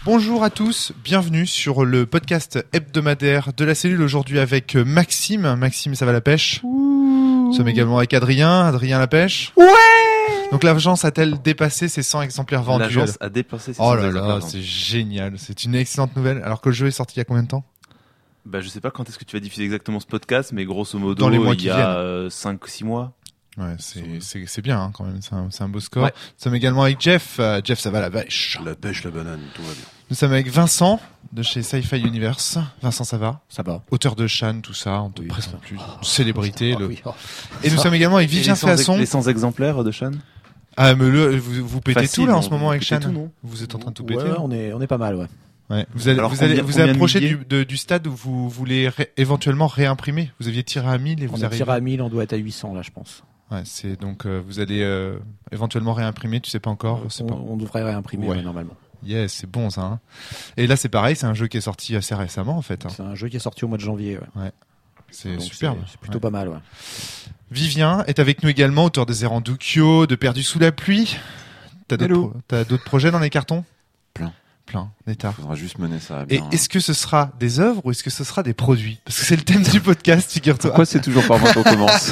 Bonjour à tous, bienvenue sur le podcast hebdomadaire de la cellule, aujourd'hui avec Maxime. Maxime, ça va la pêche? Nous sommes également avec Adrien la pêche. Ouais. Donc l'agence a-t-elle dépassé ses 100 exemplaires vendus? L'agence a dépassé ses 100 Oh là exemplaires là, vendus. c'est génial, c'est une excellente nouvelle. Alors que le jeu est sorti il y a combien de temps? Bah, je sais pas quand est-ce que tu vas diffuser exactement ce podcast, mais grosso modo, Dans les mois il qui y a 5-6 mois. Ouais, c'est bien hein, quand même, c'est un beau score. Ouais. Nous sommes également avec Jeff. Jeff, ça va la pêche? La pêche, la banane, tout va bien. Nous sommes avec Vincent de chez Sci-Fi Universe. Vincent, ça va? Ça va. Auteur de Shan, tout ça, on te Oui, présente ça. plus. Célébrité. Ah, oui, oh. Et nous sommes également avec Et Vivien Féasson. les 100 exemplaires de Shan. Ah, mais vous pétez Facile, tout là en non, ce moment vous avec pétez Shan. tout, non Vous êtes en train de tout Ouais, péter. on est pas mal, ouais. Ouais. Vous allez Alors, vous combien de approcher milliers du stade où vous voulez éventuellement réimprimer. Vous aviez tiré à 1000 et On vous a arrivez. tiré à 1000, on doit être à 800 là, je pense. Ouais, c'est donc vous allez éventuellement réimprimer. Tu sais pas encore. C'est pas. On devrait réimprimer Ouais. normalement. Yes, c'est bon ça. Hein. Et là, c'est pareil. C'est un jeu qui est sorti assez récemment en fait. Hein. C'est un jeu qui est sorti au mois de janvier. Ouais. C'est Donc superbe. C'est plutôt Ouais. pas mal, ouais. Vivien est avec nous également, auteur des Errandukyo, de Perdu sous la pluie. T'as Hello. d'autres projets dans les cartons? Plein. D'état. Faudra juste mener ça à Et bien. est-ce que ce sera des œuvres ou est-ce que ce sera des produits? Parce que c'est le thème du podcast, figure-toi. Pourquoi c'est toujours par moi qu'on commence?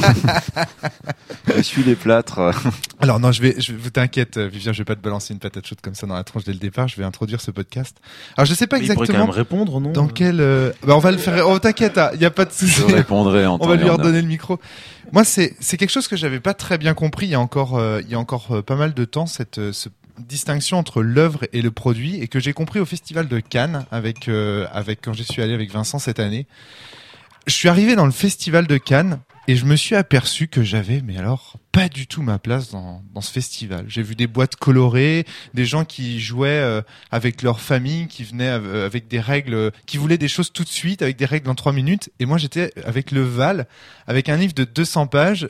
Je suis les plâtres. Alors non, vous t'inquiète, Vivien, je vais pas te balancer une patate chaude comme ça dans la tronche dès le départ. Je vais introduire ce podcast. Alors je sais pas Mais il pourrait quand exactement même répondre, non? dans quel. On va le faire. Oh t'inquiète, il y a pas de souci. Je répondrai en On temps va et lui en heure. redonner le micro. Moi, c'est quelque chose que j'avais pas très bien compris il y a encore pas mal de temps, cette distinction entre l'œuvre et le produit, et que j'ai compris au Festival de Cannes avec quand j'y suis allé avec Vincent cette année. Je suis arrivé dans le Festival de Cannes et je me suis aperçu que j'avais, mais alors, pas du tout ma place dans ce festival. J'ai vu des boîtes colorées, des gens qui jouaient avec leur famille, qui venaient avec des règles, qui voulaient des choses tout de suite, avec des règles en 3 minutes. Et moi, j'étais avec le Val, avec un livre de 200 pages,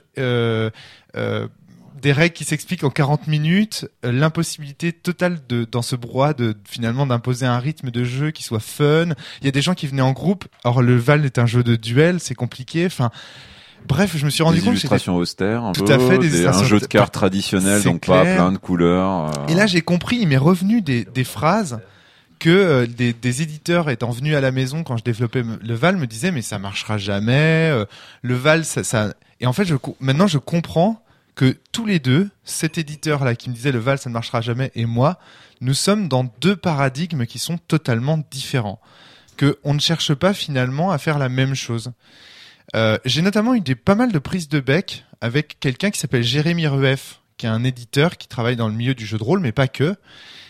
des règles qui s'expliquent en 40 minutes, l'impossibilité totale dans ce brouhaha finalement d'imposer un rythme de jeu qui soit fun. Il y a des gens qui venaient en groupe. Or, le Val est un jeu de duel, c'est compliqué. Enfin, bref, je me suis rendu Des compte que c'était illustrations austères, un Tout peu, à fait, des illustrations un jeu de austères. cartes traditionnel, C'est donc pas clair. plein de couleurs. Et là, j'ai compris, il m'est revenu des phrases que des éditeurs étant venus à la maison quand je développais le Val me disaient mais ça marchera jamais. Le Val, ça... Et en fait, maintenant, je comprends que tous les deux, cet éditeur-là qui me disait le Val, ça ne marchera jamais, et moi, nous sommes dans deux paradigmes qui sont totalement différents. Que on ne cherche pas finalement à faire la même chose. J'ai notamment eu pas mal de prises de bec avec quelqu'un qui s'appelle Jérémy Rueff, qui est un éditeur qui travaille dans le milieu du jeu de rôle, mais pas que,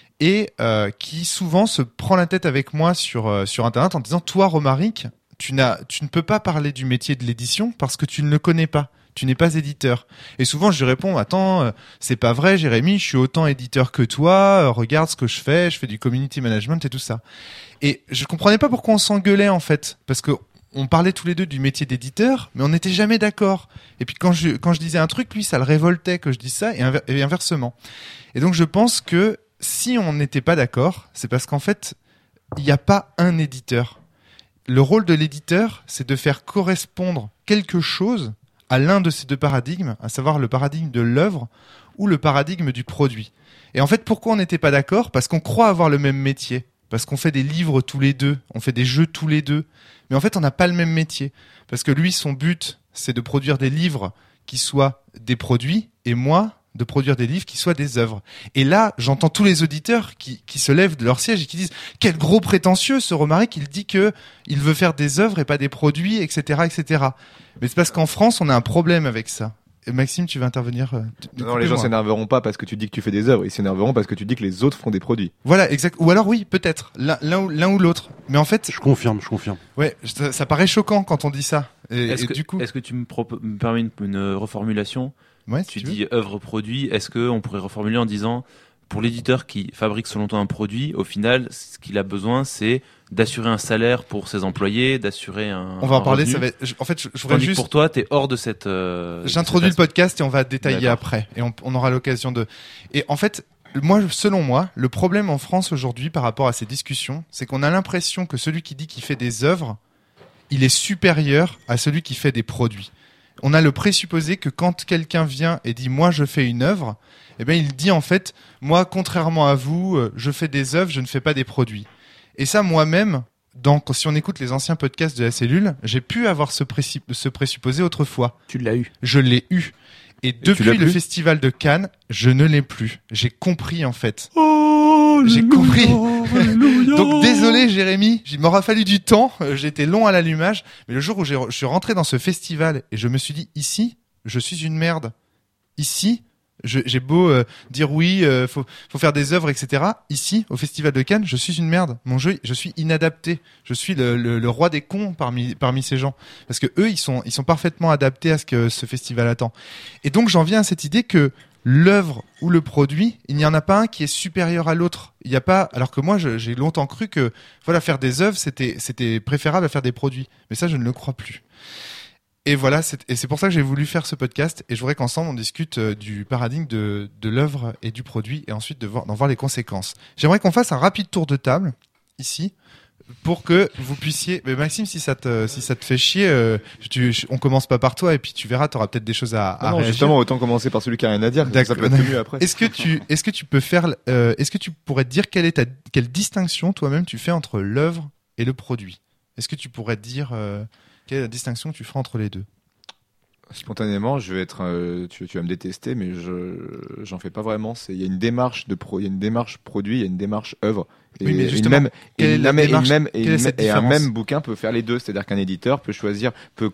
et qui souvent se prend la tête avec moi sur Internet en disant « Toi, Romaric, tu ne peux pas parler du métier de l'édition parce que tu ne le connais pas. Tu n'es pas éditeur. » Et souvent, je lui réponds « Attends, c'est pas vrai, Jérémy, je suis autant éditeur que toi, regarde ce que je fais du community management et tout ça. » Et je comprenais pas pourquoi on s'engueulait, en fait, parce que on parlait tous les deux du métier d'éditeur, mais on n'était jamais d'accord. Et puis quand je disais un truc, lui, ça le révoltait que je dise ça, et inversement. Et donc je pense que si on n'était pas d'accord, c'est parce qu'en fait, il n'y a pas un éditeur. Le rôle de l'éditeur, c'est de faire correspondre quelque chose à l'un de ces deux paradigmes, à savoir le paradigme de l'œuvre ou le paradigme du produit. Et en fait, pourquoi on n'était pas d'accord? Parce qu'on croit avoir le même métier. Parce qu'on fait des livres tous les deux, on fait des jeux tous les deux. Mais en fait, on n'a pas le même métier. Parce que lui, son but, c'est de produire des livres qui soient des produits, et moi, de produire des livres qui soient des œuvres. Et là, j'entends tous les auditeurs qui se lèvent de leur siège et qui disent « Quel gros prétentieux, ce Romaric, il dit que il veut faire des œuvres et pas des produits, etc., etc. » Mais c'est parce qu'en France, on a un problème avec ça. Et Maxime, tu veux intervenir Non, les gens s'énerveront pas parce que tu dis que tu fais des œuvres, ils s'énerveront parce que tu dis que les autres font des produits. Voilà, exact. Ou alors oui, peut-être l'un ou l'autre. Mais en fait, Je confirme. ouais, ça paraît choquant quand on dit ça. Est-ce Du coup, que tu me permets une reformulation? ouais, si Tu tu veux. dis œuvre-produit, est-ce qu'on pourrait reformuler en disant, pour l'éditeur qui fabrique selon toi un produit, au final, ce qu'il a besoin, c'est d'assurer un salaire pour ses employés, d'assurer un On va en parler. revenu. Ça va être... En fait, je voudrais Tandis que juste. pour toi, t'es hors de cette... J'introduis le podcast et on va détailler D'accord. après. Et on aura l'occasion de. Et en fait, selon moi, le problème en France aujourd'hui par rapport à ces discussions, c'est qu'on a l'impression que celui qui dit qu'il fait des œuvres, il est supérieur à celui qui fait des produits. on a le présupposé que quand quelqu'un vient et dit moi je fais une œuvre, eh ben il dit en fait moi contrairement à vous, je fais des œuvres, je ne fais pas des produits. Et ça moi-même, si on écoute les anciens podcasts de la cellule, j'ai pu avoir ce présupposé autrefois. Tu l'as eu. Je l'ai eu. Et tu l'as depuis le plus festival de Cannes, je ne l'ai plus. J'ai compris en fait. J'ai compris. Donc désolé Jérémy, il m'aura fallu du temps, j'étais long à l'allumage, mais le jour où je suis rentré dans ce festival et je me suis dit ici, je suis une merde. Ici, j'ai beau dire oui, faut faire des œuvres, etc. Ici, au festival de Cannes, je suis une merde. Mon jeu, je suis inadapté. Je suis le roi des cons parmi ces gens, parce que eux, ils sont parfaitement adaptés à ce que ce festival attend. Et donc j'en viens à cette idée que l'œuvre ou le produit, il n'y en a pas un qui est supérieur à l'autre. Il y a pas, alors que moi, j'ai longtemps cru que voilà, faire des œuvres, c'était préférable à faire des produits. Mais ça, je ne le crois plus. Et voilà, c'est pour ça que j'ai voulu faire ce podcast. Et je voudrais qu'ensemble, on discute du paradigme de l'œuvre et du produit, et ensuite d'en voir les conséquences. J'aimerais qu'on fasse un rapide tour de table, ici, pour que vous puissiez... Mais Maxime, si ça te fait chier, on commence pas par toi, et puis tu verras, t'auras peut-être des choses à Non, réagir. justement, autant commencer par celui qui a rien à dire. Ça peut être mieux après. Est-ce que tu peux faire... est-ce que tu pourrais te dire quelle distinction, toi-même, tu fais entre l'œuvre et le produit? Est-ce que tu pourrais te dire... quelle est la distinction que tu feras entre les deux? Spontanément, je vais être, tu vas me détester, mais j'en fais pas vraiment. Il y a une démarche il y a une démarche produit, il y a une démarche œuvre. Oui, mais justement, quelle est la démarche, quelle est cette et un différence? même bouquin peut faire les deux. C'est-à-dire qu'un éditeur peut choisir, peut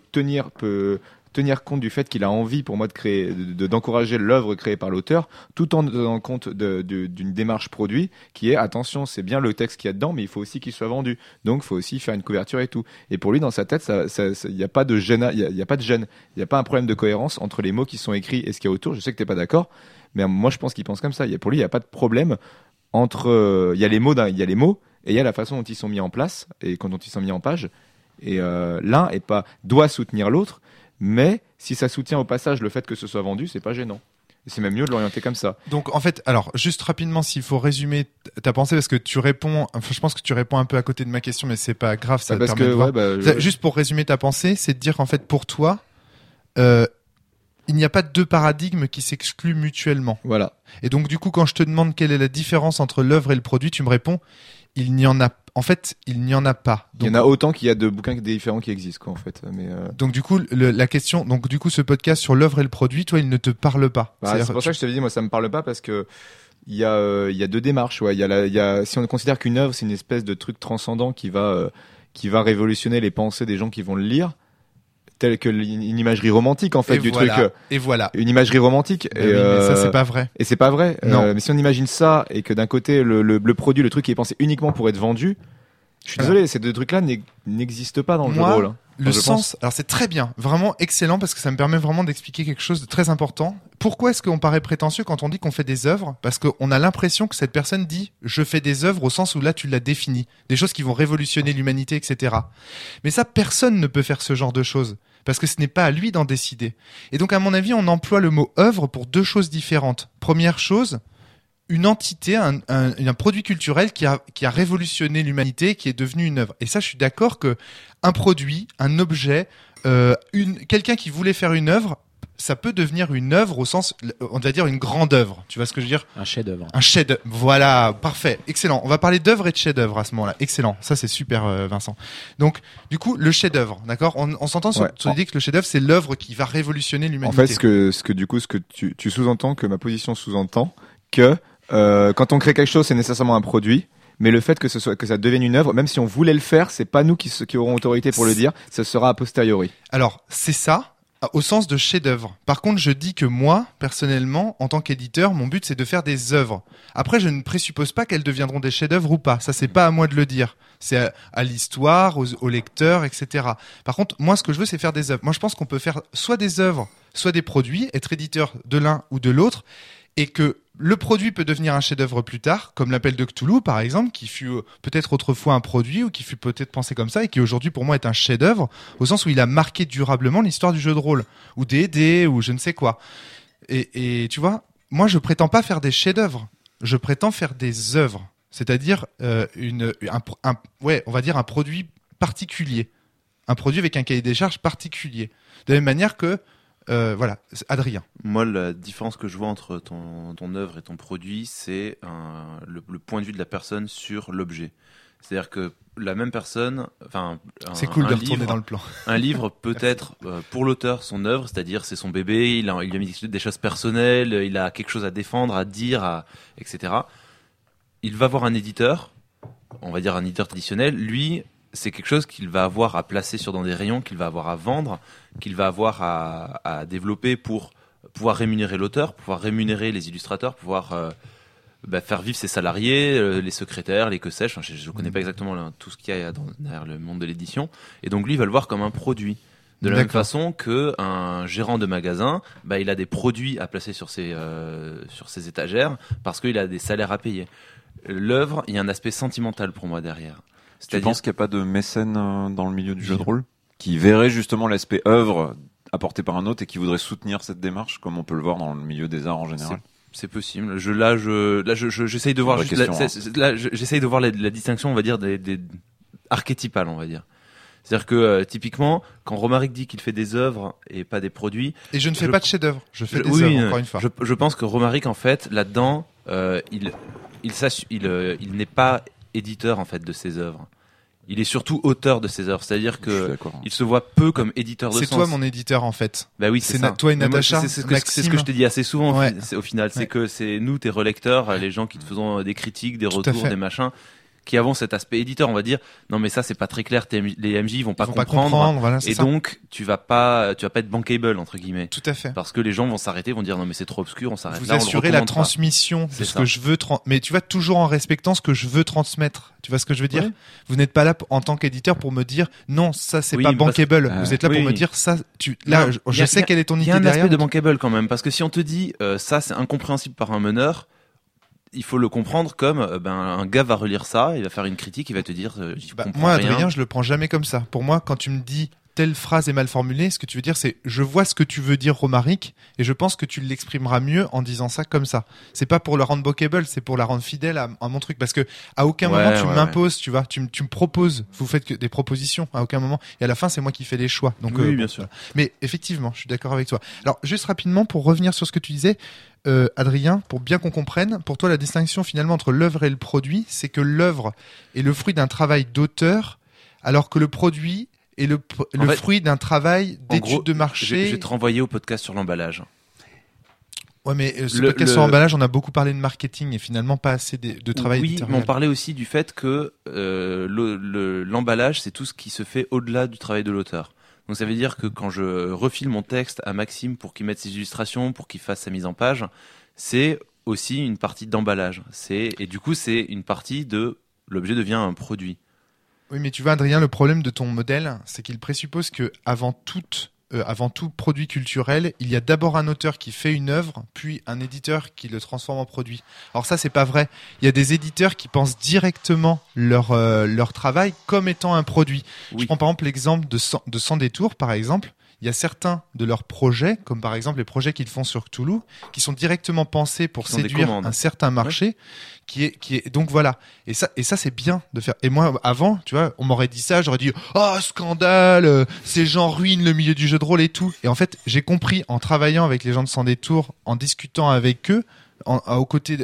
tenir compte du fait qu'il a envie, pour moi, de créer, d'encourager l'œuvre créée par l'auteur, tout en tenant compte d'une démarche produit qui est, attention, c'est bien le texte qu'il y a dedans, mais il faut aussi qu'il soit vendu. Donc, il faut aussi faire une couverture et tout. Et pour lui, dans sa tête, il n'y a pas de gêne, il y a pas de gêne. Il n'y a pas un problème de cohérence entre les mots qui sont écrits et ce qu'il y a autour. Je sais que t'es pas d'accord, mais moi, je pense qu'il pense comme ça. Pour lui, il n'y a pas de problème entre, il y a les mots et il y a la façon dont ils sont mis en place et dont ils sont mis en page. Et l'un doit soutenir l'autre. Mais si ça soutient au passage le fait que ce soit vendu, c'est pas gênant. Et c'est même mieux de l'orienter comme ça. Donc en fait, alors juste rapidement, s'il faut résumer ta pensée, parce que tu réponds, enfin, je pense que tu réponds un peu à côté de ma question, mais c'est pas grave, ça parce permet de voir. Ouais, Juste pour résumer ta pensée, c'est de dire qu'en fait pour toi, il n'y a pas deux paradigmes qui s'excluent mutuellement. Voilà. Et donc du coup, quand je te demande quelle est la différence entre l'œuvre et le produit, tu me réponds, il n'y en a pas. En fait, il n'y en a pas. Donc, il y en a autant qu'il y a de bouquins différents qui existent, quoi, en fait. Mais donc du coup, la question, donc du coup, ce podcast sur l'œuvre et le produit, toi, il ne te parle pas. C'est pour ça que je t'avais dit, moi, ça me parle pas parce que il y a deux démarches. Ouais, si on considère qu'une œuvre, c'est une espèce de truc transcendant qui va révolutionner les pensées des gens qui vont le lire, telle que une imagerie romantique, en fait, truc. Et voilà. Une imagerie romantique. Oui, mais ça, c'est pas vrai. Et c'est pas vrai. Non. Mais si on imagine ça et que d'un côté, le produit, le truc qui est pensé uniquement pour être vendu, je suis désolé, ces deux trucs-là n'existent pas dans le jeu de rôle. Le sens, alors c'est très bien, vraiment excellent, parce que ça me permet vraiment d'expliquer quelque chose de très important. Pourquoi est-ce qu'on paraît prétentieux quand on dit qu'on fait des œuvres? Parce qu'on a l'impression que cette personne dit « je fais des œuvres » au sens où là tu l'as défini, des choses qui vont révolutionner l'humanité, etc. Mais ça, personne ne peut faire ce genre de choses, parce que ce n'est pas à lui d'en décider. Et donc à mon avis, on emploie le mot « œuvre » pour deux choses différentes. Première chose, une entité, un produit culturel qui a révolutionné l'humanité, qui est devenu une œuvre. Et ça, je suis d'accord que un produit, un objet, quelqu'un qui voulait faire une œuvre, ça peut devenir une œuvre au sens, on va dire une grande œuvre. Tu vois ce que je veux dire? Un chef-d'œuvre. Un chef-d'œuvre. Voilà, parfait, excellent. On va parler d'œuvre et de chef-d'œuvre à ce moment-là. Excellent, ça c'est super, Vincent. Donc, du coup, le chef-d'œuvre, d'accord? On s'entend sur l'idée que le chef-d'œuvre c'est l'œuvre qui va révolutionner l'humanité. En fait, ce que tu sous-entends, que ma position sous-entend, que quand on crée quelque chose, c'est nécessairement un produit. Mais le fait que ça devienne une œuvre, même si on voulait le faire, c'est pas nous qui aurons autorité pour le dire, ça sera a posteriori. Alors, c'est ça, au sens de chef-d'œuvre. Par contre, je dis que moi, personnellement, en tant qu'éditeur, mon but c'est de faire des œuvres. Après, je ne présuppose pas qu'elles deviendront des chefs-d'œuvre ou pas. Ça, c'est pas à moi de le dire. C'est à l'histoire, aux lecteurs, etc. Par contre, moi, ce que je veux, c'est faire des œuvres. Moi, je pense qu'on peut faire soit des œuvres, soit des produits, être éditeur de l'un ou de l'autre, et que le produit peut devenir un chef-d'œuvre plus tard, comme l'appel de Cthulhu, par exemple, qui fut peut-être autrefois un produit ou qui fut peut-être pensé comme ça et qui aujourd'hui pour moi est un chef-d'œuvre au sens où il a marqué durablement l'histoire du jeu de rôle ou des dés ou je ne sais quoi. Et tu vois, moi je prétends pas faire des chefs-d'œuvre, je prétends faire des œuvres, c'est-à-dire on va dire un produit particulier. un produit avec un cahier des charges particulier. De la même manière que, voilà, Adrien. Moi, la différence que je vois entre ton œuvre et ton produit, c'est le point de vue de la personne sur l'objet. C'est-à-dire que la même personne, enfin, C'est cool un de retourner livre, dans le plan. un livre peut être pour l'auteur son œuvre, c'est-à-dire c'est son bébé, il a mis des choses personnelles, il a quelque chose à défendre, à dire, etc. Il va voir un éditeur, on va dire un éditeur traditionnel, lui, c'est quelque chose qu'il va avoir à placer dans des rayons, qu'il va avoir à vendre, qu'il va avoir à développer pour pouvoir rémunérer l'auteur, pouvoir rémunérer les illustrateurs, pouvoir faire vivre ses salariés, les secrétaires, les que sais-je. Enfin, je ne connais pas exactement tout ce qu'il y a derrière le monde de l'édition. Et donc lui, il va le voir comme un produit. De la même façon qu'un gérant de magasin, il a des produits à placer sur ses étagères parce qu'il a des salaires à payer. L'œuvre, il y a un aspect sentimental pour moi derrière. Tu penses qu'il n'y a pas de mécène dans le milieu du jeu de rôle qui verrait justement l'aspect œuvre apporté par un autre et qui voudrait soutenir cette démarche, comme on peut le voir dans le milieu des arts en général? C'est possible. J'essaye de voir j'essaye de voir la distinction, on va dire, des archétypale, on va dire. C'est-à-dire que typiquement, quand Romaric dit qu'il fait des œuvres et pas des produits, et je ne fais pas de chef-d'œuvre, je fais des œuvres, encore une fois. Je pense que Romaric, en fait, là-dedans, il n'est pas éditeur en fait de ses œuvres. Il est surtout auteur de ses œuvres, c'est-à-dire que il se voit peu comme éditeur de sens. C'est toi mon éditeur en fait. Bah oui, c'est ça. Toi et Natacha. C'est ce que je t'ai dit assez souvent Ouais. au final, c'est que c'est nous tes relecteurs, les gens qui te faisons des critiques, des retours, des machins, qui avons cet aspect éditeur, on va dire non mais ça c'est pas très clair, les MJ vont pas comprendre, voilà, et donc tu vas pas être bankable entre guillemets. Tout à fait. Parce que les gens vont s'arrêter, vont dire non mais c'est trop obscur, on s'arrête vous là. Vous assurez la transmission de ce que je veux, mais tu vas toujours en respectant ce que je veux transmettre. Tu vois ce que je veux dire? Vous n'êtes pas là en tant qu'éditeur pour me dire non ça c'est pas bankable. Vous êtes là pour me dire ça. Je sais quelle est ton idée derrière. Il y a un aspect de bankable quand même, parce que si on te dit ça c'est incompréhensible par un meneur, il faut le comprendre comme un gars va relire ça, il va faire une critique, il va te dire j'y comprends moi rien. Adrien, je le prends jamais comme ça. Pour moi, quand tu me dis telle phrase est mal formulée, ce que tu veux dire c'est je vois ce que tu veux dire Romaric et je pense que tu l'exprimeras mieux en disant ça comme ça. C'est pas pour le rendre bookable, c'est pour la rendre fidèle à mon truc, parce que à aucun moment tu m'imposes, tu vois, tu me proposes, vous faites que des propositions à aucun moment, et à la fin c'est moi qui fais les choix. Donc oui, bien sûr. Mais effectivement, je suis d'accord avec toi. Alors juste rapidement pour revenir sur ce que tu disais, Adrien, pour bien qu'on comprenne, pour toi la distinction finalement entre l'œuvre et le produit, c'est que l'œuvre est le fruit d'un travail d'auteur, alors que le produit est le fruit d'un travail d'étude de marché. Je vais te renvoyer au podcast sur l'emballage. Ouais, mais ce podcast sur l'emballage, on a beaucoup parlé de marketing et finalement pas assez de travail éditorial. Oui, mais on parlait aussi du fait que l'emballage, c'est tout ce qui se fait au-delà du travail de l'auteur. Donc ça veut dire que quand je refile mon texte à Maxime pour qu'il mette ses illustrations, pour qu'il fasse sa mise en page, c'est aussi une partie d'emballage. Et du coup, c'est une partie de l'objet devient un produit. Oui, mais tu vois, Adrien, le problème de ton modèle, c'est qu'il présuppose que avant tout produit culturel, il y a d'abord un auteur qui fait une œuvre, puis un éditeur qui le transforme en produit. Alors ça, c'est pas vrai. Il y a des éditeurs qui pensent directement leur travail comme étant un produit. Oui. Je prends par exemple l'exemple de Sans Détour, par exemple. Il y a certains de leurs projets, comme par exemple les projets qu'ils font sur Cthulhu, qui sont directement pensés pour séduire un certain marché, qui est donc voilà. Et ça c'est bien de faire. Et moi avant, tu vois, on m'aurait dit ça, j'aurais dit scandale, ces gens ruinent le milieu du jeu de rôle et tout. Et en fait, j'ai compris en travaillant avec les gens de Sans Détour, en discutant avec eux, aux côtés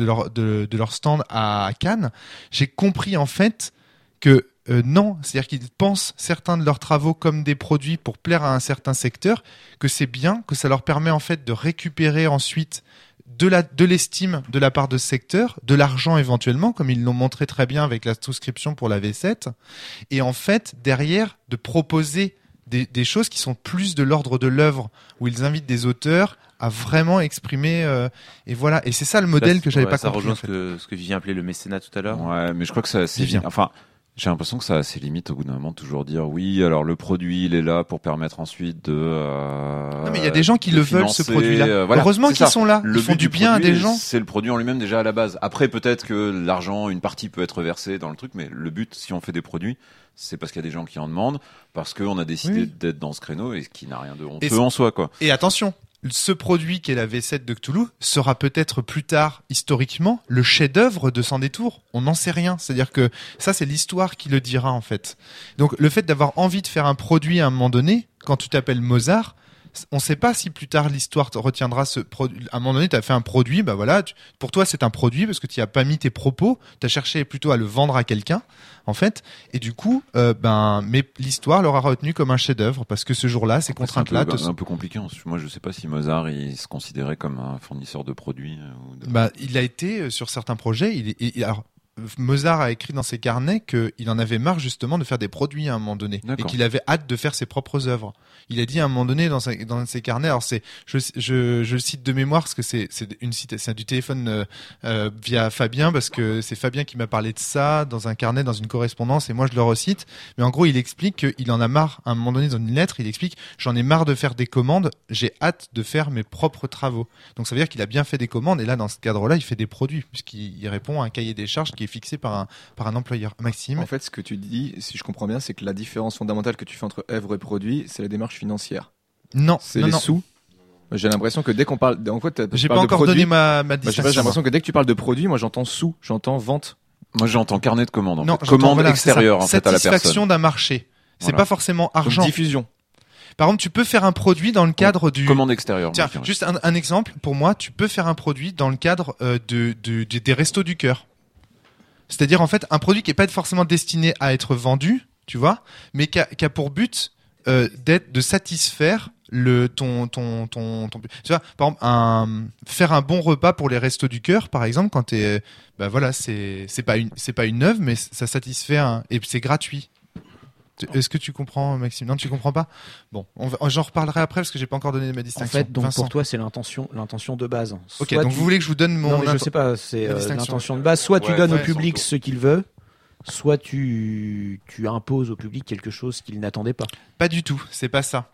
de leur stand à Cannes, j'ai compris en fait que non, c'est-à-dire qu'ils pensent certains de leurs travaux comme des produits pour plaire à un certain secteur, que c'est bien, que ça leur permet en fait de récupérer ensuite de l'estime de la part de ce secteur, de l'argent éventuellement, comme ils l'ont montré très bien avec la souscription pour la V7, et en fait derrière de proposer des choses qui sont plus de l'ordre de l'œuvre, où ils invitent des auteurs à vraiment exprimer et voilà, et c'est ça le modèle que j'avais pas compris. Ça rejoint ce que Vivien appelait le mécénat tout à l'heure. Ouais, mais je crois que ça c'est bien. Enfin, j'ai l'impression que ça a ses limites au bout d'un moment, toujours dire oui, alors le produit il est là pour permettre ensuite de non mais il y a des gens qui le veulent ce produit-là. Voilà, heureusement qu'ils sont là, ils font du bien à des gens. C'est le produit en lui-même déjà à la base. Après peut-être que l'argent, une partie peut être versée dans le truc, mais le but si on fait des produits, c'est parce qu'il y a des gens qui en demandent, parce qu'on a décidé d'être dans ce créneau et ce qui n'a rien de honteux en soi quoi. Et attention, ce produit qui est la V7 de Cthulhu sera peut-être plus tard, historiquement, le chef-d'œuvre de Sans Détour. On n'en sait rien. C'est-à-dire que ça, c'est l'histoire qui le dira, en fait. Donc, le fait d'avoir envie de faire un produit à un moment donné, quand tu t'appelles Mozart, on ne sait pas si plus tard l'histoire te retiendra ce produit. À un moment donné, tu as fait un produit, bah voilà, pour toi c'est un produit parce que tu n'y as pas mis tes propos, tu as cherché plutôt à le vendre à quelqu'un, en fait. Et du coup, mais l'histoire l'aura retenu comme un chef-d'œuvre parce que ce jour-là, ces contraintes-là. C'est un peu compliqué. Moi, je sais pas si Mozart il se considérait comme un fournisseur de produits. Il a été sur certains projets. Alors, Mozart a écrit dans ses carnets qu'il en avait marre justement de faire des produits à un moment donné. D'accord. Et qu'il avait hâte de faire ses propres œuvres. Il a dit à un moment donné dans ses carnets, alors je le cite de mémoire parce que c'est du téléphone via Fabien, parce que c'est Fabien qui m'a parlé de ça dans un carnet, dans une correspondance, et moi je le recite. Mais en gros, il explique qu'il en a marre, à un moment donné dans une lettre, il explique: j'en ai marre de faire des commandes, j'ai hâte de faire mes propres travaux. Donc ça veut dire qu'il a bien fait des commandes, et là dans ce cadre-là, il fait des produits, puisqu'il répond à un cahier des charges qui est fixé par un employeur. Maxime. En fait, ce que tu dis, si je comprends bien, c'est que la différence fondamentale que tu fais entre œuvre et produit, c'est la démarche financière. Non, c'est les sous. J'ai l'impression que dès qu'on parle, en fait, j'ai pas encore donné ma distinction. J'ai l'impression que dès que tu parles de produit, moi j'entends sous, j'entends vente. Moi j'entends carnet de commande. Non, commande extérieure en fait à la personne. Satisfaction d'un marché. C'est Voilà. pas forcément argent. Donc, diffusion. Par exemple, tu peux faire un produit dans le cadre du commande extérieure. Tiens, juste un exemple pour moi. Tu peux faire un produit dans le cadre des restos du cœur. C'est-à-dire en fait un produit qui est pas forcément destiné à être vendu, tu vois, mais qui a pour but de satisfaire ton tu vois, par exemple faire un bon repas pour les restos du cœur, par exemple, quand t'es voilà, c'est pas une œuvre, mais ça satisfait et c'est gratuit. Est-ce que tu comprends, Maxime? Non, tu comprends pas? Bon, j'en reparlerai après parce que j'ai pas encore donné ma distinction. En fait, donc Vincent. pour toi, c'est l'intention de base. Ok, donc vous voulez que je vous donne mon... Non, mais je sais pas, c'est l'intention de base. Soit tu donnes au public ce qu'il veut, soit tu imposes au public quelque chose qu'il n'attendait pas. Pas du tout, c'est pas ça.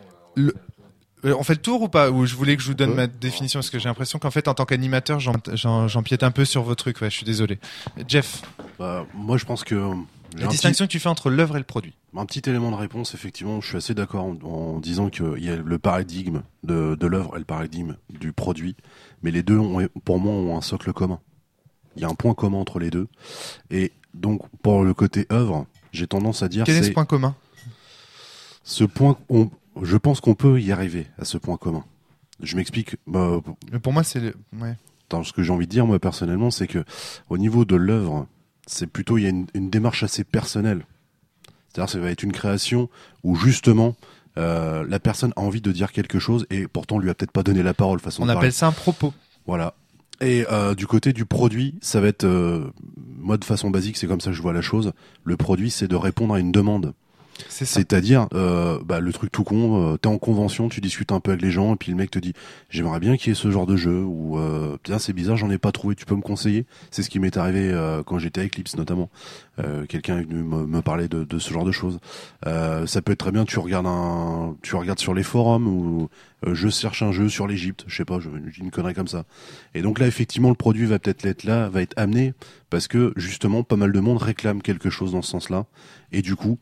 On fait le tour ou pas? Ou je voulais que je vous donne ma définition parce que j'ai l'impression qu'en fait, en tant qu'animateur, j'empiète un peu sur vos trucs. Ouais, je suis désolé. Jeff. Moi, je pense que... La distinction que tu fais entre l'œuvre et le produit. Un petit élément de réponse, effectivement, je suis assez d'accord en disant qu'il y a le paradigme de l'œuvre et le paradigme du produit, mais les deux, pour moi, ont un socle commun. Il y a un point commun entre les deux. Et donc, pour le côté œuvre, j'ai tendance à dire... Quel est ce point commun? Ce point, je pense qu'on peut y arriver, à ce point commun. Je m'explique. Mais pour moi, c'est... Ouais. Ce que j'ai envie de dire, moi, personnellement, c'est que au niveau de l'œuvre... c'est plutôt, il y a une démarche assez personnelle. C'est-à-dire, ça va être une création où justement, la personne a envie de dire quelque chose et pourtant on lui a peut-être pas donné la parole. On appelle ça un propos. Voilà. Et du côté du produit, ça va être, moi de façon basique, c'est comme ça que je vois la chose. Le produit, c'est de répondre à une demande. C'est-à-dire, le truc tout con, t'es en convention, tu discutes un peu avec les gens, et puis le mec te dit, j'aimerais bien qu'il y ait ce genre de jeu, ou tiens, c'est bizarre, j'en ai pas trouvé, tu peux me conseiller? C'est ce qui m'est arrivé quand j'étais à Eclipse notamment. Quelqu'un est venu me parler de ce genre de choses. Ça peut être très bien, tu regardes sur les forums, ou je cherche un jeu sur l'Égypte, je sais pas, j'ai une connerie comme ça. Et donc là, effectivement, le produit va peut-être être là, va être amené, parce que justement, pas mal de monde réclame quelque chose dans ce sens-là, et du coup,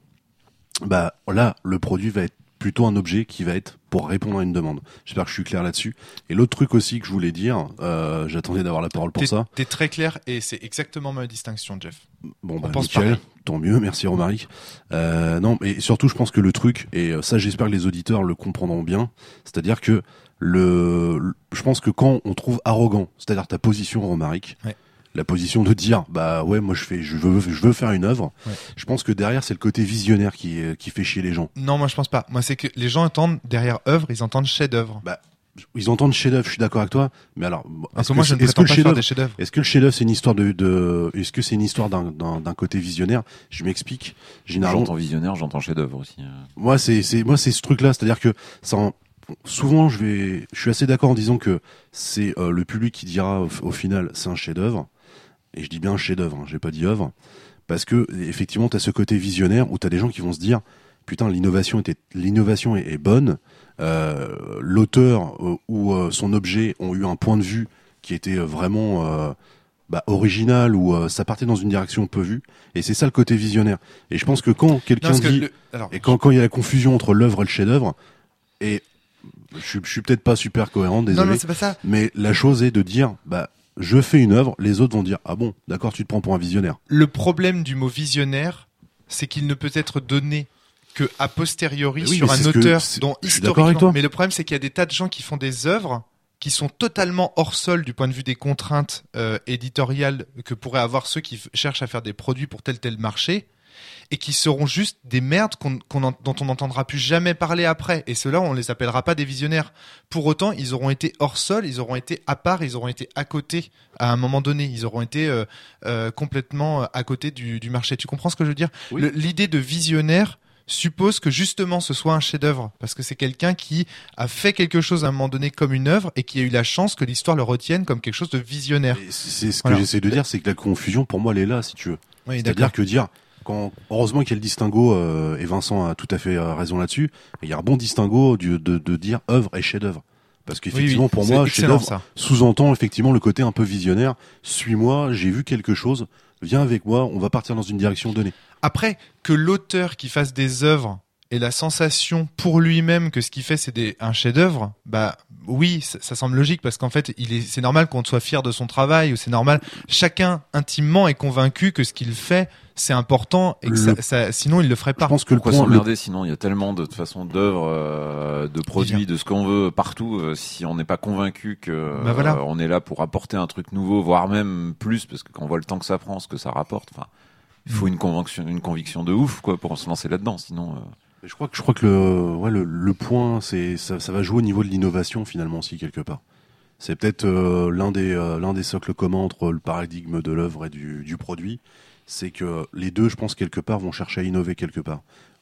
là, le produit va être plutôt un objet qui va être pour répondre à une demande. J'espère que je suis clair là-dessus. Et l'autre truc aussi que je voulais dire, j'attendais d'avoir la parole pour ça. T'es très clair et c'est exactement ma distinction, Jeff. Bon, nickel, tant mieux, merci Romaric. Non, mais surtout, je pense que le truc, et ça, j'espère que les auditeurs le comprendront bien, c'est-à-dire que je pense que quand on trouve arrogant, c'est-à-dire ta position, Romaric, ouais. La position de dire moi je veux faire une œuvre. Ouais. Je pense que derrière c'est le côté visionnaire qui fait chier les gens. Non, moi je pense pas. Moi c'est que les gens entendent derrière œuvre, ils entendent chef-d'œuvre. Ils entendent chef-d'œuvre, je suis d'accord avec toi, mais alors est-ce que le chef-d'œuvre c'est une histoire est-ce que c'est une histoire d'un côté visionnaire? Je m'explique. Généralement j'entends visionnaire, j'entends chef-d'œuvre aussi. Moi c'est ce truc-là, c'est-à-dire que souvent je suis assez d'accord en disant que c'est le public qui dira au final c'est un chef-d'œuvre. Et je dis bien chef-d'œuvre, j'ai pas dit œuvre, parce que effectivement t'as ce côté visionnaire où t'as des gens qui vont se dire putain l'innovation est bonne, l'auteur ou son objet ont eu un point de vue qui était vraiment original ou ça partait dans une direction peu vue, et c'est ça le côté visionnaire. Et je pense que quand quelqu'un dit quand il y a la confusion entre l'œuvre et le chef-d'œuvre, et je suis peut-être pas super cohérent, désolé. Non, c'est pas ça. Mais la chose est de dire, je fais une œuvre, les autres vont dire, ah bon, d'accord, tu te prends pour un visionnaire. Le problème du mot visionnaire, c'est qu'il ne peut être donné que a posteriori sur un auteur dont historiquement. Mais le problème, c'est qu'il y a des tas de gens qui font des œuvres qui sont totalement hors sol du point de vue des contraintes éditoriales que pourraient avoir ceux qui cherchent à faire des produits pour tel marché, et qui seront juste des merdes dont on n'entendra plus jamais parler après. Et ceux-là, on les appellera pas des visionnaires. Pour autant, ils auront été hors sol, ils auront été à part, ils auront été à côté à un moment donné. Ils auront été complètement à côté du marché. Tu comprends ce que je veux dire ? Oui. L'idée de visionnaire suppose que justement ce soit un chef-d'œuvre, parce que c'est quelqu'un qui a fait quelque chose à un moment donné comme une œuvre et qui a eu la chance que l'histoire le retienne comme quelque chose de visionnaire. Et c'est ce que j'essaie de dire, c'est que la confusion pour moi elle est là, si tu veux. Oui, c'est-à-dire que dire heureusement qu'il y a le distinguo et Vincent a tout à fait raison là-dessus. Il y a un bon distinguo de dire œuvre et chef-d'œuvre. Parce qu'effectivement, pour moi, chef-d'œuvre sous-entend effectivement le côté un peu visionnaire. Suis-moi, j'ai vu quelque chose, viens avec moi, on va partir dans une direction donnée. Après, que l'auteur qui fasse des œuvres ait la sensation pour lui-même que ce qu'il fait c'est un chef-d'œuvre, oui, ça semble logique parce qu'en fait, c'est normal qu'on soit fier de son travail, ou c'est normal. Chacun intimement est convaincu que ce qu'il fait c'est important et que sinon il le ferait pas. Je pense que pourquoi s'emmerder sinon il y a tellement de façons d'œuvres, de produits, de ce qu'on veut partout. Si on n'est pas convaincu que on est là pour apporter un truc nouveau, voire même plus, parce que quand on voit le temps que ça prend, ce que ça rapporte, il faut une conviction de ouf quoi pour se lancer là-dedans. Sinon. Je crois que le point ça va jouer au niveau de l'innovation finalement aussi quelque part. C'est peut-être l'un des socles communs entre le paradigme de l'œuvre et du produit. C'est que les deux, je pense, quelque part, vont chercher à innover quelque part.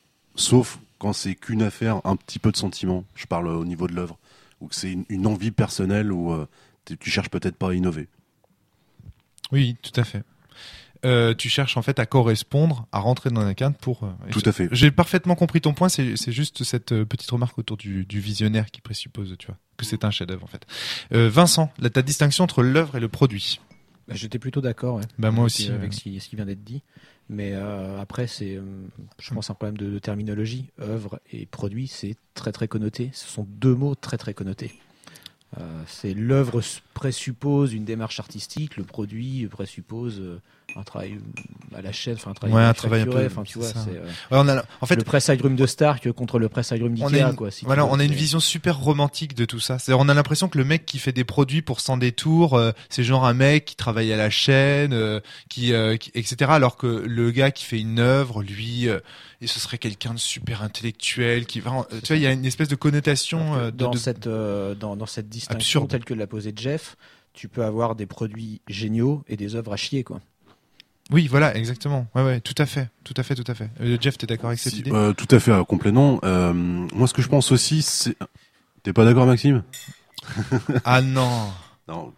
Sauf quand c'est qu'une affaire, un petit peu de sentiment, je parle au niveau de l'œuvre, ou que c'est une envie personnelle où tu cherches peut-être pas à innover. Oui, tout à fait. Tu cherches en fait à correspondre, à rentrer dans un cadre pour... Tout à fait. J'ai parfaitement compris ton point, c'est juste cette petite remarque autour du visionnaire qui présuppose, tu vois, que c'est un chef-d'œuvre en fait. Vincent, ta distinction entre l'œuvre et le produit. J'étais plutôt d'accord, moi aussi, avec ce qui vient d'être dit. Mais après, c'est, je pense, un problème de terminologie. Œuvre et produit, c'est très très connoté. Ce sont deux mots très très connotés. C'est l'œuvre présuppose une démarche artistique, le produit présuppose un travail à la chaîne, un travail un peu, tu vois, c'est en fait le press agrume de Stark contre le press agrume d'Ikea on a une vision super romantique de tout ça. C'est-à-dire, on a l'impression que le mec qui fait des produits pour Sans Détour, c'est genre un mec qui travaille à la chaîne, qui etc. Alors que le gars qui fait une œuvre, lui, et ce serait quelqu'un de super intellectuel qui va, tu vois, il y a une espèce de connotation dans cette distinction absurde. Telle que l'a posée Jeff. Tu peux avoir des produits géniaux et des œuvres à chier, quoi. Oui, voilà, exactement. Ouais, tout à fait. Jeff, t'es d'accord avec cette idée ? Tout à fait, complètement. Moi, ce que je pense aussi, c'est... T'es pas d'accord, Maxime ? Ah non. Non.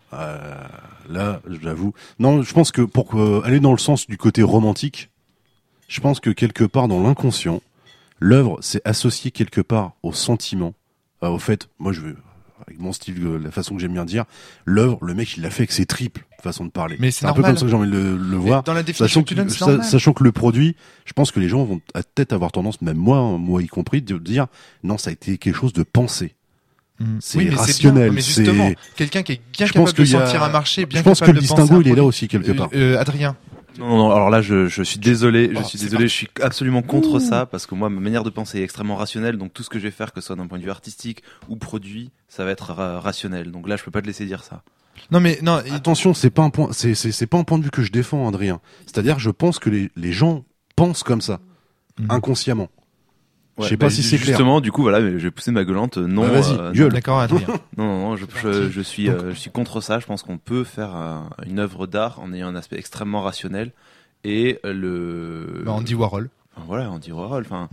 Là, j'avoue. Non, je pense que pour aller dans le sens du côté romantique, je pense que quelque part dans l'inconscient, l'œuvre s'est associée quelque part au sentiment, au fait, moi je veux... avec mon style, la façon que j'aime bien dire, l'œuvre, le mec, il l'a fait avec ses tripes, façon de parler. Mais c'est un peu comme ça que j'ai envie de le voir. Dans la définition que tu donnes, c'est normal. Sachant que le produit, je pense que les gens vont peut-être avoir tendance, même moi y compris, de dire, non, ça a été quelque chose de pensé. C'est rationnel. Mais justement, quelqu'un qui est bien capable de sentir un marché, bien capable de penser. Je pense que le distinguo, il est là aussi, quelque part. Adrien. Non, alors là, je suis désolé, je suis absolument contre ça, parce que moi, ma manière de penser est extrêmement rationnelle, donc tout ce que je vais faire, que ce soit d'un point de vue artistique ou produit, ça va être rationnel. Donc là, je peux pas te laisser dire ça. Non, attention, c'est pas un point de vue que je défends, Adrien. C'est-à-dire, je pense que les gens pensent comme ça, inconsciemment. Ouais, je sais pas si c'est clair. Justement, du coup, voilà, mais je vais pousser ma gueulante. Non, vas-y, gueule. D'accord, Adrien. Non, je suis contre ça. Je pense qu'on peut faire une œuvre d'art en ayant un aspect extrêmement rationnel et Andy Warhol. Enfin, voilà, Andy Warhol. Enfin,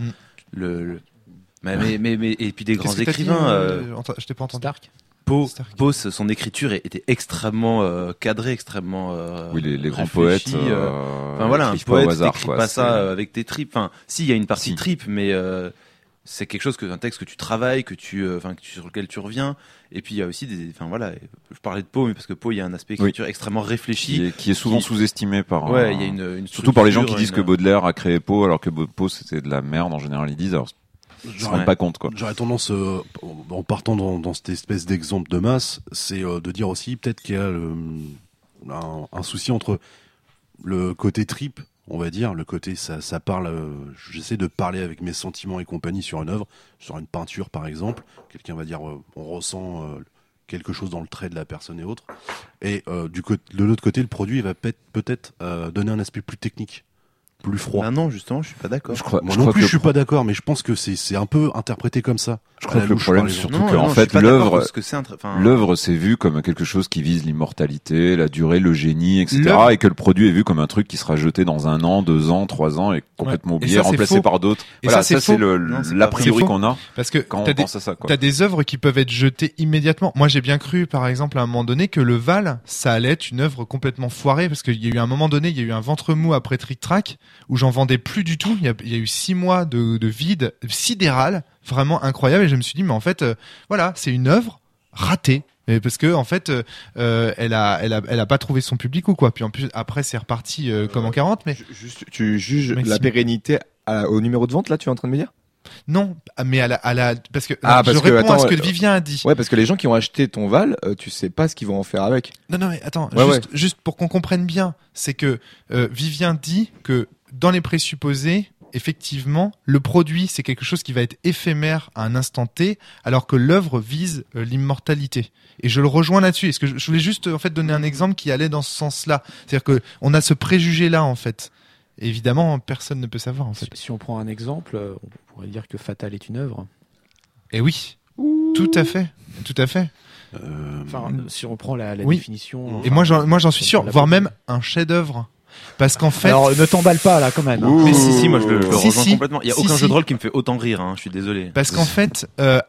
mais et puis des grands écrivains. Je t'ai pas entendu. Stark. Poe, son écriture était extrêmement cadrée, extrêmement. Oui, les grands poètes. Enfin voilà, un poète t'écris pas ça avec tes tripes. Enfin, si, il y a une partie tripes, mais c'est quelque chose un texte que tu travailles, sur lequel tu reviens. Et puis il y a aussi enfin voilà, je parlais de Poe, mais parce que Poe, il y a un aspect écriture extrêmement réfléchi, qui est souvent sous-estimé par. Ouais, il y a une surtout par les gens qui disent que Baudelaire a créé Poe, alors que Poe c'était de la merde en général, ils disent. Alors, Ils se rendent pas compte, quoi. J'aurais tendance, en partant dans cette espèce d'exemple de masse, c'est de dire aussi peut-être qu'il y a un souci entre le côté trip, on va dire, le côté ça parle. J'essaie de parler avec mes sentiments et compagnie sur une œuvre, sur une peinture par exemple. Quelqu'un va dire on ressent quelque chose dans le trait de la personne et autres. Et de l'autre côté, le produit va peut-être donner un aspect plus technique, plus froid. Ah non, justement, je suis pas d'accord. Moi non plus, je suis pas d'accord, mais je pense que c'est un peu interprété comme ça. Je crois que le problème, surtout qu'en fait, l'œuvre, c'est vu comme quelque chose qui vise l'immortalité, la durée, le génie, etc. Et que le produit est vu comme un truc qui sera jeté dans 1 an, 2 ans, 3 ans et complètement oublié, remplacé par d'autres. Voilà, ça c'est l'a priori qu'on a. Parce que quand on pense à ça, quoi. T'as des œuvres qui peuvent être jetées immédiatement. Moi, j'ai bien cru, par exemple, à un moment donné, que le Val, ça allait être une œuvre complètement foirée, parce qu'il y a eu un moment donné, il y a eu un ventre mou après Trick Track, où j'en vendais plus du tout. Il y a eu 6 mois de vide sidéral, vraiment incroyable, et je me suis dit, mais en fait, voilà, c'est une œuvre ratée. Parce que en fait, elle a pas trouvé son public ou quoi. Puis en plus, après, c'est reparti comme en 40. Mais tu juges la pérennité au numéro de vente, là, tu es en train de me dire? Non, mais parce que je réponds à ce que Vivien a dit. Ouais, parce que les gens qui ont acheté ton Val, tu sais pas ce qu'ils vont en faire avec. Non, mais attends, juste pour qu'on comprenne bien, c'est que Vivien dit que dans les présupposés, effectivement, le produit, c'est quelque chose qui va être éphémère à un instant T, alors que l'œuvre vise l'immortalité. Et je le rejoins là-dessus. Est-ce que je voulais juste en fait donner un exemple qui allait dans ce sens-là. C'est-à-dire que on a ce préjugé-là en fait. Et évidemment, personne ne peut savoir en fait. Si on prend un exemple, on pourrait dire que Fatal est une œuvre. Et oui, tout à fait. Enfin, si on prend la définition. Et moi j'en suis sûr, voire même un chef-d'œuvre. Parce qu'en fait. Alors, ne t'emballe pas, là, quand même. Mais si, moi, je le rejoins complètement. Il y a aucun jeu de rôle qui me fait autant rire, hein. Je suis désolé. Parce qu'en fait,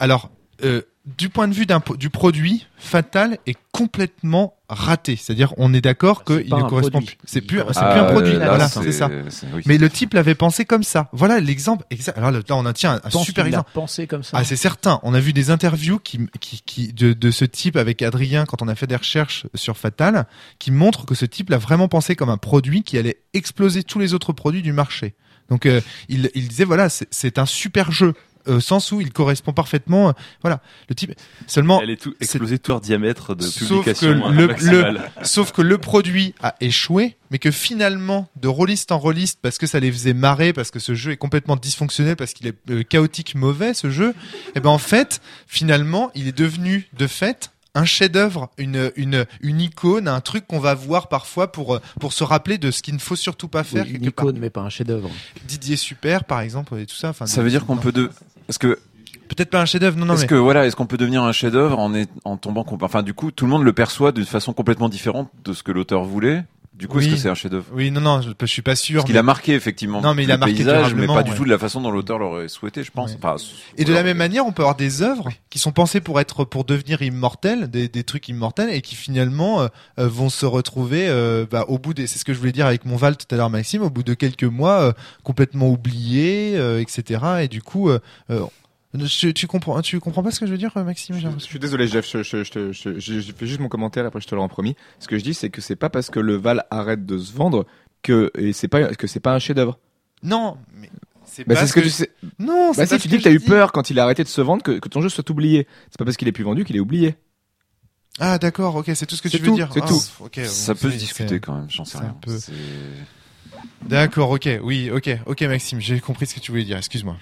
du point de vue du produit, Fatal est complètement raté. C'est-à-dire, on est d'accord qu'il ne correspond plus. C'est plus un produit. Voilà, c'est ça. Oui. Mais le type l'avait pensé comme ça. Voilà l'exemple exact. Alors là, on a tient un super exemple. Pensé comme ça. Ah, c'est certain. On a vu des interviews de ce type avec Adrien quand on a fait des recherches sur Fatal, qui montrent que ce type l'a vraiment pensé comme un produit qui allait exploser tous les autres produits du marché. Donc, il disait voilà, c'est un super jeu. Sens où il correspond parfaitement. Voilà, le type. Seulement. Elle est tout explosé tout leur diamètre de publication. Sauf que le produit a échoué, mais que finalement, de rôliste en rôliste, parce que ça les faisait marrer, parce que ce jeu est complètement dysfonctionnel, parce qu'il est chaotique, mauvais, ce jeu. Et ben en fait, finalement, il est devenu de fait un chef-d'œuvre, une icône, un truc qu'on va voir parfois pour se rappeler de ce qu'il ne faut surtout pas faire. Oui, une icône, mais pas un chef-d'œuvre. Didier Super, par exemple, et tout ça. Ça veut dire qu'on peut parce que peut-être pas un chef-d'œuvre, est-ce qu'on peut devenir un chef-d'œuvre en tombant enfin du coup tout le monde le perçoit d'une façon complètement différente de ce que l'auteur voulait. Du coup, est-ce que c'est un chef-d'œuvre? Oui, non, je suis pas sûr. Parce qu'il a marqué effectivement. Non, mais il a marqué paysage, mais pas du tout de la façon dont l'auteur l'aurait souhaité, je pense. Ouais. Enfin, et de la même manière, on peut avoir des œuvres qui sont pensées pour devenir immortelles, des trucs immortels, et qui finalement vont se retrouver au bout c'est ce que je voulais dire avec mon Val tout à l'heure, Maxime, au bout de quelques mois complètement oubliés, etc. Et du coup. Tu comprends pas ce que je veux dire, Maxime? Je suis désolé, Jeff, je fais juste mon commentaire, après je te le rends promis. Ce que je dis, c'est que c'est pas parce que le Val arrête de se vendre que c'est pas un chef-d'œuvre. Non, mais c'est pas ce que tu sais. Non, c'est si tu dis que t'as eu peur quand il a arrêté de se vendre que ton jeu soit oublié. C'est pas parce qu'il est plus vendu qu'il est oublié. Ah d'accord, ok, c'est tout ce que tu veux dire. C'est tout. Okay, ça peut se discuter quand même, j'en sais rien. D'accord, ok, oui, ok, Maxime, j'ai compris ce que tu voulais dire. Excuse-moi.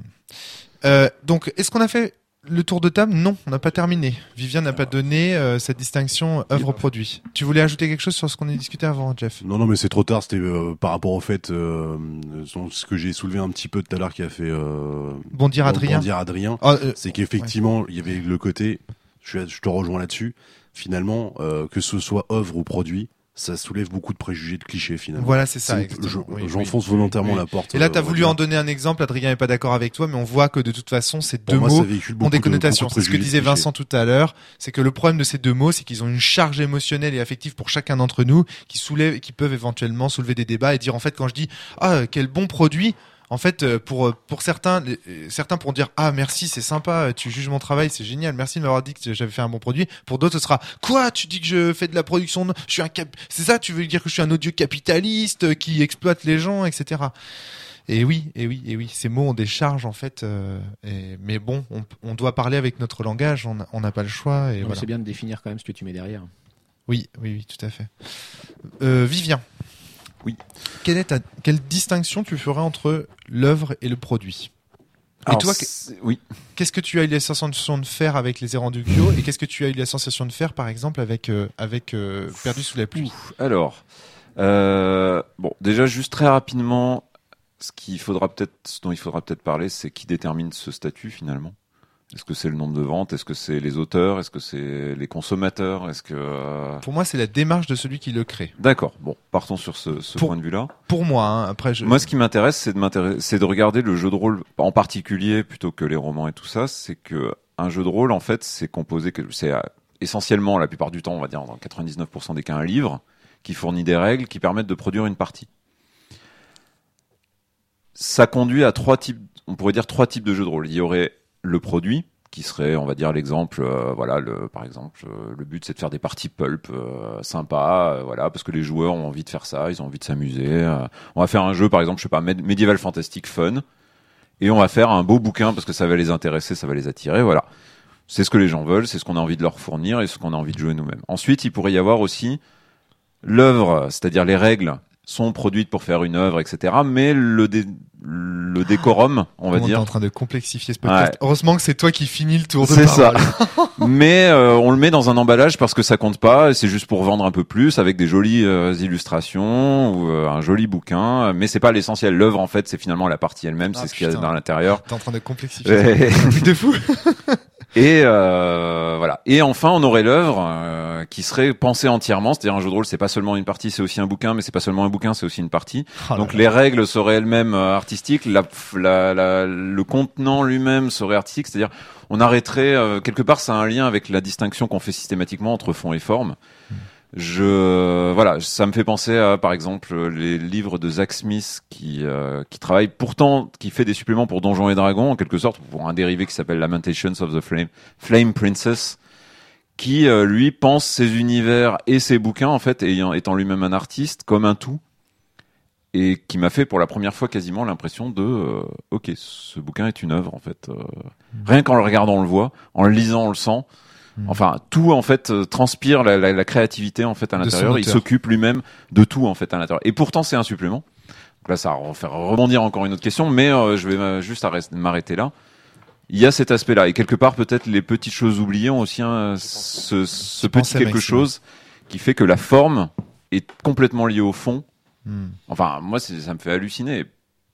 Donc, est-ce qu'on a fait le tour de table? Non, on n'a pas terminé. Vivien n'a pas donné cette distinction œuvre-produit. Tu voulais ajouter quelque chose sur ce qu'on a discuté avant, Jeff? Non, mais c'est trop tard. C'était par rapport au fait, ce que j'ai soulevé un petit peu tout à l'heure qui a fait bondir Adrien. C'est qu'effectivement, il y avait le côté, je te rejoins là-dessus, finalement, que ce soit œuvre ou produit, ça soulève beaucoup de préjugés, de clichés finalement. Voilà, c'est ça. J'enfonce volontairement la porte. Et là, t'as voulu en donner un exemple. Adrien est pas d'accord avec toi, mais on voit que de toute façon, ces deux mots ont des connotations. C'est ce que disait Vincent tout à l'heure. C'est que le problème de ces deux mots, c'est qu'ils ont une charge émotionnelle et affective pour chacun d'entre nous, qui peuvent éventuellement soulever des débats et dire en fait, quand je dis quel bon produit. En fait, pour certains pourront dire merci, c'est sympa, tu juges mon travail, c'est génial, merci de m'avoir dit que j'avais fait un bon produit. Pour d'autres, ce sera quoi? Tu dis que je fais de la production, c'est ça? Tu veux dire que je suis un odieux capitaliste qui exploite les gens, etc. Et oui, ces mots ont des charges en fait. Mais bon, on doit parler avec notre langage, on n'a pas le choix. Et voilà. C'est bien de définir quand même ce que tu mets derrière. Oui, tout à fait. Vivien. Oui. Quelle distinction tu ferais entre l'œuvre et le produit? Alors, et toi, oui. Qu'est-ce que tu as eu la sensation de faire avec les errants du Kyo et qu'est-ce que tu as eu la sensation de faire, par exemple, avec Perdu sous la pluie? Alors, bon, déjà juste très rapidement, ce dont il faudra peut-être parler, c'est qui détermine ce statut finalement. Est-ce que c'est le nombre de ventes? Est-ce que c'est les auteurs? Est-ce que c'est les consommateurs? Est-ce que Pour moi, c'est la démarche de celui qui le crée. D'accord. Bon, partons sur ce point de vue-là. Pour moi, après, moi, ce qui m'intéresse, c'est de regarder le jeu de rôle en particulier plutôt que les romans et tout ça. C'est que un jeu de rôle, en fait, c'est essentiellement, la plupart du temps, on va dire dans 99% des cas, un livre qui fournit des règles qui permettent de produire une partie. Ça conduit à trois types de jeux de rôle. Il y aurait le produit, qui serait, on va dire, l'exemple, par exemple, le but c'est de faire des parties pulp sympas, parce que les joueurs ont envie de faire ça, ils ont envie de s'amuser. On va faire un jeu, par exemple, je sais pas, médiéval fantastique fun, et on va faire un beau bouquin parce que ça va les intéresser, ça va les attirer, voilà. C'est ce que les gens veulent, c'est ce qu'on a envie de leur fournir et ce qu'on a envie de jouer nous-mêmes. Ensuite, il pourrait y avoir aussi l'œuvre, c'est-à-dire les règles sont produites pour faire une œuvre, etc. Mais le décorum, on va dire. On est en train de complexifier ce podcast. Ouais. Heureusement que c'est toi qui finis le tour de c'est parole. Ça. Mais on le met dans un emballage parce que ça compte pas. Et c'est juste pour vendre un peu plus avec des jolies illustrations ou un joli bouquin. Mais c'est pas l'essentiel. L'œuvre, en fait, c'est finalement la partie elle-même. C'est ce qu'il y a dans l'intérieur. T'es en train de complexifier. C'est de fou. Et voilà. Et enfin, on aurait l'œuvre qui serait pensée entièrement. C'est-à-dire un jeu de rôle, c'est pas seulement une partie, c'est aussi un bouquin, mais c'est pas seulement un bouquin, c'est aussi une partie. Donc les règles seraient elles-mêmes artistiques, le contenant lui-même serait artistique. C'est-à-dire, on arrêterait quelque part, ça a un lien avec la distinction qu'on fait systématiquement entre fond et forme. Ça me fait penser à, par exemple, les livres de Zach Smith qui travaille qui fait des suppléments pour Donjons et Dragons, en quelque sorte, pour un dérivé qui s'appelle Lamentations of the Flame Princess, qui, lui, pense ses univers et ses bouquins, en fait, étant lui-même un artiste, comme un tout, et qui m'a fait pour la première fois quasiment l'impression de, ok, ce bouquin est une œuvre, en fait. Rien qu'en le regardant, on le voit, en le lisant, on le sent. Enfin, tout en fait transpire la créativité en fait à l'intérieur. Il s'occupe lui-même de tout en fait à l'intérieur. Et pourtant, c'est un supplément. Donc là, ça va faire rebondir encore une autre question, mais je vais juste m'arrêter là. Il y a cet aspect-là, et quelque part, peut-être les petites choses oubliées ont aussi ce petit quelque chose qui fait que la forme est complètement liée au fond. Enfin, moi, ça me fait halluciner.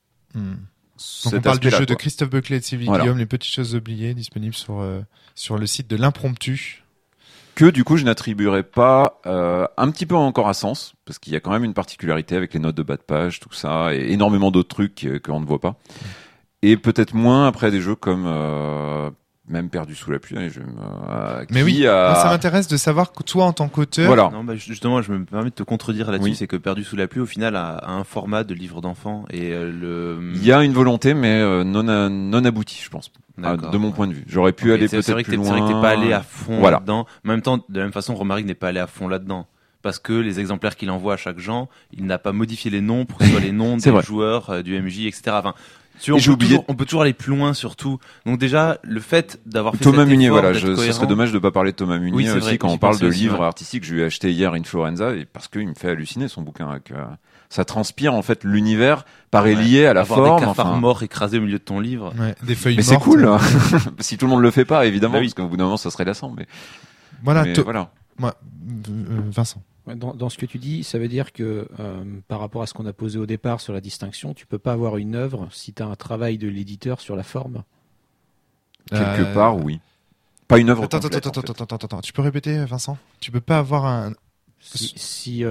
Donc on parle du jeu de Christophe Buckley et de Sylvie Guillaume, Les Petites Choses Oubliées, disponible sur le site de l'Impromptu. Que du coup je n'attribuerais pas un petit peu encore à Sens, parce qu'il y a quand même une particularité avec les notes de bas de page, tout ça, et énormément d'autres trucs qu'on ne voit pas. Et peut-être moins après des jeux comme même Perdu sous la pluie. Mais oui, ça m'intéresse de savoir que toi en tant qu'auteur... Voilà. Non, justement, je me permets de te contredire là-dessus, c'est que Perdu sous la pluie au final a un format de livre d'enfant et il y a une volonté mais non aboutie, je pense. De mon point de vue. J'aurais pu aller peut-être plus loin. C'est vrai que t'es pas allé à fond là-dedans. En même temps, de la même façon, Romaric n'est pas allé à fond là-dedans. Parce que les exemplaires qu'il envoie à chaque genre, il n'a pas modifié les noms pour que ce soit les noms des joueurs, du MJ, etc. Enfin, on peut toujours aller plus loin surtout. Donc déjà, le fait d'avoir fait Thomas cet Munier, effort ce serait dommage de pas parler de Thomas Munier aussi quand on parle de livres artistiques. Je lui ai acheté hier Influenza et parce qu'il me fait halluciner son bouquin. Ça transpire en fait l'univers paraît lié à la forme. Des cafards morts écrassés au milieu de ton livre. Des feuilles mortes. Mais c'est cool. Si tout le monde le fait pas, évidemment, parce qu'au bout d'un moment, ça serait lassant. Mais voilà. Voilà. Vincent. Dans ce que tu dis, ça veut dire que par rapport à ce qu'on a posé au départ sur la distinction, tu peux pas avoir une œuvre si tu as un travail de l'éditeur sur la forme. Quelque part, oui. Pas une œuvre. Attends. Tu peux répéter, Vincent ? Tu peux pas avoir un. Si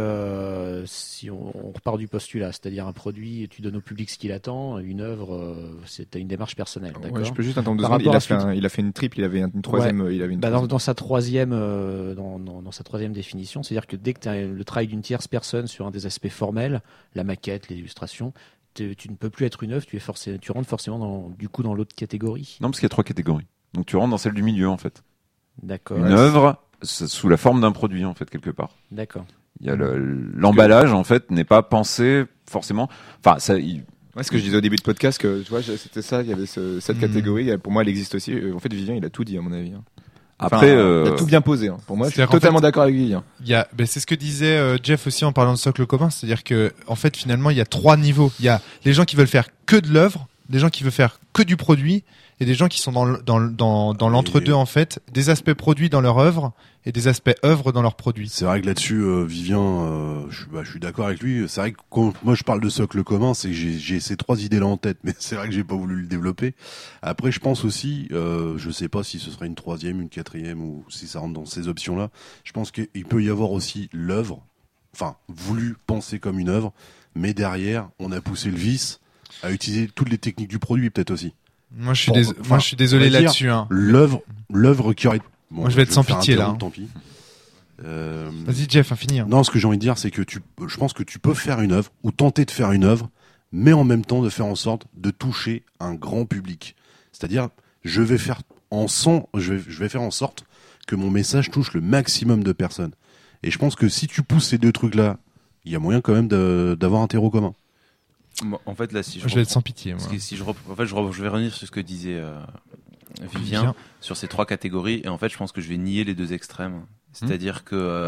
on repart du postulat, c'est-à-dire un produit, tu donnes au public ce qu'il attend, une œuvre, t'as une démarche personnelle. D'accord. Ouais, je peux juste attendre 2 secondes. Il a fait une triple, il avait une troisième. Ouais. Il avait une dans sa troisième, dans sa troisième définition, c'est-à-dire que dès que tu as le travail d'une tierce personne sur un des aspects formels, la maquette, l'illustration, tu ne peux plus être une œuvre, tu rentres forcément dans l'autre catégorie. Non, parce qu'il y a 3 catégories. Donc tu rentres dans celle du milieu en fait. D'accord. Une œuvre sous la forme d'un produit en fait quelque part. D'accord. Il y a l'emballage en fait n'est pas pensé forcément. Enfin, Ouais, ce que je disais au début de podcast, que tu vois, c'était ça, il y avait cette catégorie. Pour moi, elle existe aussi. En fait, Vivien, il a tout dit à mon avis. Après, il a tout bien posé. Pour moi, je suis totalement d'accord avec Vivien. C'est ce que disait Jeff aussi en parlant de socle commun, c'est-à-dire que en fait, finalement, il y a 3 niveaux. Il y a les gens qui veulent faire que de l'œuvre, des gens qui veulent faire que du produit, et des gens qui sont dans l'entre-deux en fait, des aspects produits dans leur œuvre et des aspects œuvre dans leur produit. C'est vrai que là-dessus, Vivien, je suis d'accord avec lui. C'est vrai que quand moi je parle de socle commun, c'est que j'ai ces 3 idées-là en tête, mais c'est vrai que j'ai pas voulu le développer. Après, je pense aussi, je sais pas si ce sera une 3e, une 4e ou si ça rentre dans ces options-là. Je pense qu'il peut y avoir aussi l'œuvre, enfin voulu penser comme une œuvre, mais derrière, on a poussé le vice à utiliser toutes les techniques du produit peut-être aussi. Moi, je suis désolé là-dessus. Hein. L'œuvre qui aurait. Bon, moi, je vais être sans pitié là. Tant pis. Vas-y, Jeff, fini. Hein. Non, ce que j'ai envie de dire, c'est que je pense que tu peux faire une œuvre ou tenter de faire une œuvre, mais en même temps de faire en sorte de toucher un grand public. C'est-à-dire, je vais faire en sorte que mon message touche le maximum de personnes. Et je pense que si tu pousses ces 2 trucs-là, il y a moyen quand même d'avoir un terreau commun. En fait, là, si je vais être sans pitié. Moi. Je vais revenir sur ce que disait Vivien sur ces 3 catégories, et en fait, je pense que je vais nier les 2 extrêmes. C'est-à-dire que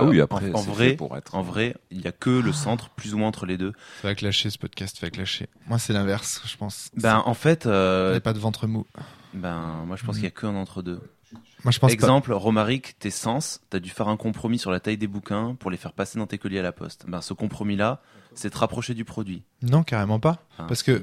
en vrai, il y a que le centre, plus ou moins entre les deux. Ça va clasher ce podcast, ça va clasher. Moi, c'est l'inverse, je pense. En fait, j'avais pas de ventre mou. Moi, je pense qu'il y a que un entre-deux. Moi, je pense Exemple, Romaric, tes sens, t'as dû faire un compromis sur la taille des bouquins pour les faire passer dans tes colis à la poste. Ce compromis-là, c'est te rapprocher du produit. Non, carrément pas. Parce que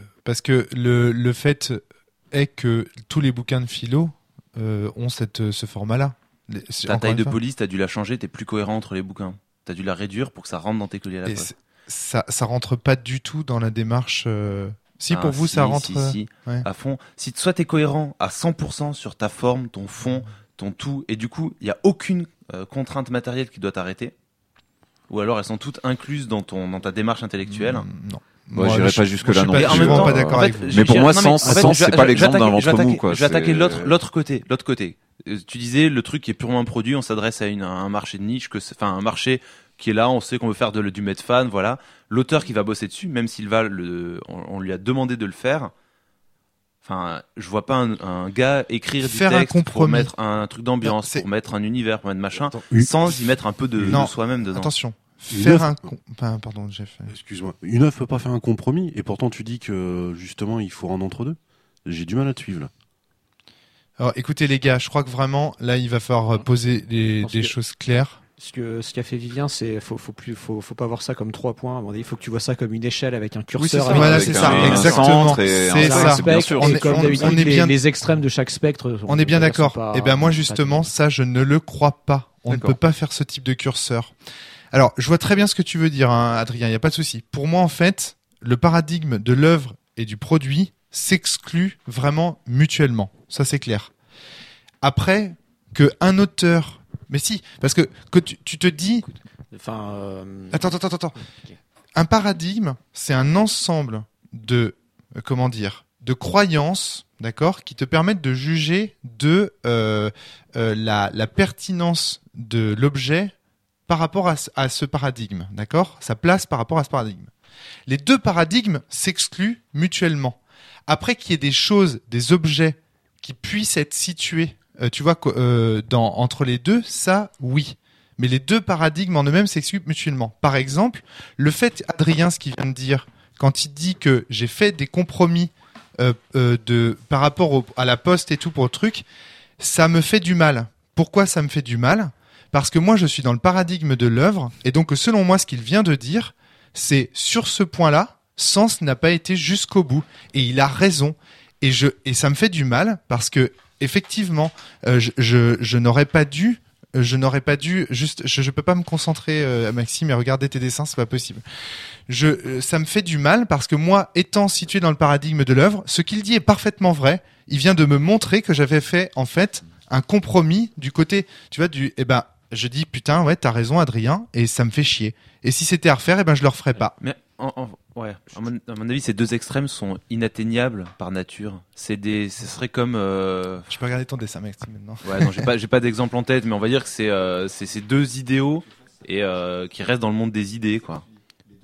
le fait est que tous les bouquins de philo ont ce format-là. Ta taille de police, t'as dû la changer, t'es plus cohérent entre les bouquins. T'as dû la réduire pour que ça rentre dans tes colis à la poste. Ça rentre pas du tout dans la démarche. Pour vous, ça rentre. Ouais. À fond. Si soit t'es cohérent à 100% sur ta forme, ton fond, ton tout, et du coup, il y a aucune contrainte matérielle qui doit t'arrêter. Ou alors elles sont toutes incluses dans ta démarche intellectuelle. Non. Moi, j'irai pas jusque là non. Je suis pas d'accord avec vous. Mais pour moi, sens, c'est pas l'exemple d'un ventre mou, quoi. Je vais attaquer l'autre côté. Tu disais le truc qui est purement un produit, on s'adresse à un marché de niche, un marché qui est là, on sait qu'on veut faire du Medfan, voilà. L'auteur qui va bosser dessus, même s'il on lui a demandé de le faire. Enfin, je vois pas un gars écrire du texte pour mettre un truc d'ambiance, pour mettre un univers, pour mettre machin, sans y mettre un peu de soi-même dedans. Attention. Pardon, Jeff. Excuse-moi. Une œuvre peut pas faire un compromis, et pourtant tu dis que justement il faut un entre-deux. J'ai du mal à te suivre là. Alors, écoutez les gars, je crois que vraiment là il va falloir poser des choses claires. Ce qu'a fait Vivien, c'est faut pas voir ça comme 3 points. Il faut que tu vois ça comme une échelle avec un curseur. Oui, c'est ça, exactement. C'est ça. Bien sûr. Et comme d'habitude, les extrêmes de chaque spectre. On est bien d'accord. Et moi justement, ça je ne le crois pas. On ne peut pas faire ce type de curseur. Alors, je vois très bien ce que tu veux dire, hein, Adrien. Il y a pas de souci. Pour moi, en fait, le paradigme de l'œuvre et du produit s'exclut vraiment mutuellement. Ça, c'est clair. Après, que un auteur, mais si, parce que tu te dis, attends. Okay. Un paradigme, c'est un ensemble de croyances, d'accord, qui te permettent de juger de la pertinence de l'objet par rapport à ce paradigme, d'accord, sa place par rapport à ce paradigme. Les 2 paradigmes s'excluent mutuellement. Après qu'il y ait des choses, des objets qui puissent être situés, entre les 2, ça, oui. Mais les 2 paradigmes en eux-mêmes s'excluent mutuellement. Par exemple, le fait, Adrien, ce qu'il vient de dire, quand il dit que j'ai fait des compromis par rapport à la poste et tout pour le truc, ça me fait du mal. Pourquoi ça me fait du mal ? Parce que moi, je suis dans le paradigme de l'œuvre, et donc selon moi, ce qu'il vient de dire, c'est sur ce point-là, Sens n'a pas été jusqu'au bout, et il a raison, et ça me fait du mal parce que effectivement, je n'aurais pas dû juste, je peux pas me concentrer, Maxime, et regarder tes dessins, c'est pas possible. Ça me fait du mal parce que moi, étant situé dans le paradigme de l'œuvre, ce qu'il dit est parfaitement vrai. Il vient de me montrer que j'avais fait en fait un compromis du côté, tu vois, je dis putain ouais t'as raison Adrien et ça me fait chier. Et si c'était à refaire, je le referais pas. Mais à mon avis, ces 2 extrêmes sont inatteignables par nature. Ce serait comme. Je peux regarder ton dessin, Maxime, maintenant. Ouais, non, j'ai pas d'exemple en tête, mais on va dire que c'est ces 2 idéaux et qui restent dans le monde des idées, quoi.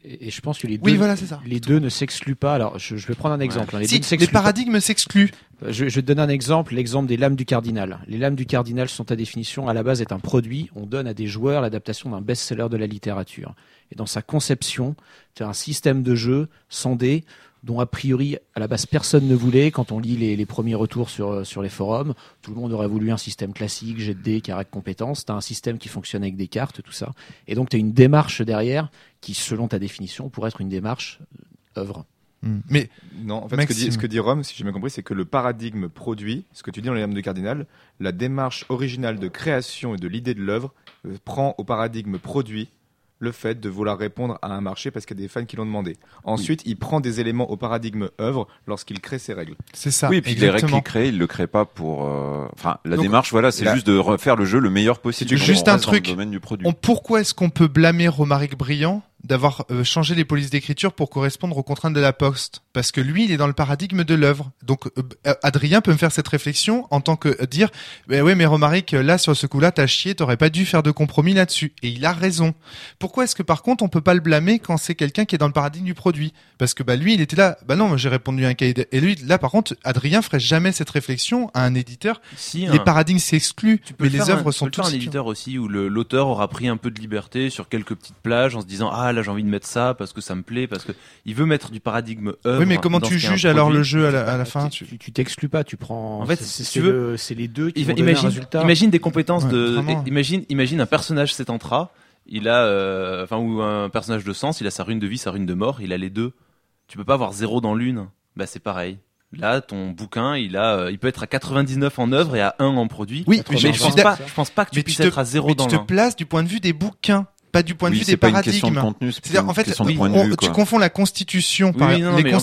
Et je pense que les deux, Oui, voilà, c'est ça. les deux ne s'excluent pas. Alors, je vais prendre un exemple. Ouais. Les paradigmes s'excluent. Je vais te donner un exemple, l'exemple des lames du cardinal. Les lames du cardinal sont à définition, à la base, est un produit. On donne à des joueurs l'adaptation d'un best-seller de la littérature. Et dans sa conception, c'est un système de jeu sans dés, dont a priori, à la base, personne ne voulait. Quand on lit les premiers retours sur les forums, tout le monde aurait voulu un système classique, jet de dés, carré de compétences. Tu as un système qui fonctionne avec des cartes, tout ça. Et donc, tu as une démarche derrière qui, selon ta définition, pourrait être une démarche œuvre. Mais non, en fait, ce que dit Rome, si j'ai bien compris, c'est que le paradigme produit, ce que tu dis dans les lames de cardinal, la démarche originale de création et de l'idée de l'œuvre prend au paradigme produit le fait de vouloir répondre à un marché parce qu'il y a des fans qui l'ont demandé. Ensuite, il prend des éléments au paradigme œuvre lorsqu'il crée ses règles. C'est ça. Oui, et puis les règles qu'il crée, il le crée pas pour. Enfin, la démarche, voilà, c'est juste de refaire le jeu le meilleur possible. Juste un truc. Dans le domaine du produit. Pourquoi est-ce qu'on peut blâmer Romaric Briand d'avoir changé les polices d'écriture pour correspondre aux contraintes de la Poste? Parce que lui, il est dans le paradigme de l'œuvre. Donc, Adrien peut me faire cette réflexion en tant que dire, oui, mais Romaric, là, sur ce coup-là, t'as chié, t'aurais pas dû faire de compromis là-dessus. Et il a raison. Pourquoi est-ce que, par contre, on peut pas le blâmer quand c'est quelqu'un qui est dans le paradigme du produit? Parce que, lui, il était là, non, moi, j'ai répondu à un cahier et lui, là, par contre, Adrien ferait jamais cette réflexion à un éditeur. Si, les paradigmes s'excluent, mais les œuvres sont toutes un éditeur aussi où l'auteur aura pris un peu de liberté sur quelques petites plages en se disant, là, j'ai envie de mettre ça parce que ça me plaît, parce que il veut mettre du paradigme œuvre. Oui, mais comment tu juges alors le jeu à la fin? Tu t'exclus pas, tu prends. En fait, si tu veux, c'est les deux qui vont donner un résultat. Imagine des compétences imagine un personnage Settantra, il a, ou un personnage de sens, il a sa rune de vie, sa rune de mort, il a les deux. Tu peux pas avoir 0 dans l'une. C'est pareil. Là, ton bouquin, il peut être à 99 en œuvre et à 1 en produit. Oui, mais je pense pas que tu puisses être à 0 dans l'un. Tu te places du point de vue des bouquins. Pas du point de vue des paradigmes. C'est-à-dire, en fait, tu confonds la constitution par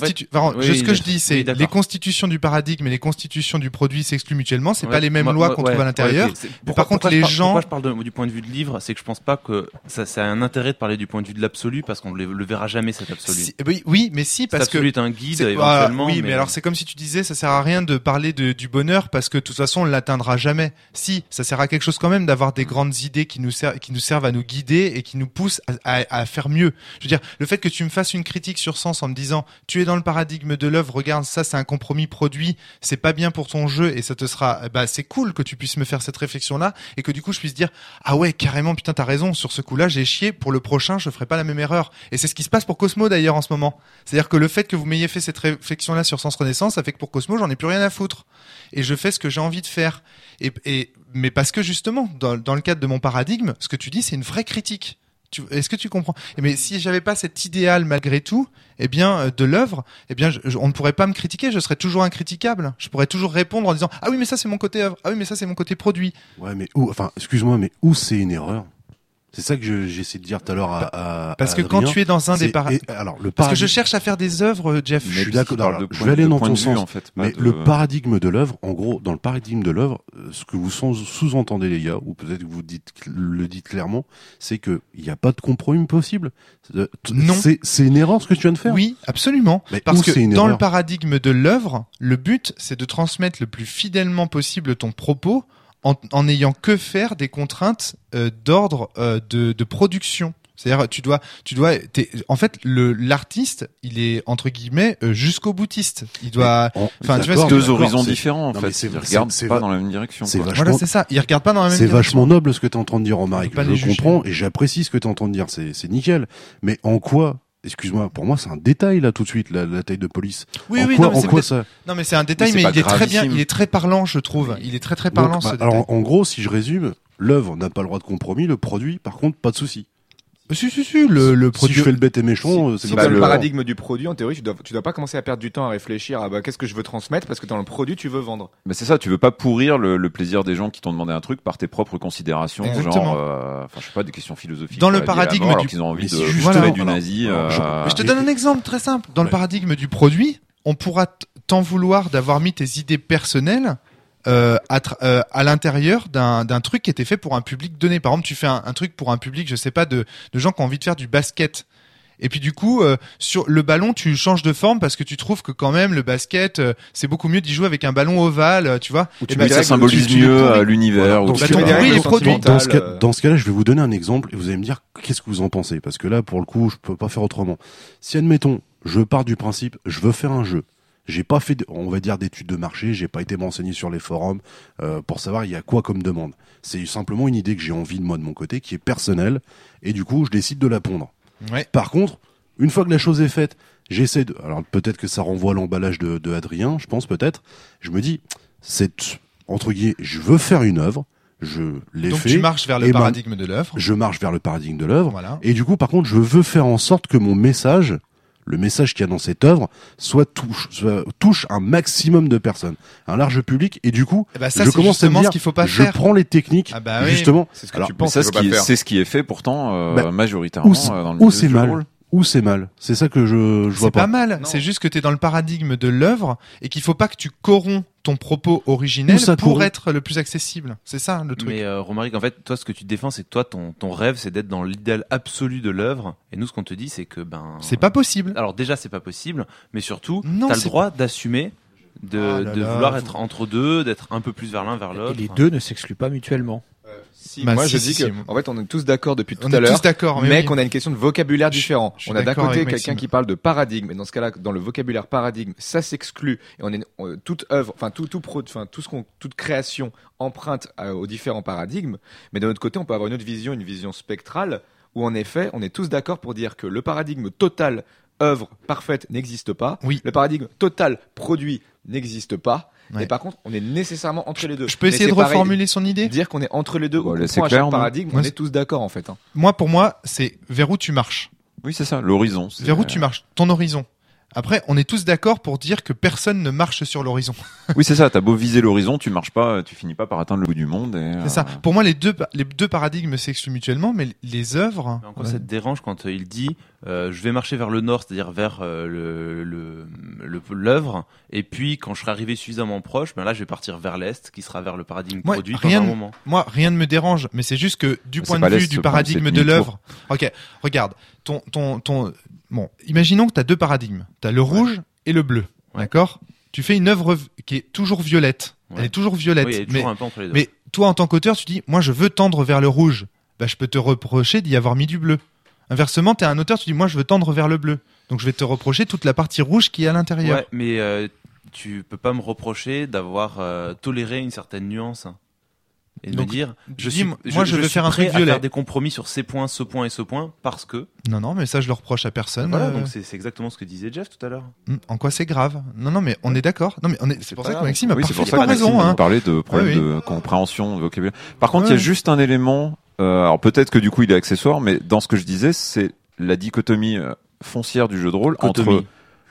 ce que je dis, c'est les constitutions du paradigme et les constitutions du produit s'excluent mutuellement. C'est pas les mêmes lois qu'on trouve à l'intérieur. Par contre, les gens. Pourquoi je parle du point de vue de livre, c'est que je pense pas que ça a un intérêt de parler du point de vue de l'absolu parce qu'on le verra jamais cet absolu. Oui, mais si, parce que. L'absolu est un guide éventuellement. Oui, mais alors c'est comme si tu disais, ça sert à rien de parler du bonheur parce que de toute façon on l'atteindra jamais. Si, ça sert à quelque chose quand même d'avoir des grandes idées qui nous servent à nous guider et qui nous poussent à faire mieux. Je veux dire, le fait que tu me fasses une critique sur Sens en me disant tu es dans le paradigme de l'œuvre, regarde, ça c'est un compromis produit, c'est pas bien pour ton jeu et ça te sera, c'est cool que tu puisses me faire cette réflexion-là et que du coup je puisse dire ah ouais, carrément, putain, t'as raison, sur ce coup-là j'ai chié, pour le prochain je ferai pas la même erreur. Et c'est ce qui se passe pour Cosmo d'ailleurs en ce moment. C'est-à-dire que le fait que vous m'ayez fait cette réflexion-là sur Sens Renaissance, ça fait que pour Cosmo j'en ai plus rien à foutre. Et je fais ce que j'ai envie de faire. Mais parce que justement, dans le cadre de mon paradigme, ce que tu dis c'est une vraie critique. Est-ce que tu comprends? Mais si j'avais pas cet idéal malgré tout, de l'œuvre, on ne pourrait pas me critiquer, je serais toujours incritiquable. Je pourrais toujours répondre en disant ah oui mais ça c'est mon côté œuvre, ah oui mais ça c'est mon côté produit. Ouais mais excuse-moi, mais où c'est une erreur? C'est ça que j'essaie de dire tout à l'heure parce que quand tu es dans un des parce que je cherche à faire des œuvres, Jeff. Je suis d'accord. Je vais aller dans ton sens. En fait, mais le paradigme de l'œuvre, en gros, dans le paradigme de l'œuvre, ce que vous sous-entendez les gars, ou peut-être que vous le dites clairement, c'est que il n'y a pas de compromis possible. Non. C'est une erreur ce que tu viens de faire. Oui, absolument. Mais parce que dans le paradigme de l'œuvre, le but c'est de transmettre le plus fidèlement possible ton propos. En n'ayant que faire des contraintes d'ordre de production. C'est-à-dire en fait l'artiste, il est entre guillemets jusqu'au boutiste. Il doit tu vois, deux horizons différents en fait. Ils regardent pas dans la même direction. Voilà, c'est ça. Ils regardent pas dans la même direction. C'est vachement noble ce que tu es en train de dire, Romaric. Je le comprends et j'apprécie ce que tu es en train de dire, c'est nickel. Mais en quoi excuse-moi, pour moi c'est un détail là tout de suite la taille de police. Oui, ça... Non mais c'est un détail, mais il est très bien, il est très parlant, je trouve. Il est très très parlant. Donc, alors en gros, si je résume, l'œuvre n'a pas le droit de compromis, le produit, par contre, pas de souci. Si, le produit. Si je fais le bête et méchant, c'est le paradigme du produit, en théorie, tu dois pas commencer à perdre du temps à réfléchir à qu'est-ce que je veux transmettre parce que dans le produit, tu veux vendre. Mais c'est ça, tu veux pas pourrir le plaisir des gens qui t'ont demandé un truc par tes propres considérations, genre, je sais pas, des questions philosophiques. Dans le paradigme alors qu'ils ont envie de tuer du nazi. Je te donne un exemple très simple. Dans le paradigme du produit, on pourra t'en vouloir d'avoir mis tes idées personnelles à l'intérieur d'un truc qui était fait pour un public donné. Par exemple, tu fais un truc pour un public, je sais pas, de gens qui ont envie de faire du basket. Et puis du coup, sur le ballon, tu changes de forme parce que tu trouves que quand même le basket, c'est beaucoup mieux d'y jouer avec un ballon ovale, tu vois. Et ça symbolise mieux l'univers. Dans ce cas-là, je vais vous donner un exemple et vous allez me dire qu'est-ce que vous en pensez. Parce que là, pour le coup, je peux pas faire autrement. Si admettons, je pars du principe, je veux faire un jeu. J'ai pas fait, on va dire, d'études de marché. J'ai pas été m'enseigner sur les forums pour savoir il y a quoi comme demande. C'est simplement une idée que j'ai envie de moi de mon côté, qui est personnelle, et du coup, je décide de la pondre. Ouais. Par contre, une fois que la chose est faite, j'essaie de. Alors peut-être que ça renvoie à l'emballage de Adrien, je pense peut-être. Je me dis, c'est entre guillemets, je veux faire une œuvre. Je l'ai Donc fait. tu marches vers le paradigme de l'œuvre. Je marche vers le paradigme de l'œuvre. Voilà. Et du coup, par contre, je veux faire en sorte que mon message, le message qu'il y a dans cette œuvre, touche un maximum de personnes, un large public. Et du coup, ça, je commence à me dire, ce qu'il faut pas je faire. prends les techniques, justement. C'est ce que tu penses. C'est ce qui est fait pourtant majoritairement dans le ou c'est mal. Ou c'est mal. C'est ça que je vois pas. C'est pas mal. C'est juste que t'es dans le paradigme de l'œuvre et qu'il faut pas que tu corromps ton propos originel pour être le plus accessible. C'est ça le truc. Mais Romaric, en fait, toi, ce que tu défends, c'est que toi, ton rêve, c'est d'être dans l'idéal absolu de l'œuvre. Et nous, ce qu'on te dit, c'est que c'est pas possible. Alors déjà, c'est pas possible, mais surtout, non, t'as le droit d'assumer de vouloir être entre deux, d'être un peu plus vers l'un, vers l'autre. Et les deux ne s'excluent pas mutuellement. Moi, je dis que, en fait, on est tous d'accord depuis tout à l'heure, mais qu'on a une question de vocabulaire différent. On a d'un côté quelqu'un qui parle de paradigme, et dans ce cas-là, dans le vocabulaire paradigme, ça s'exclut, et on est toute œuvre, enfin toute création emprunte aux différents paradigmes. Mais d'un autre côté, on peut avoir une autre vision, une vision spectrale, où en effet, on est tous d'accord pour dire que le paradigme total œuvre parfaite n'existe pas. Oui. Le paradigme total produit n'existe pas. Ouais. Et par contre, on est nécessairement entre les deux. Je peux essayer de reformuler son idée. Dire qu'on est entre les deux, bon, au point à chaque paradigme, on est tous d'accord en fait. Pour moi, c'est vers où tu marches. Oui, c'est ça, l'horizon. Vers où tu marches, ton horizon. Après, on est tous d'accord pour dire que personne ne marche sur l'horizon. Oui, c'est ça. T'as beau viser l'horizon, tu marches pas, tu finis pas par atteindre le bout du monde. C'est ça. Pour moi, les deux paradigmes s'excluent mutuellement, mais les œuvres. Mais encore, ça te dérange quand il dit, je vais marcher vers le nord, c'est-à-dire vers l'œuvre, et puis quand je serai arrivé suffisamment proche, là, je vais partir vers l'est, qui sera vers le paradigme produit dans un moment. Moi, rien ne me dérange, mais c'est juste que du point de vue du paradigme de l'œuvre. Ok, regarde, bon, imaginons que tu as deux paradigmes. Tu as le rouge et le bleu. Ouais. D'accord ? Tu fais une œuvre qui est toujours violette. Ouais. Elle est toujours violette. Oui, elle est toujours un peu entre les deux. Mais toi, en tant qu'auteur, tu dis, moi, je veux tendre vers le rouge. Je peux te reprocher d'y avoir mis du bleu. Inversement, tu es un auteur, tu dis, moi, je veux tendre vers le bleu. Donc, je vais te reprocher toute la partie rouge qui est à l'intérieur. Ouais, mais tu peux pas me reprocher d'avoir toléré une certaine nuance. Et de me dire, je veux faire un truc violet. Faire des compromis sur ces points, ce point et ce point, parce que. Non, mais ça, je le reproche à personne. Voilà, donc c'est exactement ce que disait Jeff tout à l'heure. En quoi c'est grave ? Non, mais on est d'accord. Non, mais c'est pour ça que Maxime a parfaitement raison. On parlait de problème de compréhension, de vocabulaire. Par contre, il y a juste un élément. Alors peut-être que du coup, il est accessoire, mais dans ce que je disais, c'est la dichotomie foncière du jeu de rôle entre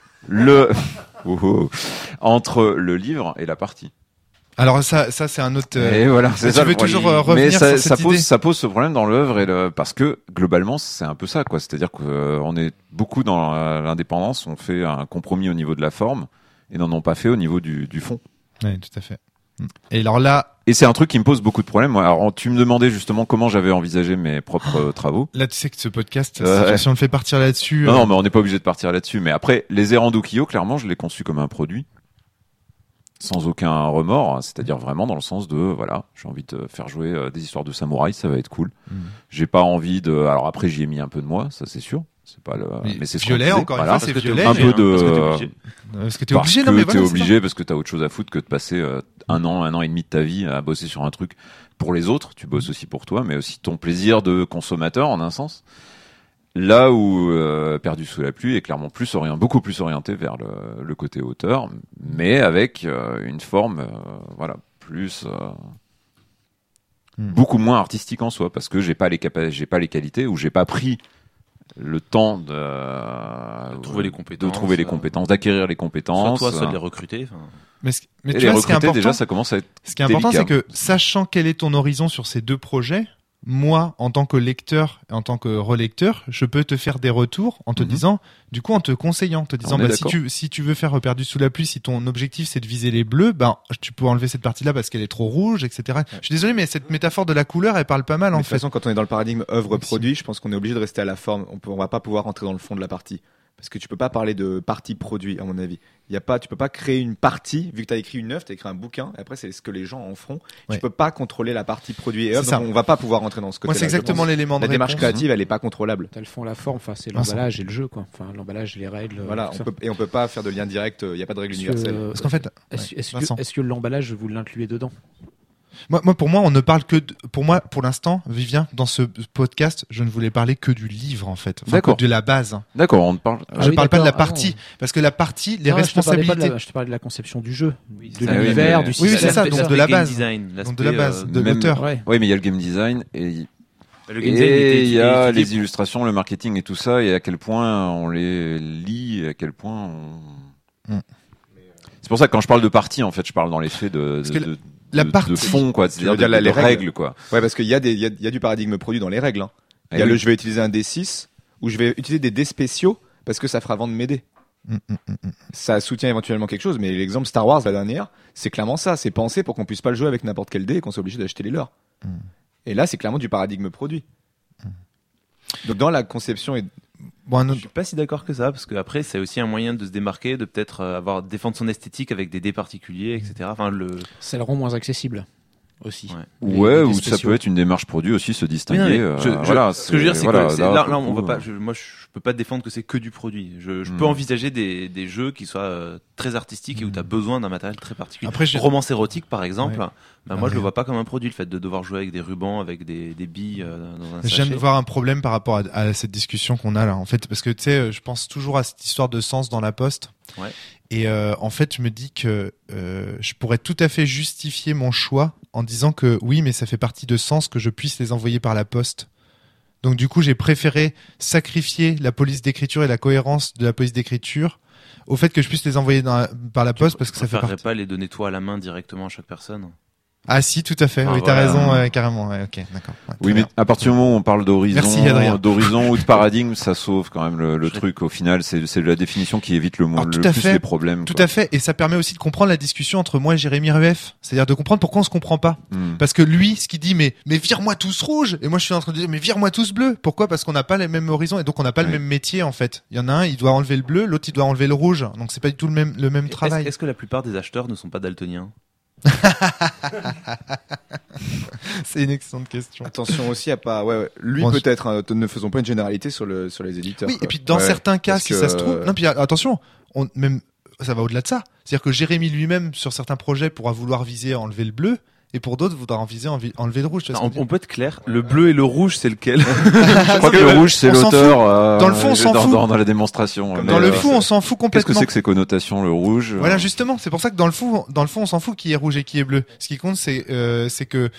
entre le livre et la partie. Alors ça c'est un autre. Et voilà, c'est ça. Tu veux toujours revenir sur cette idée. Ça pose ce problème dans l'œuvre parce que globalement c'est un peu ça quoi. C'est-à-dire qu'on est beaucoup dans l'indépendance, on fait un compromis au niveau de la forme et n'en ont pas fait au niveau du fond. Oui, tout à fait. Et alors là. Et c'est un truc qui me pose beaucoup de problèmes. Alors tu me demandais justement comment j'avais envisagé mes propres travaux. Là tu sais que ce podcast, si on le fait partir là-dessus. Non, mais on n'est pas obligé de partir là-dessus. Mais après, les errants d'Ukiyo, clairement, je l'ai conçu comme un produit. Sans aucun remords, c'est-à-dire vraiment dans le sens de voilà, j'ai envie de faire jouer des histoires de samouraïs, ça va être cool. J'ai pas envie de. Alors après, j'y ai mis un peu de moi, ça c'est sûr. C'est pas le. Mais c'est violet encore une fois, c'est violet. Un peu de. Parce que t'es obligé. Non mais t'es obligé parce que t'as autre chose à foutre que de passer un an et demi de ta vie à bosser sur un truc pour les autres. Tu bosses aussi pour toi, mais aussi ton plaisir de consommateur en un sens. Là où Perdu sous la pluie est clairement beaucoup plus orienté vers le côté auteur, mais avec une forme plus beaucoup moins artistique en soi, parce que j'ai pas les qualités ou j'ai pas pris le temps de trouver les compétences, d'acquérir les compétences, soit toi, soit de les recruter. Mais tu vois, ce qui est important, déjà, ça commence à être. Ce qui est important, c'est que sachant quel est ton horizon sur ces deux projets, moi, en tant que lecteur et en tant que relecteur, je peux te faire des retours en te disant, du coup, en te conseillant, en te disant, si tu veux faire Perdu sous la pluie, si ton objectif c'est de viser les bleus, tu peux enlever cette partie-là parce qu'elle est trop rouge, etc. Je suis désolé, mais cette métaphore de la couleur, elle parle pas mal, en fait. De toute façon, quand on est dans le paradigme œuvre-produit, je pense qu'on est obligé de rester à la forme. On va pas pouvoir rentrer dans le fond de la partie. Parce que tu peux pas parler de partie produit, à mon avis. Tu peux pas créer une partie, vu que tu as écrit une œuvre, tu as écrit un bouquin, et après c'est ce que les gens en feront. Ouais. Tu peux pas contrôler la partie produit et œuvre, donc on va pas pouvoir rentrer dans ce côté-là. Moi, c'est exactement l'élément de la démarche créative, elle est pas contrôlable. T'as le fond, la forme, c'est l'emballage et le jeu, quoi. Enfin, l'emballage, les règles. Voilà, on peut pas faire de lien direct, il y a pas de règle universelle. Parce qu'en fait, est-ce que l'emballage, vous l'incluez dedans? Pour moi, on ne parle que pour l'instant, Vivien, dans ce podcast, je ne voulais parler que du livre, en fait. Enfin, d'accord. Que de la base. D'accord, on parle. Je parle pas de la partie. Parce que la partie, les responsabilités. Je te parlais de la conception du jeu. De l'univers, du système. Oui, c'est ça, donc de la base. Donc de la base, de l'auteur. Oui, mais il y a le game design et il y a les illustrations, le marketing et tout ça, et à quel point on les lit, et à quel point C'est pour ça que quand je parle de partie, en fait, je parle dans les faits de fond, quoi, c'est-à-dire les règles, quoi. Ouais, parce qu'il y a du paradigme produit dans les règles, hein. Il y a je vais utiliser un D6 ou je vais utiliser des dés spéciaux parce que ça fera vendre mes dés. Ça soutient éventuellement quelque chose, mais l'exemple Star Wars, la dernière, c'est clairement ça. C'est pensé pour qu'on puisse pas le jouer avec n'importe quel dé et qu'on soit obligé d'acheter les leurs. Et là, c'est clairement du paradigme produit. Donc dans la conception je suis pas si d'accord que ça, parce que après c'est aussi un moyen de se démarquer, de peut-être défendre son esthétique avec des dés particuliers, etc. Enfin, ça le rend moins accessible aussi. Ouais, ou ça peut être une démarche produit aussi, se distinguer. Voilà. Ce que je veux dire, c'est que là, on va pas. Moi, je peux pas défendre que c'est que du produit. Je peux envisager des jeux qui soient très artistiques et où tu as besoin d'un matériel très particulier. Après, romance érotique, par exemple. Moi, je le vois pas comme un produit, le fait de devoir jouer avec des rubans, avec des billes dans un sachet. Je viens de voir un problème par rapport à cette discussion qu'on a là, en fait, parce que tu sais, je pense toujours à cette histoire de sens dans la poste. Ouais. Et en fait, je me dis que je pourrais tout à fait justifier mon choix en disant que oui, mais ça fait partie de sens que je puisse les envoyer par la poste. Donc du coup, j'ai préféré sacrifier la police d'écriture et la cohérence de la police d'écriture au fait que je puisse les envoyer par la poste parce que ça fait partie. Pas les donner toi à la main directement à chaque personne. Ah si, tout à fait. Oui, t'as raison, carrément. Ouais, ok, d'accord. Ouais, oui, mais à partir du moment où on parle d'horizon ou de paradigme, ça sauve quand même le truc. Au final, c'est la définition qui évite le plus les problèmes. Tout à fait. Et ça permet aussi de comprendre la discussion entre moi et Jérémy Rueff. C'est-à-dire de comprendre pourquoi on se comprend pas. Parce que lui, ce qu'il dit, mais vire-moi tous rouges. Et moi, je suis en train de dire, mais vire-moi tous bleus. Pourquoi? Parce qu'on n'a pas les mêmes horizons et donc on n'a pas le même métier, en fait. Il y en a un, il doit enlever le bleu, l'autre, il doit enlever le rouge. Donc c'est pas du tout le même travail. Est-ce que la plupart des acheteurs ne sont pas daltoniens? C'est une excellente question. Attention aussi à pas. Lui peut-être. Ne faisons pas une généralité sur les éditeurs. Oui, quoi. Et puis dans certains cas, si ça se trouve. Non, puis attention. Même ça va au-delà de ça. C'est-à-dire que Jérémy lui-même sur certains projets pourra vouloir viser à enlever le bleu. Et pour d'autres, voudra viser enlever le rouge. On peut être clair. Le bleu et le rouge, c'est lequel? Je crois que le rouge, c'est l'auteur. Dans le fond, on s'en fout. Dans la démonstration. Dans le fond, on s'en fout complètement. Qu'est-ce que c'est que ces connotations, le rouge? Voilà, justement. C'est pour ça que dans le fond, on s'en fout qui est rouge et qui est bleu. Ce qui compte, c'est que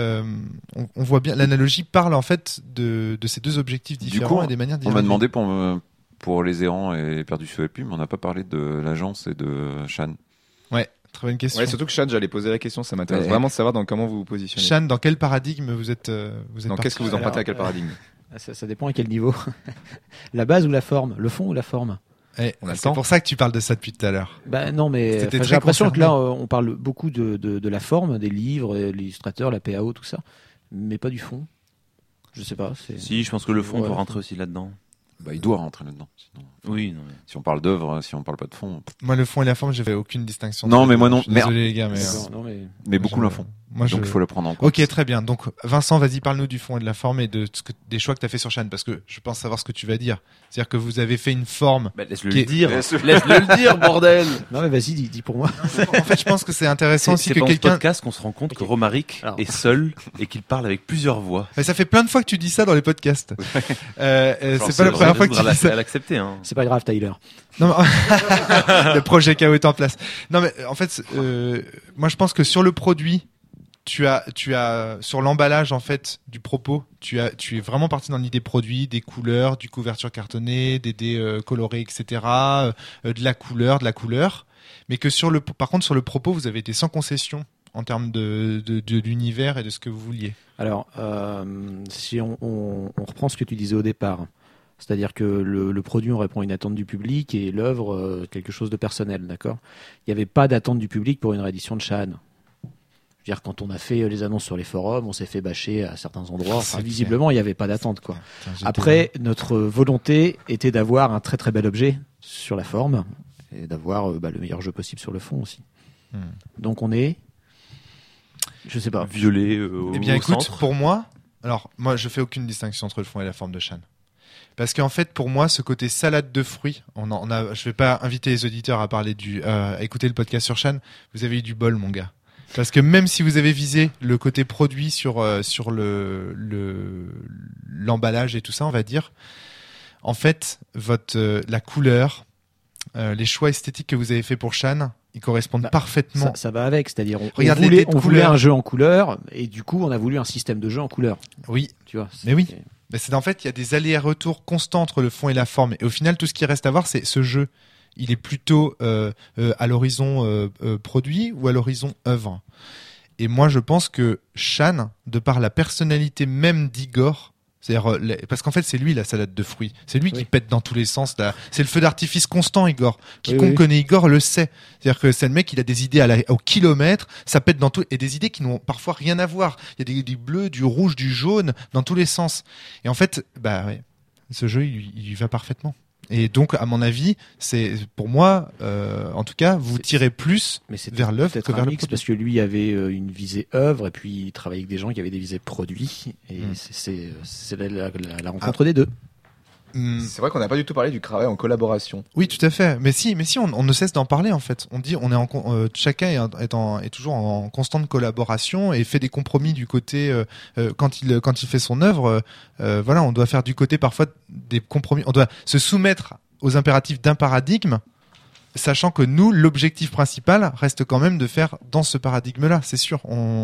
on voit bien l'analogie parle en fait de ces deux objectifs différents et des manières différentes. On m'a demandé pour les errants et Perdu sous la pluie, mais on n'a pas parlé de l'agence et de Shan. Ouais. Très bonne question. Ouais, surtout que Shan, j'allais poser la question, ça m'intéresse vraiment de savoir dans comment vous vous positionnez. Shan, dans quel paradigme vous êtes qu'est-ce que vous empruntez à quel paradigme? Ça dépend à quel niveau. La base ou la forme? Le fond ou la forme? C'est pour ça que tu parles de ça depuis tout à l'heure. Non, mais j'ai l'impression que là, on parle beaucoup de la forme, des livres, l'illustrateur, la PAO, tout ça, mais pas du fond. Je sais pas. Si, je pense que le fond doit rentrer aussi là-dedans. Il doit rentrer là-dedans. Sinon... Oui, non, mais... Si on parle d'œuvre, si on parle pas de fond. Moi, le fond et la forme, j'ai fait aucune distinction. Non, mais moi non. Désolé les gars, mais beaucoup le font. Donc il faut le prendre en compte. Ok, très bien. Donc Vincent, vas-y, parle-nous du fond et de la forme et des choix que tu as fait sur Shan, parce que je pense savoir ce que tu vas dire. C'est-à-dire que vous avez fait une forme. Laisse-le le dire. Laisse-le le dire, bordel. Non mais vas-y, dis pour moi. En fait, je pense que c'est intéressant aussi que quelqu'un. C'est dans ce podcast qu'on se rend compte que Romaric est seul et qu'il parle avec plusieurs voix. Mais ça fait plein de fois que tu dis ça dans les podcasts. C'est pas la première fois que tu dis ça. À l'accepter, hein. C'est pas grave, Tyler. Non, mais... le projet KO est en place. Non, mais en fait, moi je pense que sur le produit, tu as sur l'emballage en fait du propos, tu es vraiment parti dans l'idée produit, des couleurs, du couverture cartonnée, des dés colorés, etc., de la couleur, mais que par contre sur le propos, vous avez été sans concession en termes de l'univers et de ce que vous vouliez. Alors, si on reprend ce que tu disais au départ, c'est-à-dire que le produit, on répond à une attente du public et l'œuvre, quelque chose de personnel, d'accord ? Il n'y avait pas d'attente du public pour une réédition de Shan. Je veux dire, quand on a fait les annonces sur les forums, on s'est fait bâcher à certains endroits. Enfin, visiblement, il n'y avait pas d'attente, quoi. Après, notre volonté était d'avoir un très très bel objet sur la forme et d'avoir le meilleur jeu possible sur le fond aussi. Donc on est, je sais pas, violet Eh bien, au écoute, centre. pour moi, je fais aucune distinction entre le fond et la forme de Shan. Parce qu'en fait, pour moi, ce côté salade de fruits, je vais pas inviter les auditeurs à parler à écouter le podcast sur Shan. Vous avez eu du bol, mon gars. Parce que même si vous avez visé le côté produit sur l'emballage et tout ça, on va dire, en fait, la couleur, les choix esthétiques que vous avez fait pour Shan, ils correspondent parfaitement. Ça va avec, c'est-à-dire on voulait un jeu en couleur et du coup on a voulu un système de jeu en couleur. Oui, tu vois. Mais oui. Mais c'est en fait, il y a des allers-retours constants entre le fond et la forme. Et au final, tout ce qui reste à voir, c'est ce jeu. Il est plutôt à l'horizon produit ou à l'horizon œuvre. Et moi, je pense que Shan, de par la personnalité même d'Igor, c'est-à-dire parce qu'en fait, c'est lui la salade de fruits. C'est lui qui pète dans tous les sens. C'est le feu d'artifice constant, Igor. Quiconque connaît Igor le sait. C'est-à-dire que c'est le mec, il a des idées au kilomètre. Ça pète dans tout et des idées qui n'ont parfois rien à voir. Il y a du bleu, du rouge, du jaune dans tous les sens. Et en fait, ce jeu, il lui va parfaitement. Et donc, à mon avis, c'est pour moi, en tout cas, vous tirez plus vers l'œuvre que vers le produit. Parce que lui avait une visée œuvre et puis il travaillait avec des gens qui avaient des visées produits. Et c'est la rencontre des deux. C'est vrai qu'on n'a pas du tout parlé du travail en collaboration. Oui, tout à fait. Mais si, on ne cesse d'en parler en fait. On dit, chacun est toujours en constante collaboration et fait des compromis du côté quand il fait son œuvre. On doit faire du côté parfois des compromis. On doit se soumettre aux impératifs d'un paradigme, sachant que nous, l'objectif principal reste quand même de faire dans ce paradigme-là. C'est sûr.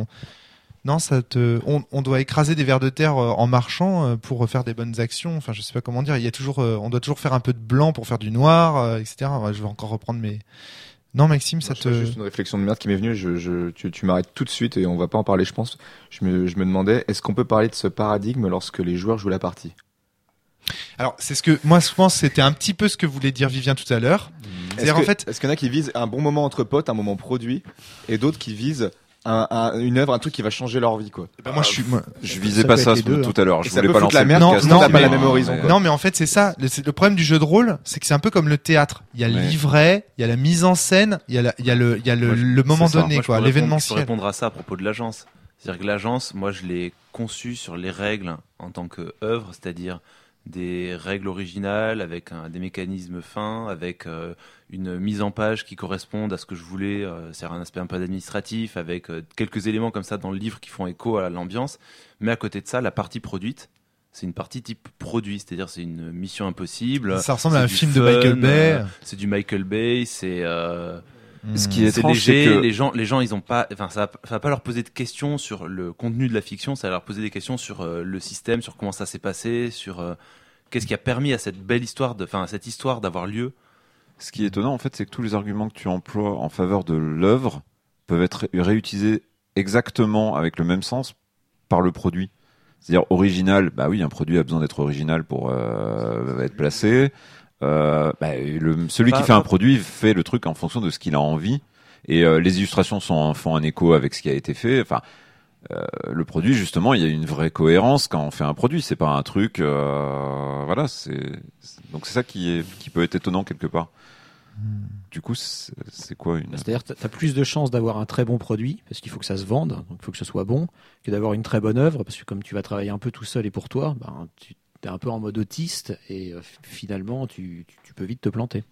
On doit écraser des vers de terre en marchant pour faire des bonnes actions. Enfin, je sais pas comment dire. Il y a toujours, on doit toujours faire un peu de blanc pour faire du noir, etc. Je vais encore reprendre mes. Non, Maxime, juste une réflexion de merde qui m'est venue. Tu m'arrêtes tout de suite et on va pas en parler. Je pense. Je me demandais, est-ce qu'on peut parler de ce paradigme lorsque les joueurs jouent la partie? Alors, c'est ce que moi je pense. C'était un petit peu ce que voulait dire Vivien tout à l'heure. Est-ce qu'il y en a qui visent un bon moment entre potes, un moment produit, et d'autres qui visent une œuvre, un truc qui va changer leur vie, quoi. Je visais pas ça tout à l'heure. Je voulais pas lancer la merde. Non, pas la même horizon. Non, mais en fait, c'est ça. Le problème du jeu de rôle, c'est que c'est un peu comme le théâtre. Il y a le livret, il y a la mise en scène, il y a le moment donné, quoi, l'événementiel. Je peux répondre à ça à propos de l'agence. C'est-à-dire que l'agence, moi, je l'ai conçue sur les règles en tant qu'œuvre, c'est-à-dire des règles originales avec des mécanismes fins, avec une mise en page qui corresponde à ce que je voulais, c'est un aspect un peu administratif, avec quelques éléments comme ça dans le livre qui font écho à l'ambiance. Mais à côté de ça, la partie produite, c'est une partie type produit, c'est-à-dire c'est une mission impossible. Ça ressemble à un film de Michael Bay. C'est du Michael Bay, c'est ce qui est étrange, léger. c'est que les gens, ils ont pas, ça va pas leur poser de questions sur le contenu de la fiction, ça va leur poser des questions sur le système, sur comment ça s'est passé, sur qu'est-ce qui a permis à cette belle histoire, à cette histoire d'avoir lieu. Ce qui est étonnant, en fait, c'est que tous les arguments que tu emploies en faveur de l'œuvre peuvent être réutilisés exactement avec le même sens par le produit. C'est-à-dire original, bah oui, un produit a besoin d'être original pour être placé. Celui qui fait un produit fait le truc en fonction de ce qu'il a envie, et les illustrations font un écho avec ce qui a été fait. Enfin, le produit, justement, il y a une vraie cohérence quand on fait un produit. C'est pas un truc, donc c'est ça qui peut être étonnant quelque part. Du coup, c'est quoi C'est-à-dire, t'as plus de chances d'avoir un très bon produit, parce qu'il faut que ça se vende, donc il faut que ce soit bon, que d'avoir une très bonne œuvre, parce que comme tu vas travailler un peu tout seul et pour toi, tu es un peu en mode autiste, et finalement, tu peux vite te planter.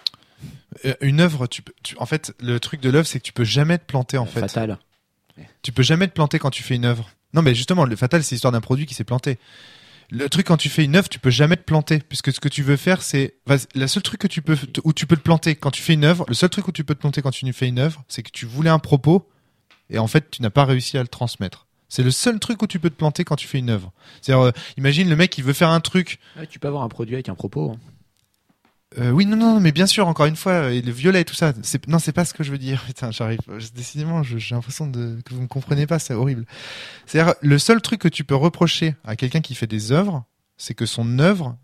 Une œuvre, en fait, le truc de l'œuvre, c'est que tu peux jamais te planter, en fait. Fatal. Tu peux jamais te planter quand tu fais une œuvre. Non, mais justement, le fatal, c'est l'histoire d'un produit qui s'est planté. Le truc, quand tu fais une œuvre, tu peux jamais te planter, puisque ce que tu veux faire, c'est le seul truc où tu peux te planter quand tu fais une œuvre. Le seul truc où tu peux te planter quand tu fais une œuvre, c'est que tu voulais un propos et en fait, tu n'as pas réussi à le transmettre. C'est le seul truc où tu peux te planter quand tu fais une œuvre. C'est-à-dire, imagine le mec, il veut faire un truc. Ouais, tu peux avoir un produit avec un propos. Oui, non, mais bien sûr, encore une fois, et le violet, tout ça. C'est pas ce que je veux dire. Putain, décidément, j'ai l'impression que vous me comprenez pas, c'est horrible. C'est-à-dire, le seul truc que tu peux reprocher à quelqu'un qui fait des œuvres, c'est que son œuvre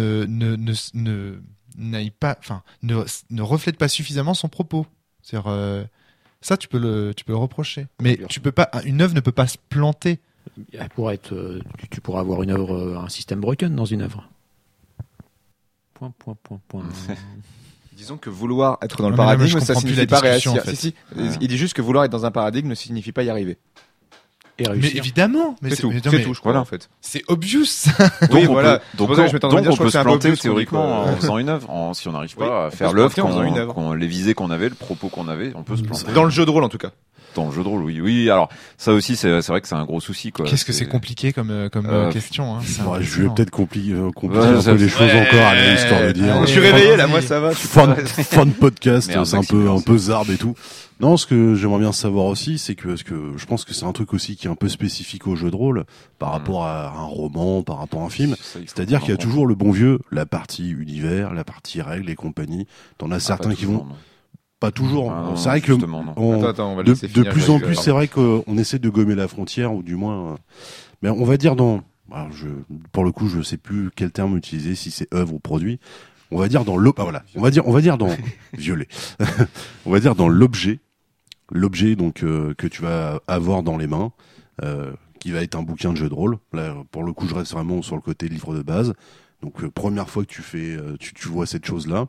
n'aille pas, enfin, ne reflète pas suffisamment son propos. C'est-à-dire, ça, tu peux le reprocher. Mais tu peux pas, une œuvre ne peut pas se planter. Tu pourras avoir une œuvre, un système broken dans une œuvre. Point. Disons que vouloir être dans le paradigme, ça signifie pas réussir. En fait. Il dit juste que vouloir être dans un paradigme ne signifie pas y arriver. Mais évidemment, c'est tout, je crois, en fait. C'est obvious. Oui, voilà. Donc on peut se planter théoriquement en faisant une œuvre. Si on n'arrive pas à faire l'œuvre, les visées qu'on avait, le propos qu'on avait, on peut se planter. Dans le jeu de rôle, en tout cas. Dans le jeu de rôle, oui. Alors, ça aussi, c'est vrai que c'est un gros souci, quoi. Qu'est-ce que c'est compliqué comme question, hein. Je vais peut-être compliquer un peu les choses encore, allez, histoire de dire. Je suis réveillé, là, moi, ça va. Fin de podcast, c'est un peu zarbe et tout. Non, ce que j'aimerais bien savoir aussi, c'est que je pense que c'est un truc aussi qui est un peu spécifique au jeu de rôle par rapport à un roman, par rapport à un film. C'est-à-dire qu'il y a toujours le bon vieux, la partie univers, la partie règles et compagnie. T'en as certains qui vont. Pas toujours. C'est vrai que de plus en plus, c'est vrai qu'on essaie de gommer la frontière, ou du moins. Mais on va dire pour le coup, je sais plus quel terme utiliser, si c'est œuvre ou produit. On va dire dans on va dire dans violet. On va dire dans l'objet donc que tu vas avoir dans les mains, qui va être un bouquin de jeu de rôle. Là, pour le coup, je reste vraiment sur le côté livre de base. Donc première fois que tu vois cette chose-là.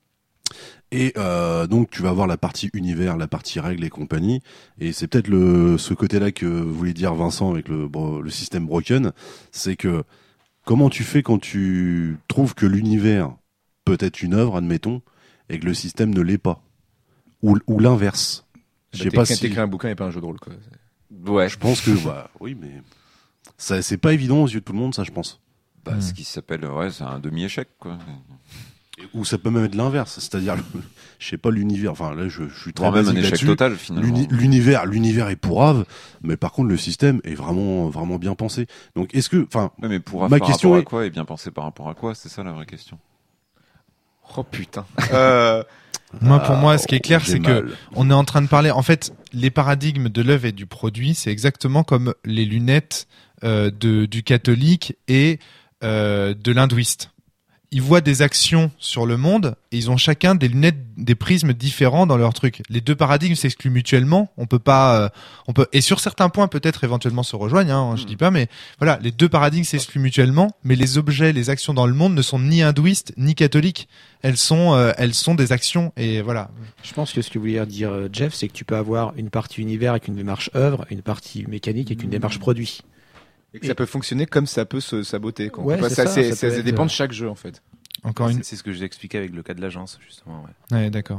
Et donc tu vas avoir la partie univers, la partie règles et compagnie. Et c'est peut-être ce côté-là que voulait dire Vincent avec le système broken, c'est que comment tu fais quand tu trouves que l'univers peut être une œuvre, admettons, et que le système ne l'est pas, ou l'inverse. Je sais pas si t'écris un bouquin et pas un jeu de rôle, quoi. Ouais. Je pense que oui, mais ça c'est pas évident aux yeux de tout le monde, ça, je pense. Ce qui s'appelle c'est un demi-échec, quoi. Ou ça peut même être l'inverse, c'est-à-dire, je sais pas, l'univers. Enfin, là, je suis très même un échec total, finalement. L'univers est pourrave, mais par contre, le système est vraiment, vraiment bien pensé. Donc, est-ce que, mais pourrave ma question est quoi, et bien pensé par rapport à quoi, c'est ça la vraie question. Oh putain. Moi, pour moi, ce qui est clair, c'est que on est en train de parler. En fait, les paradigmes de l'œuvre et du produit, c'est exactement comme les lunettes du catholique et de l'hindouiste. Ils voient des actions sur le monde et ils ont chacun des lunettes, des prismes différents dans leur truc. Les deux paradigmes s'excluent mutuellement. On peut et sur certains points peut-être éventuellement se rejoignent, je dis pas, mais voilà, les deux paradigmes s'excluent mutuellement, mais les objets, les actions dans le monde ne sont ni hindouistes ni catholiques. Elles sont des actions et voilà. Je pense que ce que voulait dire Jeff, c'est que tu peux avoir une partie univers avec une démarche œuvre, une partie mécanique avec une démarche produit. Et que ça peut fonctionner comme ça peut se saboter. Ouais, ça dépend de chaque jeu, en fait. C'est ce que j'ai expliqué avec le cas de l'agence, justement. Ouais, d'accord.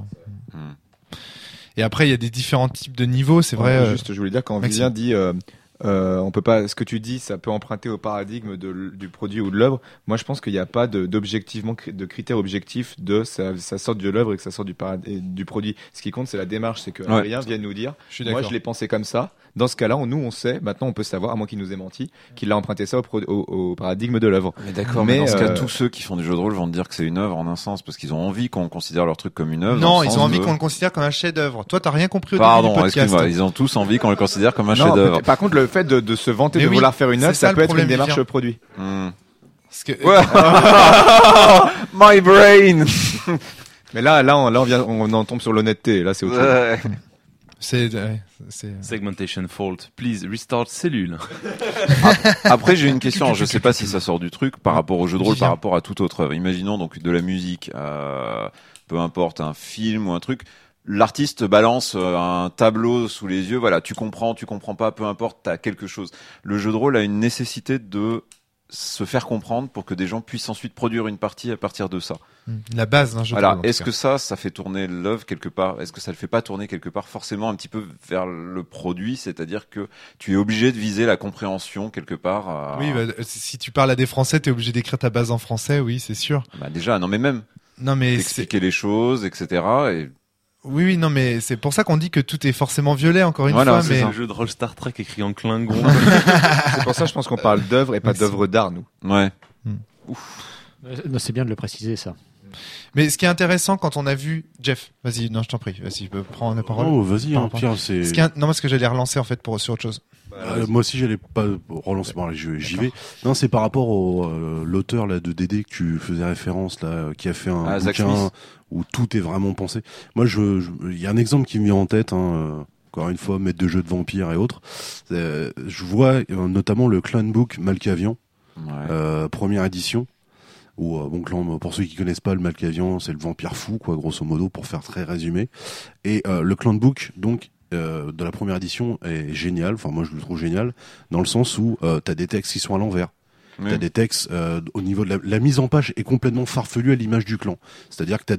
Et après, il y a des différents types de niveaux, c'est vrai. Juste, je voulais dire, quand Vivien dit, on peut pas, ce que tu dis, ça peut emprunter au paradigme du produit ou de l'œuvre. Moi, je pense qu'il n'y a pas de critères objectifs ça sort de l'œuvre et que ça sort du produit. Ce qui compte, c'est la démarche, c'est que rien vient nous dire. Moi, je l'ai pensé comme ça. Dans ce cas-là, on sait, maintenant on peut savoir, à moins qu'il nous ait menti, qu'il a emprunté ça au paradigme de l'œuvre. Mais d'accord, mais dans ce cas, tous ceux qui font du jeu de rôle vont te dire que c'est une œuvre en un sens, parce qu'ils ont envie qu'on considère leur truc comme une œuvre. Non, ils ont envie qu'on le considère comme un chef-d'œuvre. Toi, t'as rien compris au début du podcast. Excuse-moi, ils ont tous envie qu'on le considère comme un chef-d'œuvre. Par contre, le fait de se vanter de vouloir faire une œuvre, ça peut être une démarche produit. My brain. Mais là, on en tombe sur l'honnêteté. Là, c'est autre chose. Segmentation fault. Please restart cellule. Après, j'ai une question. Je sais pas si ça sort du truc par rapport au jeu de rôle, par rapport à toute autre œuvre. Imaginons donc de la musique, peu importe un film ou un truc. L'artiste balance un tableau sous les yeux. Voilà, tu comprends pas, peu importe, t'as quelque chose. Le jeu de rôle a une nécessité de se faire comprendre pour que des gens puissent ensuite produire une partie à partir de ça. La base d'un jeu de rôle. Est-ce que ça fait tourner l'œuvre quelque part? Est-ce que ça le fait pas tourner quelque part forcément un petit peu vers le produit? C'est-à-dire que tu es obligé de viser la compréhension quelque part. Oui, si tu parles à des Français, t'es obligé d'écrire ta base en français, oui, c'est sûr. Déjà, non mais même. Non mais expliquer les choses, etc. Et oui, non, mais c'est pour ça qu'on dit que tout est forcément violet, encore une fois. C'est un jeu de rôle Star Trek écrit en Klingon. C'est pour ça, je pense qu'on parle d'œuvre et pas d'œuvre d'art, nous. Ouais. C'est bien de le préciser, ça. Mais ce qui est intéressant quand on a vu Jeff, vas-y, non, je t'en prie, vas-y, je peux prendre la parole. Oh, vas-y, Pierre, c'est. Non, parce que j'allais relancer en fait sur autre chose. Moi aussi, j'allais pas relancer. Bon, allez, j'y vais. Non, c'est par rapport au l'auteur là de DD que tu faisais référence là, qui a fait un bouquin où tout est vraiment pensé. Moi, il y a un exemple qui me vient en tête. Encore une fois, maître de jeux de vampires et autres. Je vois notamment le Clan Book Malkavian, première édition. Où pour ceux qui connaissent pas, le Malkavian, c'est le vampire fou, quoi, grosso modo, pour faire très résumé. Et le Clan Book, donc. De la première édition est génial, enfin moi je le trouve génial dans le sens où t'as des textes qui sont à l'envers, t'as des textes au niveau de la mise en page est complètement farfelue à l'image du clan, c'est-à-dire que t'as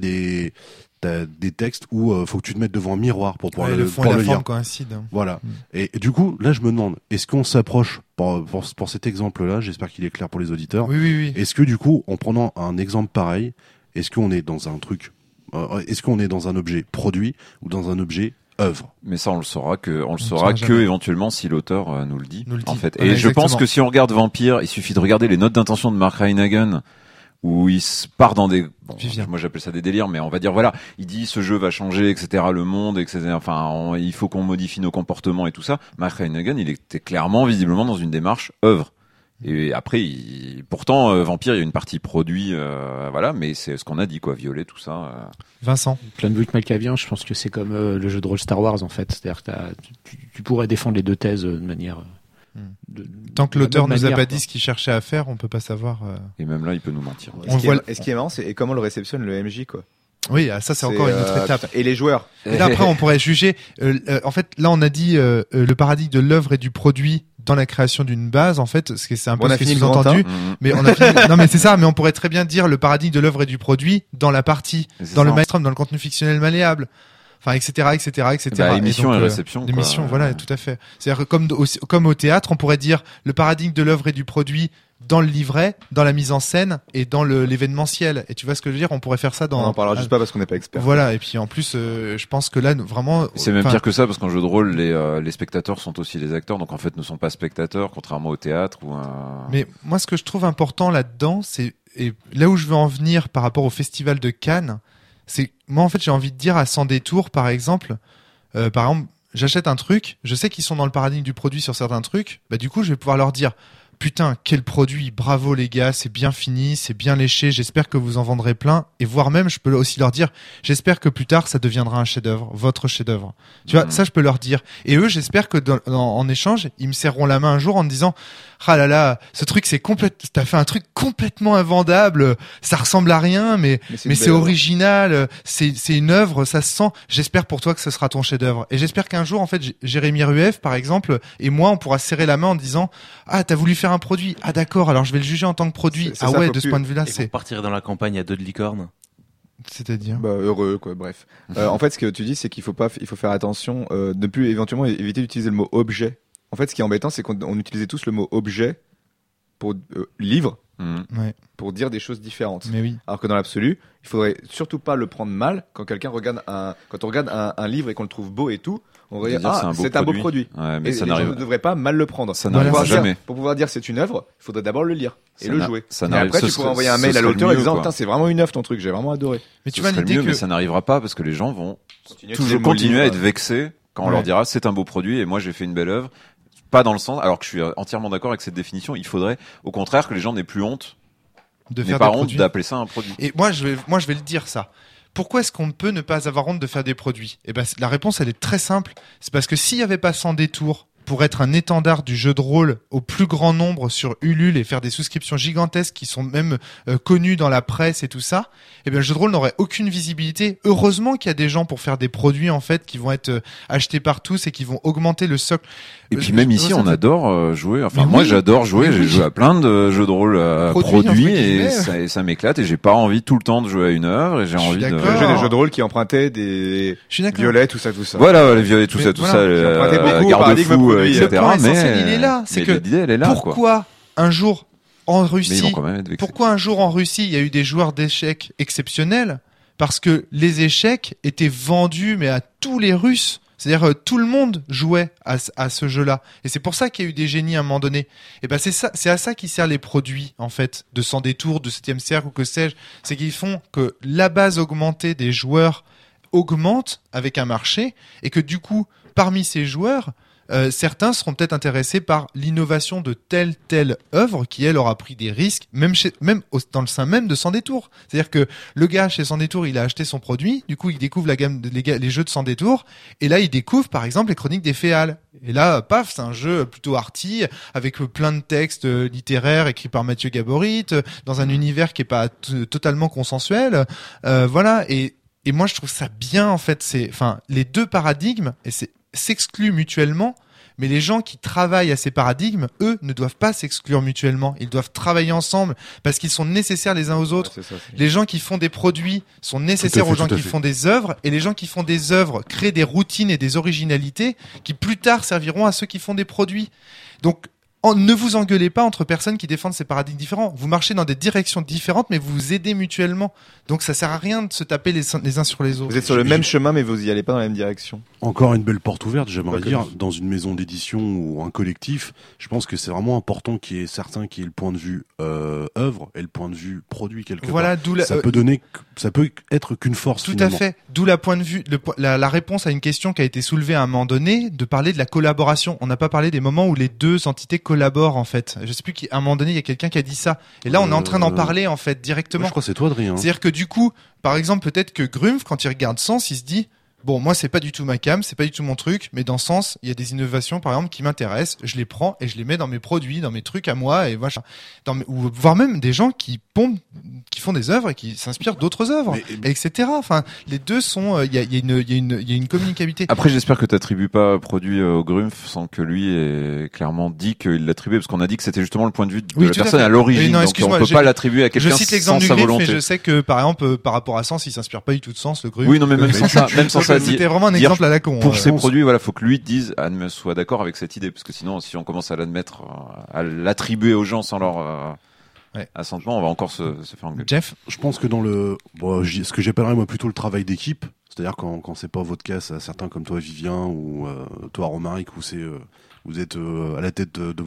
des textes où faut que tu te mettes devant un miroir pour pouvoir le fond et la lire. forme coïncident. Voilà. Et du coup là je me demande, est-ce qu'on s'approche pour cet exemple-là, j'espère qu'il est clair pour les auditeurs. Oui. Est-ce que du coup en prenant un exemple pareil, est-ce qu'on est dans un truc, est-ce qu'on est dans un objet produit ou dans un objet œuvre. Mais ça, on le saura que éventuellement si l'auteur nous le dit. En fait. Ouais, et je pense que si on regarde Vampire, il suffit de regarder les notes d'intention de Mark Reinhagen, où il se part dans des, moi j'appelle ça des délires, mais on va dire voilà, il dit ce jeu va changer, etc., le monde, etc. Enfin, il faut qu'on modifie nos comportements et tout ça. Mark Reinhagen, il était clairement, visiblement dans une démarche œuvre. Et après, pourtant, Vampire, il y a une partie produit, voilà, mais c'est ce qu'on a dit, quoi, violet, tout ça. Vincent. Clan Book Malkavian, je pense que c'est comme le jeu de rôle Star Wars, en fait. C'est-à-dire que tu pourrais défendre les deux thèses de manière. Tant que l'auteur nous a pas dit ce qu'il cherchait à faire, on peut pas savoir. Et même là, il peut nous mentir. Et ce qui est marrant, c'est comment le réceptionne le MJ, quoi. Oui, ça c'est encore une autre étape. Et les joueurs. Et là, après, on pourrait juger. En fait, là, on a dit le paradigme de l'œuvre et du produit dans la création d'une base. En fait, c'est un peu ce qui est sous-entendu. Mais on a fini. Non, mais c'est ça. Mais on pourrait très bien dire le paradigme de l'œuvre et du produit dans la partie, dans le mainstream, dans le contenu fictionnel malléable. Enfin, etc. Émission et réception. L'émission, voilà, tout à fait. C'est-à-dire que comme au théâtre, on pourrait dire le paradigme de l'œuvre et du produit dans le livret, dans la mise en scène et dans l'événementiel. Et tu vois ce que je veux dire? On pourrait faire ça dans. On en parlera juste pas parce qu'on n'est pas expert. Voilà. Et puis en plus, je pense que là, vraiment. C'est même pire que ça parce qu'en jeu de rôle, les spectateurs sont aussi les acteurs, donc en fait, ne sont pas spectateurs, contrairement au théâtre ou. Mais moi, ce que je trouve important là-dedans, et là où je veux en venir par rapport au festival de Cannes, c'est moi en fait j'ai envie de dire à Sans Détour par exemple, j'achète un truc, je sais qu'ils sont dans le paradigme du produit sur certains trucs, bah du coup je vais pouvoir leur dire putain quel produit, bravo les gars, c'est bien fini, c'est bien léché, j'espère que vous en vendrez plein, et voire même je peux aussi leur dire j'espère que plus tard ça deviendra un chef-d'œuvre, votre chef-d'œuvre. Tu vois, ça je peux leur dire. Et eux j'espère que en échange ils me serreront la main un jour en me disant ah là là, ce truc t'as fait un truc complètement invendable, ça ressemble à rien, mais c'est original, c'est une œuvre, ça se sent. J'espère pour toi que ce sera ton chef-d'œuvre. Et j'espère qu'un jour, en fait, Jérémy Rueff, par exemple, et moi, on pourra serrer la main en disant, ah, t'as voulu faire un produit. Ah, d'accord, alors je vais le juger en tant que produit. C'est ça, de ce point de vue-là, c'est. Partir dans la campagne à deux de licorne. C'est-à-dire heureux, quoi, bref. En fait, ce que tu dis, c'est il faut faire attention, de plus éventuellement éviter d'utiliser le mot objet. En fait, ce qui est embêtant, c'est qu'on utilisait tous le mot objet pour livre, pour dire des choses différentes. Mais oui. Alors que dans l'absolu, il faudrait surtout pas le prendre mal quand on regarde un livre et qu'on le trouve beau et tout. On va dire c'est un beau produit. Ouais, mais et ça les gens ne devraient pas mal le prendre. Ça n'arrivera jamais. Pour pouvoir dire c'est une œuvre, il faudrait d'abord le lire et le jouer. Et après, tu pourrais envoyer un mail à l'auteur en disant putain, c'est vraiment une œuvre ton truc, j'ai vraiment adoré. Mais tu vas l'idée que mais ça n'arrivera pas parce que les gens vont toujours continuer à être vexés quand on leur dira c'est un beau produit et moi j'ai fait une belle œuvre. Pas dans le sens, alors que je suis entièrement d'accord avec cette définition. Il faudrait, au contraire, que les gens n'aient plus honte, d'appeler ça un produit. Et moi, je vais le dire ça. Pourquoi est-ce qu'on peut ne pas avoir honte de faire des produits? Eh ben, la réponse, elle est très simple. C'est parce que s'il n'y avait pas Sans Détour pour être un étendard du jeu de rôle au plus grand nombre sur Ulule et faire des souscriptions gigantesques qui sont même connues dans la presse et tout ça, eh bien le jeu de rôle n'aurait aucune visibilité. Heureusement qu'il y a des gens pour faire des produits en fait qui vont être achetés par tous et qui vont augmenter le socle. Et puis même ici, on adore jouer. Enfin, moi, j'adore jouer. J'ai joué à plein de jeux de rôle produits et ça m'éclate. Et j'ai pas envie tout le temps de jouer à une œuvre. Et j'ai envie de jouer des jeux de rôle qui empruntaient des violets, tout ça. Voilà, les violets, tout ça, garde-fou, etc. Mais il est là. C'est que l'idée, elle est là. Pourquoi un jour en Russie, il y a eu des joueurs d'échecs exceptionnels? Parce que les échecs étaient vendus, mais à tous les Russes. C'est-à-dire tout le monde jouait à ce jeu-là. Et c'est pour ça qu'il y a eu des génies à un moment donné. Et ben c'est à ça qui servent les produits en fait de Sans Détour, de 7e cercle ou que sais-je. C'est qu'ils font que la base augmentée des joueurs augmente avec un marché et que du coup parmi ces joueurs certains seront peut-être intéressés par l'innovation de telle œuvre qui elle aura pris des risques même dans le sein même de Sans Détour. C'est-à-dire que le gars chez Sans Détour, il a acheté son produit, du coup il découvre la gamme les jeux de Sans Détour et là il découvre par exemple les Chroniques des Féales. Et là paf, c'est un jeu plutôt arty avec plein de textes littéraires écrits par Mathieu Gaborit dans un univers qui est pas totalement consensuel. Voilà et moi je trouve ça bien en fait, les deux paradigmes et s'excluent mutuellement, mais les gens qui travaillent à ces paradigmes, eux, ne doivent pas s'exclure mutuellement. Ils doivent travailler ensemble parce qu'ils sont nécessaires les uns aux autres. Ouais, les gens qui font des produits sont nécessaires aux gens qui font des œuvres, et les gens qui font des œuvres créent des routines et des originalités qui plus tard serviront à ceux qui font des produits. Donc, ne vous engueulez pas entre personnes qui défendent ces paradigmes différents. Vous marchez dans des directions différentes, mais vous vous aidez mutuellement. Donc ça sert à rien de se taper les uns sur les autres. Vous êtes sur le même chemin, mais vous y allez pas dans la même direction. Encore une belle porte ouverte, j'aimerais dire, dans une maison d'édition ou un collectif. Je pense que c'est vraiment important qu'il y ait certains qui aient le point de vue œuvre et le point de vue produit quelque part. Ça peut être qu'une force. Tout finalement. à fait. D'où la réponse à une question qui a été soulevée à un moment donné, de parler de la collaboration. On n'a pas parlé des moments où les deux entités collaborent en fait. Je sais plus à un moment donné il y a quelqu'un qui a dit ça. Et là on est en train d'en parler en fait directement. Moi, je crois que c'est toi Adrien. C'est-à-dire que du coup, par exemple peut-être que Grumpf quand il regarde Sens, il se dit bon, moi c'est pas du tout ma cam, c'est pas du tout mon truc, mais dans Sens, il y a des innovations par exemple qui m'intéressent, je les prends et je les mets dans mes produits, dans mes trucs à moi et machin. Ou voire même des gens qui font des œuvres et qui s'inspirent d'autres œuvres, etc. Enfin, les deux sont, il y a une communicabilité. Après, j'espère que t'attribues pas produit au Grumpf sans que lui ait clairement dit qu'il l'attribuait, parce qu'on a dit que c'était justement le point de vue de la personne à l'origine. Non, donc on peut pas l'attribuer à quelqu'un sans sa volonté. Je cite l'exemple du Grumpf, mais je sais que par exemple, par rapport à Sens, il s'inspire pas du tout de Sens, le Grumpf. Oui, non, mais même sans ça, c'était vraiment un exemple à la con. Pour ces produits, voilà, faut que lui dise, soit d'accord avec cette idée, parce que sinon, si on commence à l'admettre, à l'attribuer aux gens sans leur assentement, on va encore se faire engueuler. Jeff, je pense que ce que j'appellerais moi plutôt le travail d'équipe, c'est-à-dire quand c'est pas votre cas, c'est certains comme toi Vivien ou toi Romaric, où vous êtes à la tête de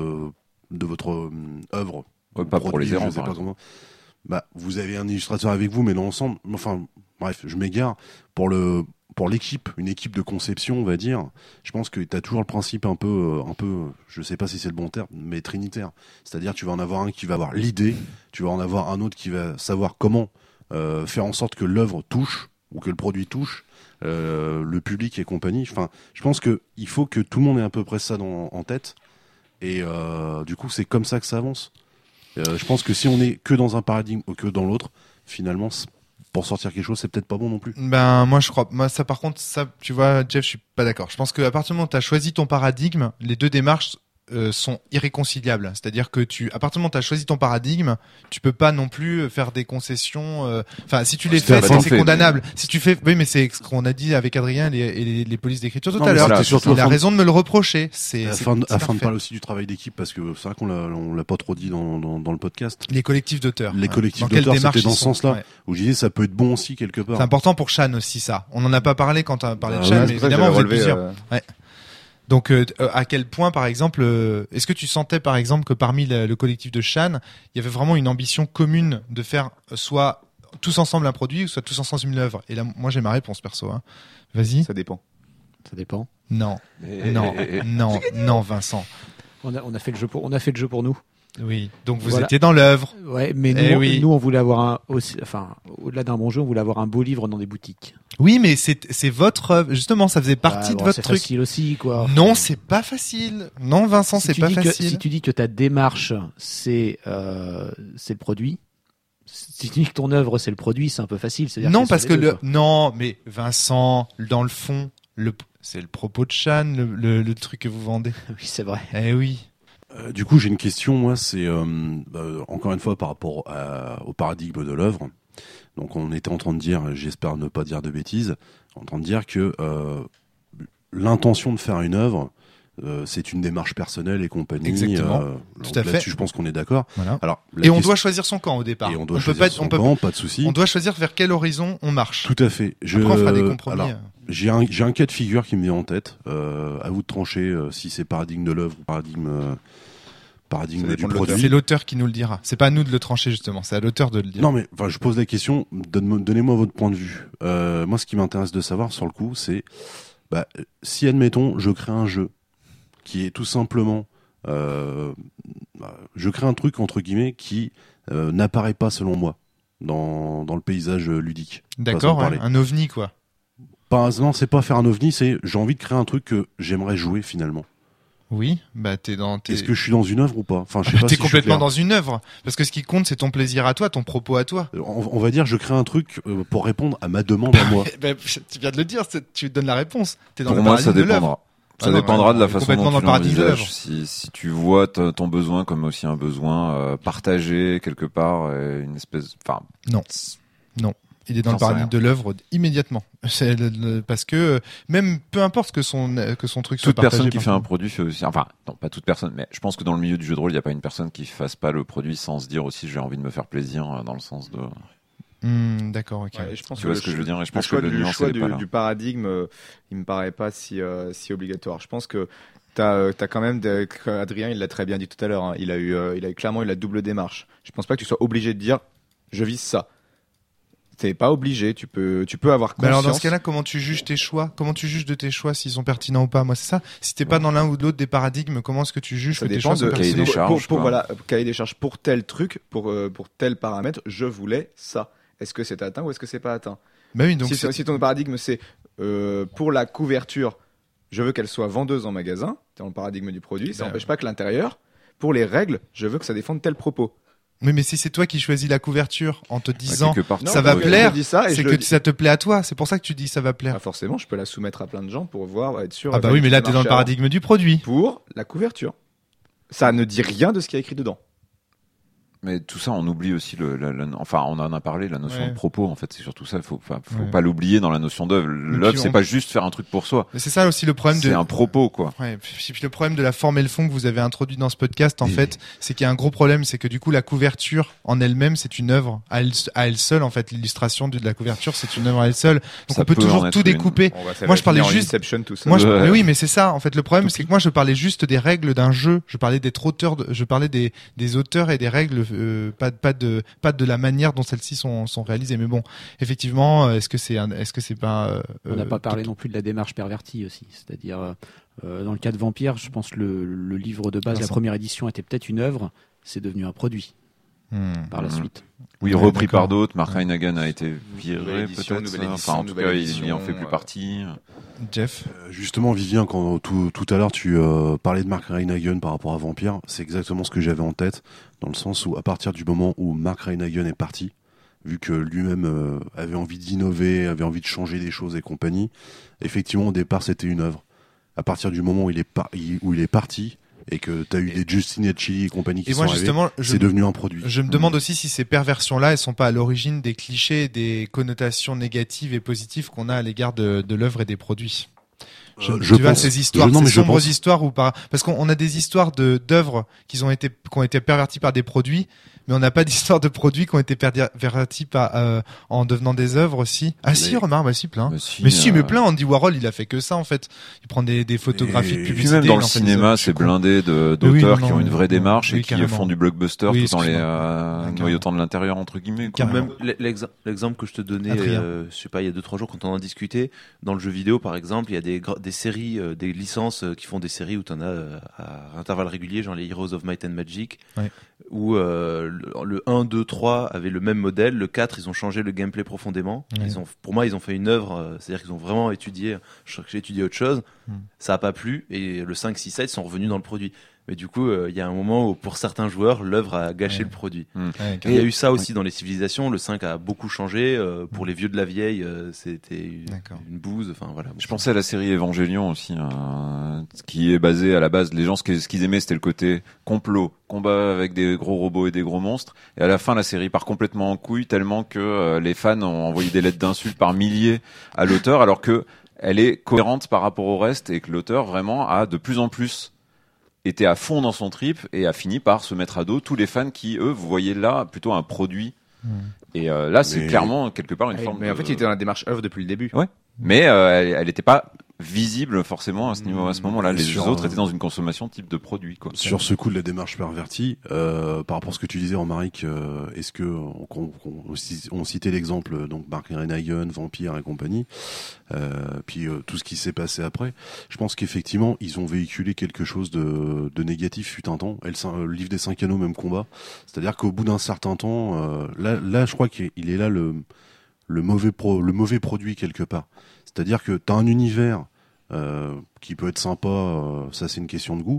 votre œuvre. Ouais, pas pour les errants, je sais pas comment. Bah, vous avez un illustrateur avec vous, mais dans l'ensemble, enfin, bref, je m'égare. Pour l'équipe, une équipe de conception, on va dire, je pense que tu as toujours le principe un peu, je sais pas si c'est le bon terme, mais trinitaire. C'est-à-dire, tu vas en avoir un qui va avoir l'idée, tu vas en avoir un autre qui va savoir comment faire en sorte que l'œuvre touche, ou que le produit touche, le public et compagnie. Enfin, je pense que il faut que tout le monde ait à peu près ça en tête. Et du coup, c'est comme ça que ça avance. Je pense que si on est que dans un paradigme ou que dans l'autre, finalement, pour sortir quelque chose, c'est peut-être pas bon non plus. Ben, moi, je crois, ça, par contre, ça, tu vois, Jeff, je suis pas d'accord. Je pense qu'à partir du moment où tu as choisi ton paradigme, les deux démarches sont irréconciliables. C'est-à-dire que à partir du moment où tu as choisi ton paradigme, tu peux pas non plus faire des concessions. Enfin, si tu les fais, c'est condamnable. Si tu fais, oui, mais c'est ce qu'on a dit avec Adrien et les polices d'écriture tout à l'heure. Il a raison de me le reprocher. Afin de parler aussi du travail d'équipe, parce que c'est vrai qu'on l'a pas trop dit dans le podcast. Les collectifs d'auteurs. Les collectifs d'auteurs, c'était dans ce sens-là, où je disais ça peut être bon aussi quelque part. C'est important pour Shan aussi, ça. On en a pas parlé quand on a parlé de Shan, mais évidemment, vous êtes plusieurs. Ouais. Donc, à quel point, par exemple, est-ce que tu sentais, par exemple, que parmi le collectif de Shan, il y avait vraiment une ambition commune de faire soit tous ensemble un produit, ou soit tous ensemble une œuvre? Et là, moi, j'ai ma réponse perso. Hein. Vas-y. Ça dépend. Non, non, Vincent. On a fait le jeu pour nous. Oui, donc vous étiez dans l'œuvre. Ouais, mais nous, on voulait avoir au-delà d'un bon jeu, on voulait avoir un beau livre dans des boutiques. Oui, mais c'est votre œuvre. Justement, ça faisait partie de votre truc. C'est facile aussi, quoi. Non, c'est pas facile. Non, Vincent, c'est pas facile. Si tu dis que ta démarche, c'est le produit. Si tu dis que ton œuvre, c'est le produit, c'est un peu facile. Non, parce que non, mais Vincent, dans le fond, c'est le propos de Shan, le truc que vous vendez. Oui, c'est vrai. Eh oui. Du coup, j'ai une question, moi, c'est encore une fois par rapport au paradigme de l'œuvre. Donc, on était en train de dire, j'espère ne pas dire de bêtises, en train de dire que l'intention de faire une œuvre, c'est une démarche personnelle et compagnie. Exactement. Tout à fait. Je pense qu'on est d'accord. Voilà. Alors, on doit choisir son camp au départ. Et on doit choisir son camp, pas de souci. On doit choisir vers quel horizon on marche. Tout à fait. Après, on fera des compromis. Alors, J'ai un cas de figure qui me vient en tête. À vous de trancher si c'est paradigme de l'œuvre ou paradigme du produit. C'est l'auteur qui nous le dira. C'est pas à nous de le trancher justement, c'est à l'auteur de le dire. Non mais je pose la question. Donnez-moi votre point de vue. Moi, ce qui m'intéresse de savoir sur le coup, c'est si admettons je crée un jeu qui est tout simplement je crée un truc entre guillemets qui n'apparaît pas selon moi dans le paysage ludique. D'accord, ouais, un ovni quoi. Non, c'est pas faire un ovni, c'est j'ai envie de créer un truc que j'aimerais jouer finalement. Oui, Est-ce que je suis dans une œuvre ou pas? Enfin, je sais pas t'es si complètement dans une œuvre, parce que ce qui compte c'est ton plaisir à toi, ton propos à toi. On va dire, je crée un truc pour répondre à ma demande à moi. Tu viens de le dire, tu donnes la réponse. T'es dans pour moi, ça dépendra. Ça dépendra de la façon dont tu l'envisages. Si tu vois ton besoin comme aussi un besoin partagé quelque part, une espèce, enfin. Non. Il est dans le paradigme de l'œuvre immédiatement. C'est parce que même peu importe que son truc soit partagé. Toute personne qui fait un produit fait aussi. Enfin, non, pas toute personne, mais je pense que dans le milieu du jeu de rôle, il n'y a pas une personne qui fasse pas le produit sans se dire aussi j'ai envie de me faire plaisir dans le sens de. D'accord, ok. Ouais, je pense tu vois ce que je veux dire. Et je pense que le choix est pas là. du paradigme, il me paraît pas si obligatoire. Je pense que t'as quand même Adrien, il l'a très bien dit tout à l'heure. Hein, il a eu clairement eu la double démarche. Je pense pas que tu sois obligé de dire je vise ça. T'es pas obligé, tu peux avoir conscience. Mais alors dans ce cas-là, comment tu juges tes choix? Comment tu juges de tes choix s'ils sont pertinents ou pas? Moi, c'est ça. Si t'es pas dans l'un ou de l'autre des paradigmes, comment est-ce que tu juges que tes choix sont pertinents? Cahier des charges. Cahier des charges pour tel truc, pour tel paramètre, je voulais ça. Est-ce que c'est atteint ou est-ce que c'est pas atteint? Bah oui, donc si ton paradigme c'est pour la couverture, je veux qu'elle soit vendeuse en magasin, dans le paradigme du produit, ça n'empêche pas que l'intérieur, pour les règles, je veux que ça défende tel propos. Oui, mais si c'est toi qui choisis la couverture en te disant ça va plaire, c'est que ça te plaît à toi. C'est pour ça que tu dis ça va plaire. Forcément, je peux la soumettre à plein de gens pour voir, être sûr. Ah bah oui, mais là t'es dans le paradigme du produit. Pour la couverture, ça ne dit rien de ce qu'il y a écrit dedans. Mais tout ça, on oublie aussi enfin, on en a parlé, la notion de propos. En fait, c'est surtout ça. Faut pas l'oublier dans la notion d'œuvre. L'œuvre, c'est pas juste faire un truc pour soi. Mais c'est ça aussi le problème c'est un propos, quoi. Ouais. Puis le problème de la forme et le fond que vous avez introduit dans ce podcast, en fait, c'est qu'il y a un gros problème, c'est que du coup, la couverture en elle-même, c'est une œuvre à elle seule. En fait, l'illustration de la couverture, c'est une œuvre à elle seule. Donc on peut toujours tout découper. Moi, je parlais juste. Tout ça. Mais oui, mais c'est ça. En fait, le problème, c'est que moi, je parlais juste des règles d'un jeu. Je parlais d'être auteur. Je parlais des auteurs et des règles. Pas de la manière dont celles-ci sont réalisées. Mais bon, effectivement, est-ce que c'est pas on n'a pas parlé non plus de la démarche pervertie aussi, c'est-à-dire dans le cas de Vampire, je pense que le livre de base, la première édition était peut-être une œuvre, c'est devenu un produit par la suite. Oui, repris par d'autres. Mark Reinagen a été viré peut-être. Enfin, en tout cas, il en fait plus partie. Jeff, justement, Vivien, quand tout à l'heure tu parlais de Mark Reinagen par rapport à Vampire, c'est exactement ce que j'avais en tête, dans le sens où à partir du moment où Mark Reinagen est parti, vu que lui-même avait envie d'innover, avait envie de changer des choses et compagnie, effectivement au départ c'était une œuvre. À partir du moment où il est parti et que t'as eu des Justin Chili et compagnie qui sont arrivés, c'est devenu un produit. Je me demande aussi si ces perversions-là, elles sont pas à l'origine des clichés et des connotations négatives et positives qu'on a à l'égard de l'œuvre et des produits. Je pense ces histoires, ces sombres histoires ou pas, parce qu'on a des histoires d'œuvres qui ont été perverties par des produits, mais on n'a pas d'histoire de produits qui ont été pervertis en devenant des œuvres aussi. Ah si, remarque, si plein. Mais plein. Andy Warhol, il a fait que ça en fait. Il prend des photographies de publicité. Puis même dans le cinéma, c'est blindé d'auteurs qui ont une vraie démarche et qui font du blockbuster tout en les noyautant de l'intérieur entre guillemets. Même l'exemple que je te donnais, je sais pas, il y a 2-3 jours quand on en discutait, dans le jeu vidéo par exemple, il y a des séries, des licences qui font des séries où t'en as à intervalles réguliers, genre les Heroes of Might and Magic, où le 1, 2, 3 avaient le même modèle, le 4 ils ont changé le gameplay profondément. Pour moi ils ont fait une œuvre, c'est-à-dire qu'ils ont vraiment étudié autre chose, ça a pas plu, et le 5, 6, 7 sont revenus dans le produit. Mais du coup, il y a un moment où, pour certains joueurs, l'œuvre a gâché le produit. Il y a eu ça aussi dans les civilisations. Le 5 a beaucoup changé. Pour les vieux de la vieille, c'était une bouse. Enfin, voilà. Je pensais à la série Evangelion aussi, qui est basée à la base. Les gens, ce qu'ils aimaient, c'était le côté complot, combat avec des gros robots et des gros monstres. Et à la fin, la série part complètement en couille, tellement que les fans ont envoyé des lettres d'insultes par milliers à l'auteur, alors que elle est cohérente par rapport au reste et que l'auteur vraiment a de plus en plus était à fond dans son trip et a fini par se mettre à dos tous les fans qui, eux, vous voyez là plutôt un produit Et là, c'est clairement quelque part une forme. Mais en fait, il était dans la démarche œuvre depuis le début. Ouais. Mais elle n'était pas visible forcément à ce niveau, à ce moment-là. Les autres étaient dans une consommation type de produit, quoi. Sur ce coup de la démarche pervertie, par rapport à ce que tu disais, Romaric, est-ce que on citait l'exemple donc Mark Renagan, Vampire et compagnie, puis tout ce qui s'est passé après. Je pense qu'effectivement ils ont véhiculé quelque chose de négatif fut un temps. Et le livre des 5 anneaux, même combat. C'est-à-dire qu'au bout d'un certain temps, là, je crois qu'il est là le mauvais produit quelque part. C'est-à-dire que t'as un univers qui peut être sympa, ça c'est une question de goût.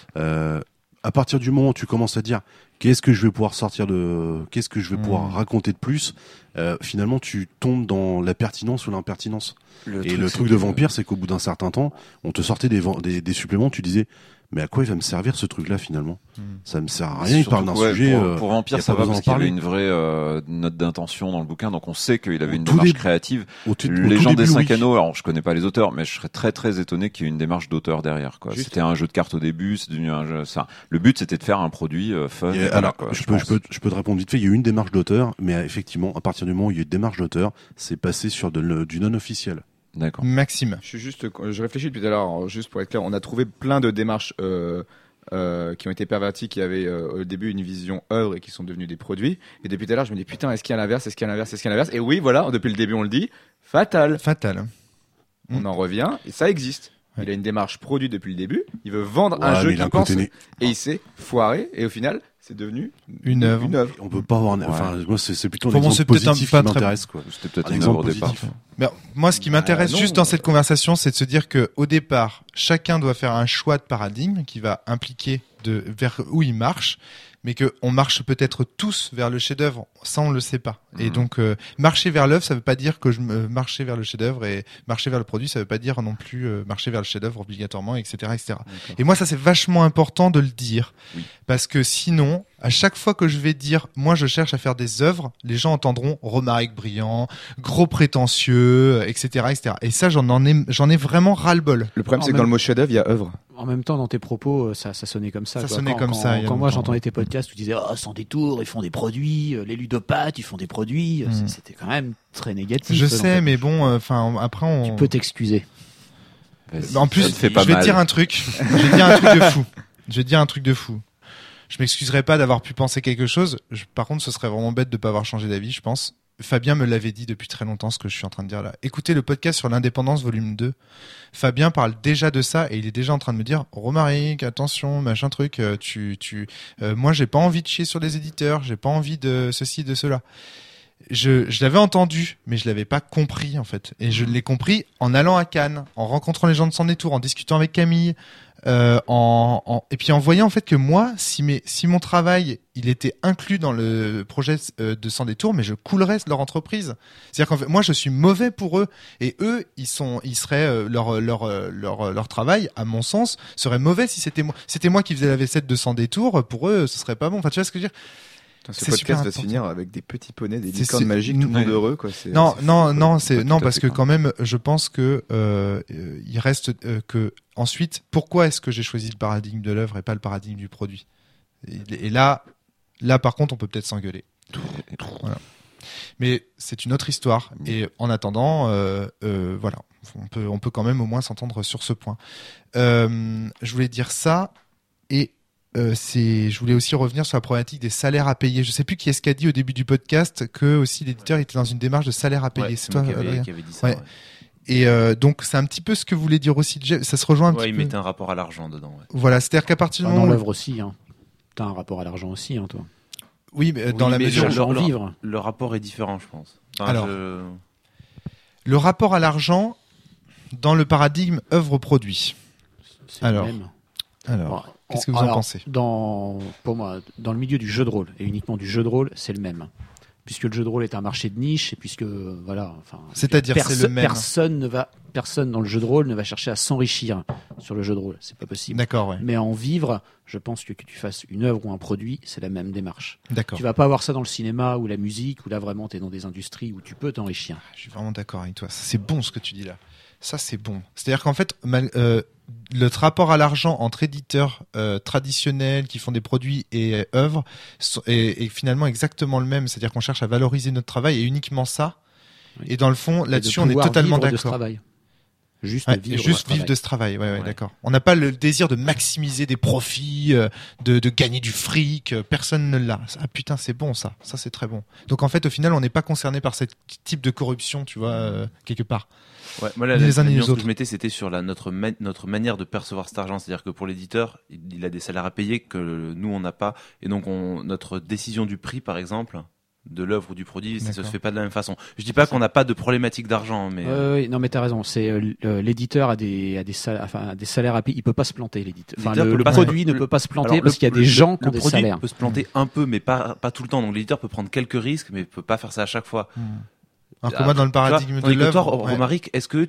À partir du moment où tu commences à dire qu'est-ce que je vais pouvoir pouvoir raconter de plus, finalement tu tombes dans la pertinence ou l'impertinence. Le truc de Vampire, c'est qu'au bout d'un certain temps, on te sortait des suppléments, tu disais mais à quoi il va me servir ce truc-là finalement? Ça me sert à rien. Il parle d'un sujet. Pour Vampire, ça va parce qu'il y avait une vraie note d'intention dans le bouquin, donc on sait qu'il avait une démarche créative. Les gens des 5 anneaux, alors je connais pas les auteurs, mais je serais très très étonné qu'il y ait une démarche d'auteur derrière, quoi. C'était un jeu de cartes au début, c'est devenu un jeu. Ça. Le but c'était de faire un produit fun. Alors, je peux te répondre vite fait. Il y a eu une démarche d'auteur, mais effectivement, à partir du moment où il y a eu une démarche d'auteur, c'est passé sur du non officiel. D'accord. Maxime. Je réfléchis depuis tout à l'heure, juste pour être clair, on a trouvé plein de démarches qui ont été perverties, qui avaient au début une vision œuvre et qui sont devenus des produits. Et depuis tout à l'heure, je me dis putain, est-ce qu'il y a l'inverse, est-ce qu'il y a l'inverse, est-ce qu'il y a l'inverse? Et oui, voilà, depuis le début, on le dit, Fatal. On en revient et ça existe. Il a une démarche produit depuis le début. Il veut vendre un jeu qu'il pense et il s'est foiré. Et au final, c'est devenu une œuvre. On peut pas avoir. Enfin, moi, c'est plutôt un exemple positif qui m'intéresse, quoi. C'était peut-être une œuvre au départ. Mais moi, ce qui m'intéresse juste dans cette conversation, c'est de se dire que au départ, chacun doit faire un choix de paradigme qui va impliquer vers où il marche. Mais que on marche peut-être tous vers le chef-d'œuvre, ça on le sait pas. Et donc marcher vers l'œuvre, ça veut pas dire que marcher vers le chef-d'œuvre, et marcher vers le produit, ça veut pas dire non plus marcher vers le chef-d'œuvre obligatoirement, etc., etc. Et moi, ça c'est vachement important de le dire, parce que sinon, à chaque fois que je vais dire, moi je cherche à faire des œuvres, les gens entendront Romaric brillant, gros prétentieux, etc., etc. Et ça, j'en ai vraiment ras-le-bol. Le problème, c'est que dans le mot chef-d'œuvre, il y a œuvre. En même temps, dans tes propos, ça sonnait comme ça. Ça sonnait comme ça. Quand moi j'entendais tes podcasts, tu disais sans détour, ils font des produits, les ludopathes, ils font des produits. C'était quand même très négatif. Je sais, mais bon, enfin après tu peux t'excuser. En plus, je vais te dire un truc. Je vais dire un truc de fou. Je m'excuserai pas d'avoir pu penser quelque chose. Par contre, ce serait vraiment bête de pas avoir changé d'avis, je pense. Fabien me l'avait dit depuis très longtemps, ce que je suis en train de dire là. Écoutez le podcast sur l'indépendance volume 2. Fabien parle déjà de ça et il est déjà en train de me dire Romaric, attention, machin truc, moi j'ai pas envie de chier sur les éditeurs, j'ai pas envie de ceci, de cela. Je l'avais entendu, mais je l'avais pas compris en fait. Et je l'ai compris en allant à Cannes, en rencontrant les gens de Sans Détour, en discutant avec Camille, et puis en voyant en fait que moi, si mon travail il était inclus dans le projet de Sans Détour, mais je coulerais leur entreprise. C'est-à-dire qu'en fait, moi je suis mauvais pour eux, et eux ils seraient leur travail, à mon sens, serait mauvais si c'était moi qui faisais la vaisselle de Sans Détour. Pour eux, ce serait pas bon. Enfin, tu vois ce que je veux dire? Ce podcast va se finir avec des petits poneys, des licornes magiques, tout le monde heureux, quoi. Non, parce que quand même, je pense que il reste que ensuite, pourquoi est-ce que j'ai choisi le paradigme de l'œuvre et pas le paradigme du produit? Et là, par contre, on peut peut-être s'engueuler. Voilà. Mais c'est une autre histoire. Et en attendant, voilà, on peut quand même au moins s'entendre sur ce point. Je voulais dire ça et je voulais aussi revenir sur la problématique des salaires à payer. Je sais plus qui est-ce qui a dit au début du podcast que aussi l'éditeur était dans une démarche de salaire à payer. C'est toi qui avait dit ça. Ouais. Et donc c'est un petit peu ce que voulait dire aussi Jeff. Ça se rejoint un petit peu. Il mettait un rapport à l'argent dedans. Ouais. Voilà, c'est-à-dire qu'à partir du moment dans l'œuvre aussi, t'as un rapport à l'argent aussi, toi. Oui, mais dans la mesure vivre. Le rapport est différent, je pense. Alors, le rapport à l'argent dans le paradigme œuvre-produit. Alors, qu'est-ce que vous en pensez? Pour moi, dans le milieu du jeu de rôle, et uniquement du jeu de rôle, c'est le même. Puisque le jeu de rôle est un marché de niche, et puisque, voilà, c'est-à-dire c'est le même. Personne dans le jeu de rôle ne va chercher à s'enrichir sur le jeu de rôle. C'est pas possible. D'accord, ouais. Mais en vivre, je pense que tu fasses une œuvre ou un produit, c'est la même démarche. D'accord. Tu vas pas avoir ça dans le cinéma ou la musique, où là vraiment t'es dans des industries où tu peux t'enrichir. Je suis vraiment d'accord avec toi. C'est bon ce que tu dis là. Ça, c'est bon. C'est-à-dire qu'en fait, le rapport à l'argent entre éditeurs traditionnels qui font des produits et œuvres est finalement exactement le même. C'est-à-dire qu'on cherche à valoriser notre travail et uniquement ça. Oui. Et dans le fond, là-dessus, on est totalement d'accord. Juste vivre de ce travail. Ouais. D'accord. On n'a pas le désir de maximiser des profits, de gagner du fric. Personne ne l'a. Ah putain, c'est bon ça. Ça, c'est très bon. Donc en fait, au final, on n'est pas concerné par ce type de corruption, tu vois, quelque part. Ouais, moi la nuance que je mettais, c'était sur notre manière de percevoir cet argent. C'est-à-dire que pour l'éditeur, il a des salaires à payer que nous on n'a pas, et donc notre décision du prix, par exemple, de l'œuvre ou du produit, ça se fait pas de la même façon. Je dis pas qu'on n'a pas de problématique d'argent, mais oui, non, mais t'as raison. C'est l'éditeur a des salaires à payer. Il peut pas se planter, l'éditeur. Enfin, le produit ne peut pas se planter parce qu'il y a des gens qui ont des salaires. Le produit peut se planter un peu, mais pas tout le temps. Donc l'éditeur peut prendre quelques risques, mais peut pas faire ça à chaque fois. Alors que moi, dans le paradigme de l'œuvre, Romaric, est-ce que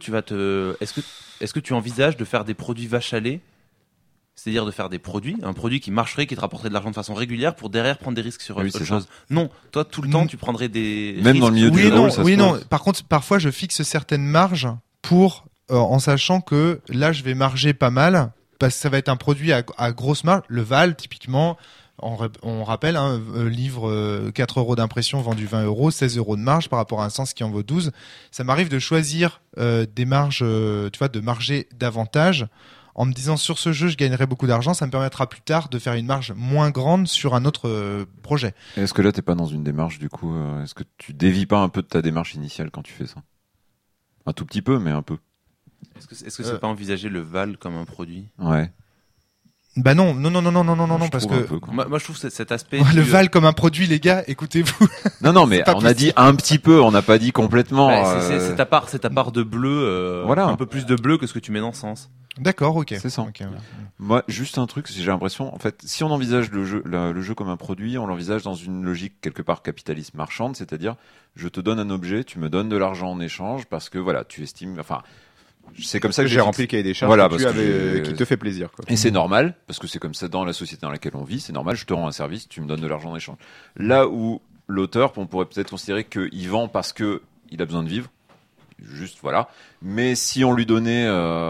tu envisages de faire des produits vache à lait? C'est-à-dire de faire un produit qui marcherait, qui te rapporterait de l'argent de façon régulière pour derrière prendre des risques sur autre chose. Non, toi tout le temps tu prendrais des même risques. Dans le milieu du jeu non. Par contre, parfois je fixe certaines marges pour en sachant que là je vais marger pas mal parce que ça va être un produit à grosse marge. Le Val typiquement, on rappelle livre 4 € d'impression vendu 20 €, 16 € de marge par rapport à un sens qui en vaut 12. Ça m'arrive de choisir des marges, tu vois, de marger davantage. En me disant sur ce jeu je gagnerai beaucoup d'argent, ça me permettra plus tard de faire une marge moins grande sur un autre projet. Et est-ce que là t'es pas dans une démarche du coup est-ce que tu dévies pas un peu de ta démarche initiale quand tu fais ça? Un tout petit peu, mais un peu. Est-ce que c'est pas envisager le Val comme un produit? Ouais. Bah non, parce que moi je trouve cet aspect le Val comme un produit, les gars, écoutez-vous. Non, mais on a dit un petit peu, on n'a pas dit complètement. C'est ta part de bleu, voilà. Un peu plus de bleu que ce que tu mets dans Sens. D'accord, ok. C'est ça. Okay. Moi, juste un truc, j'ai l'impression, en fait, si on envisage le jeu comme un produit, on l'envisage dans une logique quelque part capitaliste marchande, c'est-à-dire, je te donne un objet, tu me donnes de l'argent en échange parce que voilà, tu estimes, enfin, c'est comme ça que j'ai rempli le cahier des charges, voilà, qui te fait plaisir, quoi. Et c'est normal, parce que c'est comme ça dans la société dans laquelle on vit, c'est normal, je te rends un service, tu me donnes de l'argent en échange. Là où l'auteur, on pourrait peut-être considérer qu'il vend parce que il a besoin de vivre, juste voilà. Mais si on lui donnait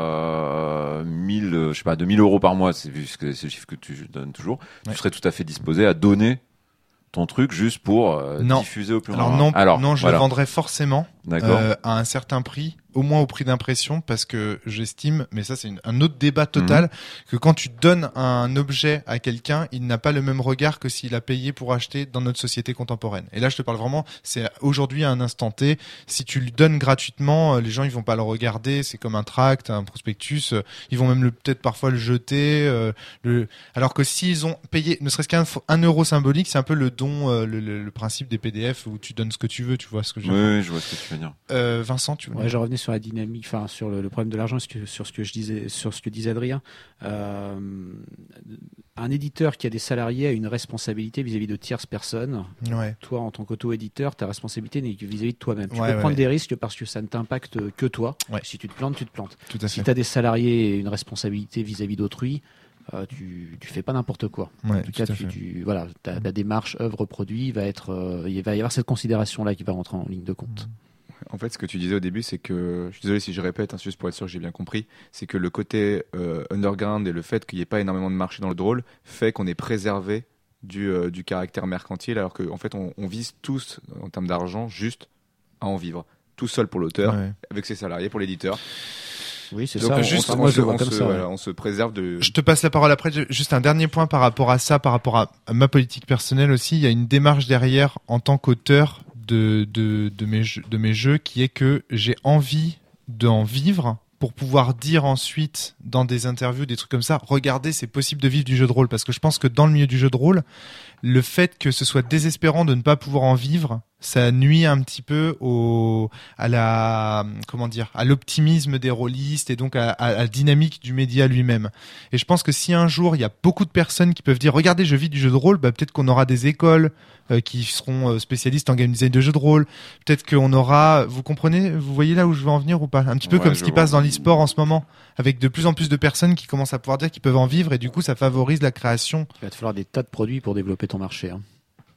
2000 € par mois, c'est le chiffre que tu donnes toujours, tu serais tout à fait disposé à donner ton truc juste pour diffuser au plus grand nombre. Non, je le vendrais forcément à un certain prix, au moins au prix d'impression, parce que j'estime, mais ça c'est un autre débat total, que quand tu donnes un objet à quelqu'un, il n'a pas le même regard que s'il a payé pour acheter dans notre société contemporaine. Et là je te parle vraiment, c'est aujourd'hui à un instant T, si tu lui donnes gratuitement, les gens ils vont pas le regarder, c'est comme un tract, un prospectus, ils vont même peut-être parfois le jeter, alors que s'ils ont payé, ne serait-ce qu'un euro symbolique, c'est un peu le don, le principe des PDF où tu donnes ce que tu veux, tu vois ce que je veux dire. Oui, je vois ce que tu veux dire. Vincent, tu veux je revenais sur la dynamique, enfin sur le problème de l'argent, sur ce que disait Adrien. Un éditeur qui a des salariés a une responsabilité vis-à-vis de tierces personnes. Ouais. Toi, en tant qu'auto-éditeur, ta responsabilité n'est que vis-à-vis de toi-même. Tu peux prendre des risques parce que ça ne t'impacte que toi. Ouais. Si tu te plantes, tu te plantes. Tout à fait. Si tu as des salariés et une responsabilité vis-à-vis d'autrui, tu fais pas n'importe quoi. Ouais, en tout cas, ta démarche œuvre-produit va être, il va y avoir cette considération-là qui va rentrer en ligne de compte. En fait, ce que tu disais au début, c'est que, je suis désolé si je répète, juste pour être sûr que j'ai bien compris, c'est que le côté underground et le fait qu'il n'y ait pas énormément de marché dans le drôle fait qu'on est préservé du caractère mercantile, alors qu'en fait, on vise tous, en termes d'argent, juste à en vivre. Tout seul pour l'auteur, avec ses salariés, pour l'éditeur. Oui, c'est donc, ça. On se préserve de. Je te passe la parole après. Juste un dernier point par rapport à ça, par rapport à ma politique personnelle aussi. Il y a une démarche derrière en tant qu'auteur de mes jeux qui est que j'ai envie d'en vivre pour pouvoir dire ensuite dans des interviews, des trucs comme ça, regardez, c'est possible de vivre du jeu de rôle, parce que je pense que dans le milieu du jeu de rôle, le fait que ce soit désespérant de ne pas pouvoir en vivre, ça nuit un petit peu à l'optimisme des rôlistes et donc à la dynamique du média lui-même. Et je pense que si un jour il y a beaucoup de personnes qui peuvent dire regardez, je vis du jeu de rôle, peut-être qu'on aura des écoles qui seront spécialistes en game design de jeux de rôle. Peut-être qu'on aura, vous comprenez, vous voyez là où je veux en venir ou pas? Un petit peu comme ce qui passe dans l'e-sport en ce moment, avec de plus en plus de personnes qui commencent à pouvoir dire qu'ils peuvent en vivre, et du coup ça favorise la création. Il va te falloir des tas de produits pour développer ton marché.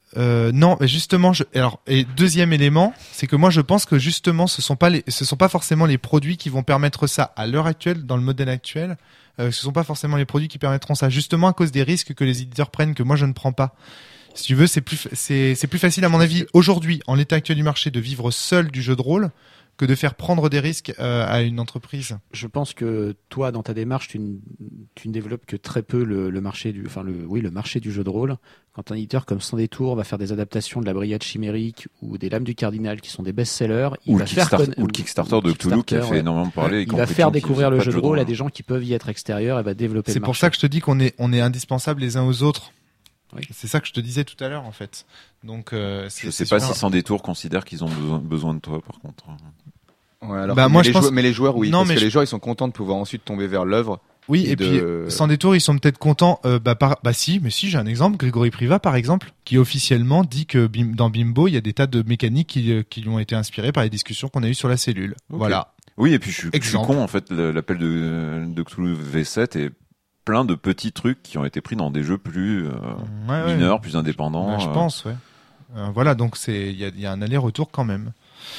Non, mais justement, et deuxième élément, c'est que moi je pense que justement ce sont pas forcément les produits qui vont permettre ça à l'heure actuelle, dans le modèle actuel. Ce sont pas forcément les produits qui permettront ça, justement à cause des risques que les éditeurs prennent, que moi je ne prends pas. Si tu veux, c'est plus facile à mon avis aujourd'hui, en l'état actuel du marché, de vivre seul du jeu de rôle que de faire prendre des risques à une entreprise. Je pense que toi, dans ta démarche, tu ne développes que très peu le marché le marché du jeu de rôle. Quand un éditeur comme Sans Détour va faire des adaptations de la Brigade Chimérique ou des Lames du Cardinal qui sont des best-sellers, ou le Kickstarter de Cthulhu qui a fait énormément parler. Il va faire découvrir le jeu de rôle à des gens qui peuvent y être extérieurs et va développer le marché. C'est pour ça que je te dis qu'on est indispensables les uns aux autres. Oui. C'est ça que je te disais tout à l'heure en fait. Donc je sais pas si Sans Détour considère qu'ils ont besoin de toi par contre. Ouais, alors moi je pense... mais les joueurs oui, parce que les joueurs ils sont contents de pouvoir ensuite tomber vers l'œuvre. Oui, et puis Sans Détour ils sont peut-être contents. Si j'ai un exemple, Grégory Privat par exemple, qui officiellement dit que dans Bimbo il y a des tas de mécaniques qui lui ont été inspirées par les discussions qu'on a eues sur la cellule. Okay. Voilà. Oui, et puis je suis con en fait. L'appel de Cthulhu V7 est plein de petits trucs qui ont été pris dans des jeux plus mineurs, plus indépendants. Je pense, ouais. Voilà, donc il y a un aller-retour quand même.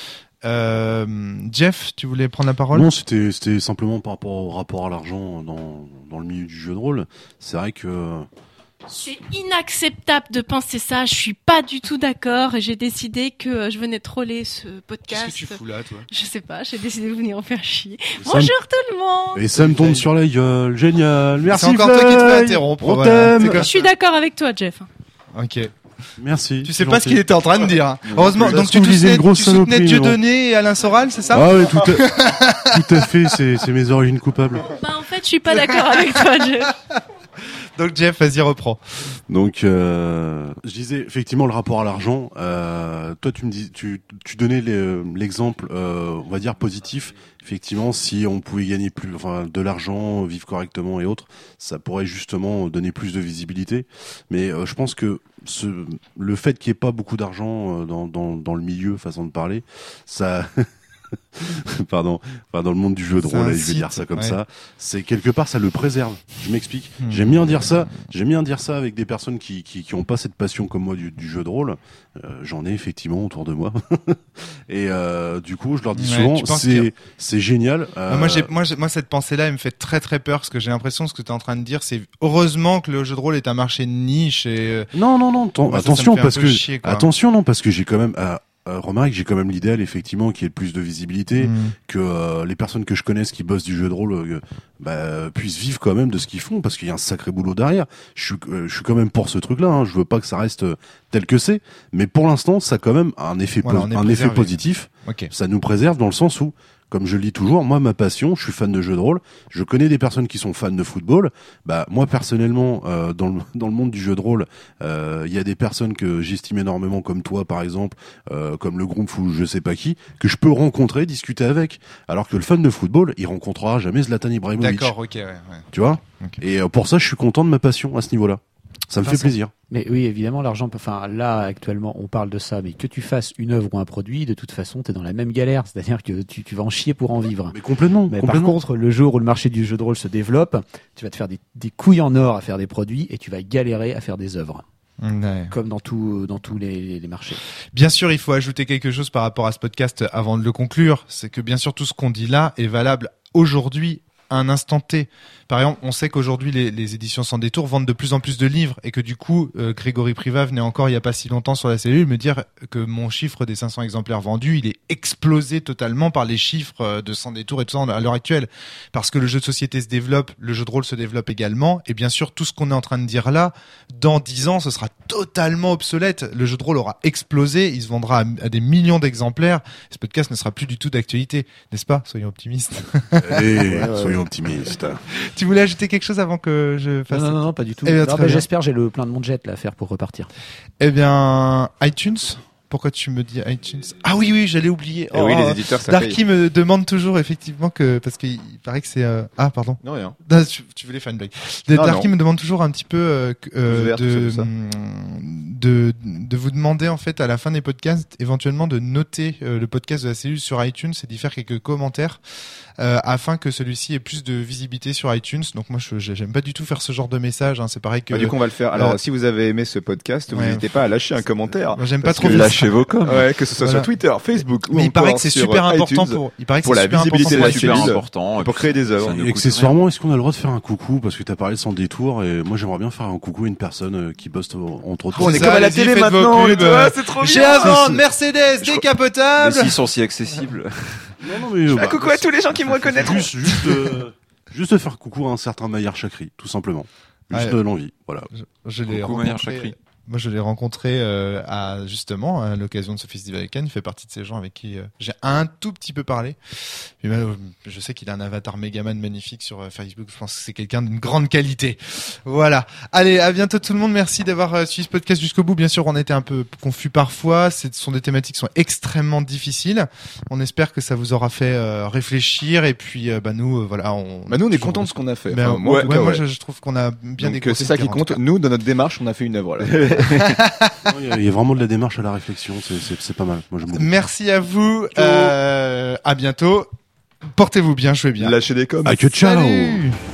Jeff, tu voulais prendre la parole? Non, c'était simplement par rapport au rapport à l'argent dans le milieu du jeu de rôle. C'est vrai que c'est inacceptable de penser ça. Je suis pas du tout d'accord et j'ai décidé que je venais troller ce podcast. Qu'est-ce que tu fous là, toi? Je sais pas. J'ai décidé de venir en faire chier. Bonjour tout le monde. Et ça me tombe sur la gueule. Génial. Merci. C'est encore toi qui te fais interrompre. On t'aime. Je suis d'accord avec toi, Jeff. Ok. Merci. Tu sais pas ce qu'il était en train de dire. Heureusement. Donc tu soutenais Dieudonné et Alain Soral, c'est ça? Ah oui, tout à fait. C'est mes origines coupables. Bah en fait, je suis pas d'accord avec toi, Jeff. Donc Jeff, vas-y, reprends. Donc je disais effectivement le rapport à l'argent. Toi, tu donnais l'exemple, on va dire positif. Effectivement, si on pouvait gagner de l'argent, vivre correctement et autres, ça pourrait justement donner plus de visibilité. Mais je pense que le fait qu'il n'y ait pas beaucoup d'argent dans le milieu, façon de parler, ça pardon, dans le monde du jeu de rôle, je vais dire ça comme ça, c'est quelque part ça le préserve. Je m'explique. J'aime bien dire ça avec des personnes qui ont pas cette passion comme moi du jeu de rôle. J'en ai effectivement autour de moi. Et du coup, je leur dis souvent c'est génial. Moi cette pensée-là, elle me fait très très peur parce que j'ai l'impression que ce que tu es en train de dire, c'est heureusement que le jeu de rôle est un marché de niche et non, attention parce que j'ai quand même remarque, j'ai quand même l'idéal effectivement qu'il y ait plus de visibilité, que les personnes que je connaisse qui bossent du jeu de rôle puissent vivre quand même de ce qu'ils font, parce qu'il y a un sacré boulot derrière. Je suis quand même pour ce truc-là, hein. Je veux pas que ça reste tel que c'est, mais pour l'instant ça a quand même un effet positif. Okay. Ça nous préserve dans le sens où, comme je le dis toujours, moi, ma passion, je suis fan de jeux de rôle. Je connais des personnes qui sont fans de football. Moi, personnellement, dans le monde du jeu de rôle, il y a des personnes que j'estime énormément, comme toi, par exemple, comme le groupe ou je sais pas qui, que je peux rencontrer, discuter avec. Alors que le fan de football, il rencontrera jamais Zlatan Ibrahimovic. D'accord, ok, ouais. Tu vois? Okay. Et pour ça, je suis content de ma passion à ce niveau-là. Ça me fait plaisir. Mais oui, évidemment, l'argent, là, actuellement, on parle de ça, mais que tu fasses une œuvre ou un produit, de toute façon, t'es dans la même galère. C'est-à-dire que tu vas en chier pour en vivre. Mais complètement. Par contre, le jour où le marché du jeu de rôle se développe, tu vas te faire des couilles en or à faire des produits et tu vas galérer à faire des œuvres. Ouais. Comme dans tous les marchés. Bien sûr, il faut ajouter quelque chose par rapport à ce podcast avant de le conclure. C'est que bien sûr, tout ce qu'on dit là est valable aujourd'hui, à un instant T. Par exemple, on sait qu'aujourd'hui les éditions Sans Détour vendent de plus en plus de livres et que du coup, Grégory Privat venait encore il y a pas si longtemps sur la cellule me dire que mon chiffre des 500 exemplaires vendus, il est explosé totalement par les chiffres de Sans Détour et tout ça à l'heure actuelle. Parce que le jeu de société se développe, le jeu de rôle se développe également, et bien sûr, tout ce qu'on est en train de dire là, dans 10 ans, ce sera totalement obsolète. Le jeu de rôle aura explosé, il se vendra à des millions d'exemplaires. Ce podcast ne sera plus du tout d'actualité, n'est-ce pas? Soyons optimistes. Soyons optimistes. Tu voulais ajouter quelque chose avant que je fasse? Non, pas du tout. J'espère, j'ai le plein de mon jet là à faire pour repartir. Eh bien, iTunes, Pourquoi tu me dis iTunes? Ah oui, j'allais oublier. Et oui, les éditeurs, ça Darky paye. me demande toujours effectivement parce qu'il paraît que c'est ah pardon. Non, rien. Non, tu voulais faire une blague. Darky me demande toujours un petit peu de vous demander en fait à la fin des podcasts éventuellement de noter le podcast de la cellule sur iTunes et d'y faire quelques commentaires afin que celui-ci ait plus de visibilité sur iTunes. Donc moi j'aime pas du tout faire ce genre de message, hein. C'est pareil que du coup on va le faire. Alors si vous avez aimé ce podcast, vous n'hésitez pas à lâcher un commentaire. Moi, j'aime pas trop lâcher vos coms. Ouais, que ce soit sur Twitter, Facebook ou mais il paraît que c'est sur super important iTunes, pour la visibilité de la super cellule important pour créer des œuvres. Et accessoirement, est-ce qu'on a le droit de faire un coucou parce que t'as parlé sans détour et moi j'aimerais bien faire un coucou à une personne qui bosse entre autres. On est comme à la télé maintenant. C'est trop bien. J'ai à vendre Mercedes décapotable. Mais s'ils sont si accessibles. Non mais coucou à tous les gens qui me reconnaîtront. Juste faire coucou à un certain Maillard Chakri, tout simplement. Juste l'envie, voilà. Je l'ai Coucou Maillard Chakri. Moi, je l'ai rencontré justement à l'occasion de ce Festival Cannes. Il fait partie de ces gens avec qui j'ai un tout petit peu parlé. Puis, je sais qu'il a un avatar Megaman magnifique sur Facebook. Je pense que c'est quelqu'un d'une grande qualité. Voilà. Allez, à bientôt tout le monde. Merci d'avoir suivi ce podcast jusqu'au bout. Bien sûr, on était un peu confus parfois. Ce sont des thématiques qui sont extrêmement difficiles. On espère que ça vous aura fait réfléchir. Et puis, nous, voilà, nous, on est contents de ce qu'on a fait. Moi, je trouve qu'on a bien découvert. C'est ça qui compte. Nous, dans notre démarche, on a fait une œuvre. Là. Il y a vraiment de la démarche à la réflexion, c'est pas mal. Moi, j'aime beaucoup. Merci à vous. À bientôt. Portez-vous bien, jouez bien. Lâchez des coms. Ah, que ciao. Salut.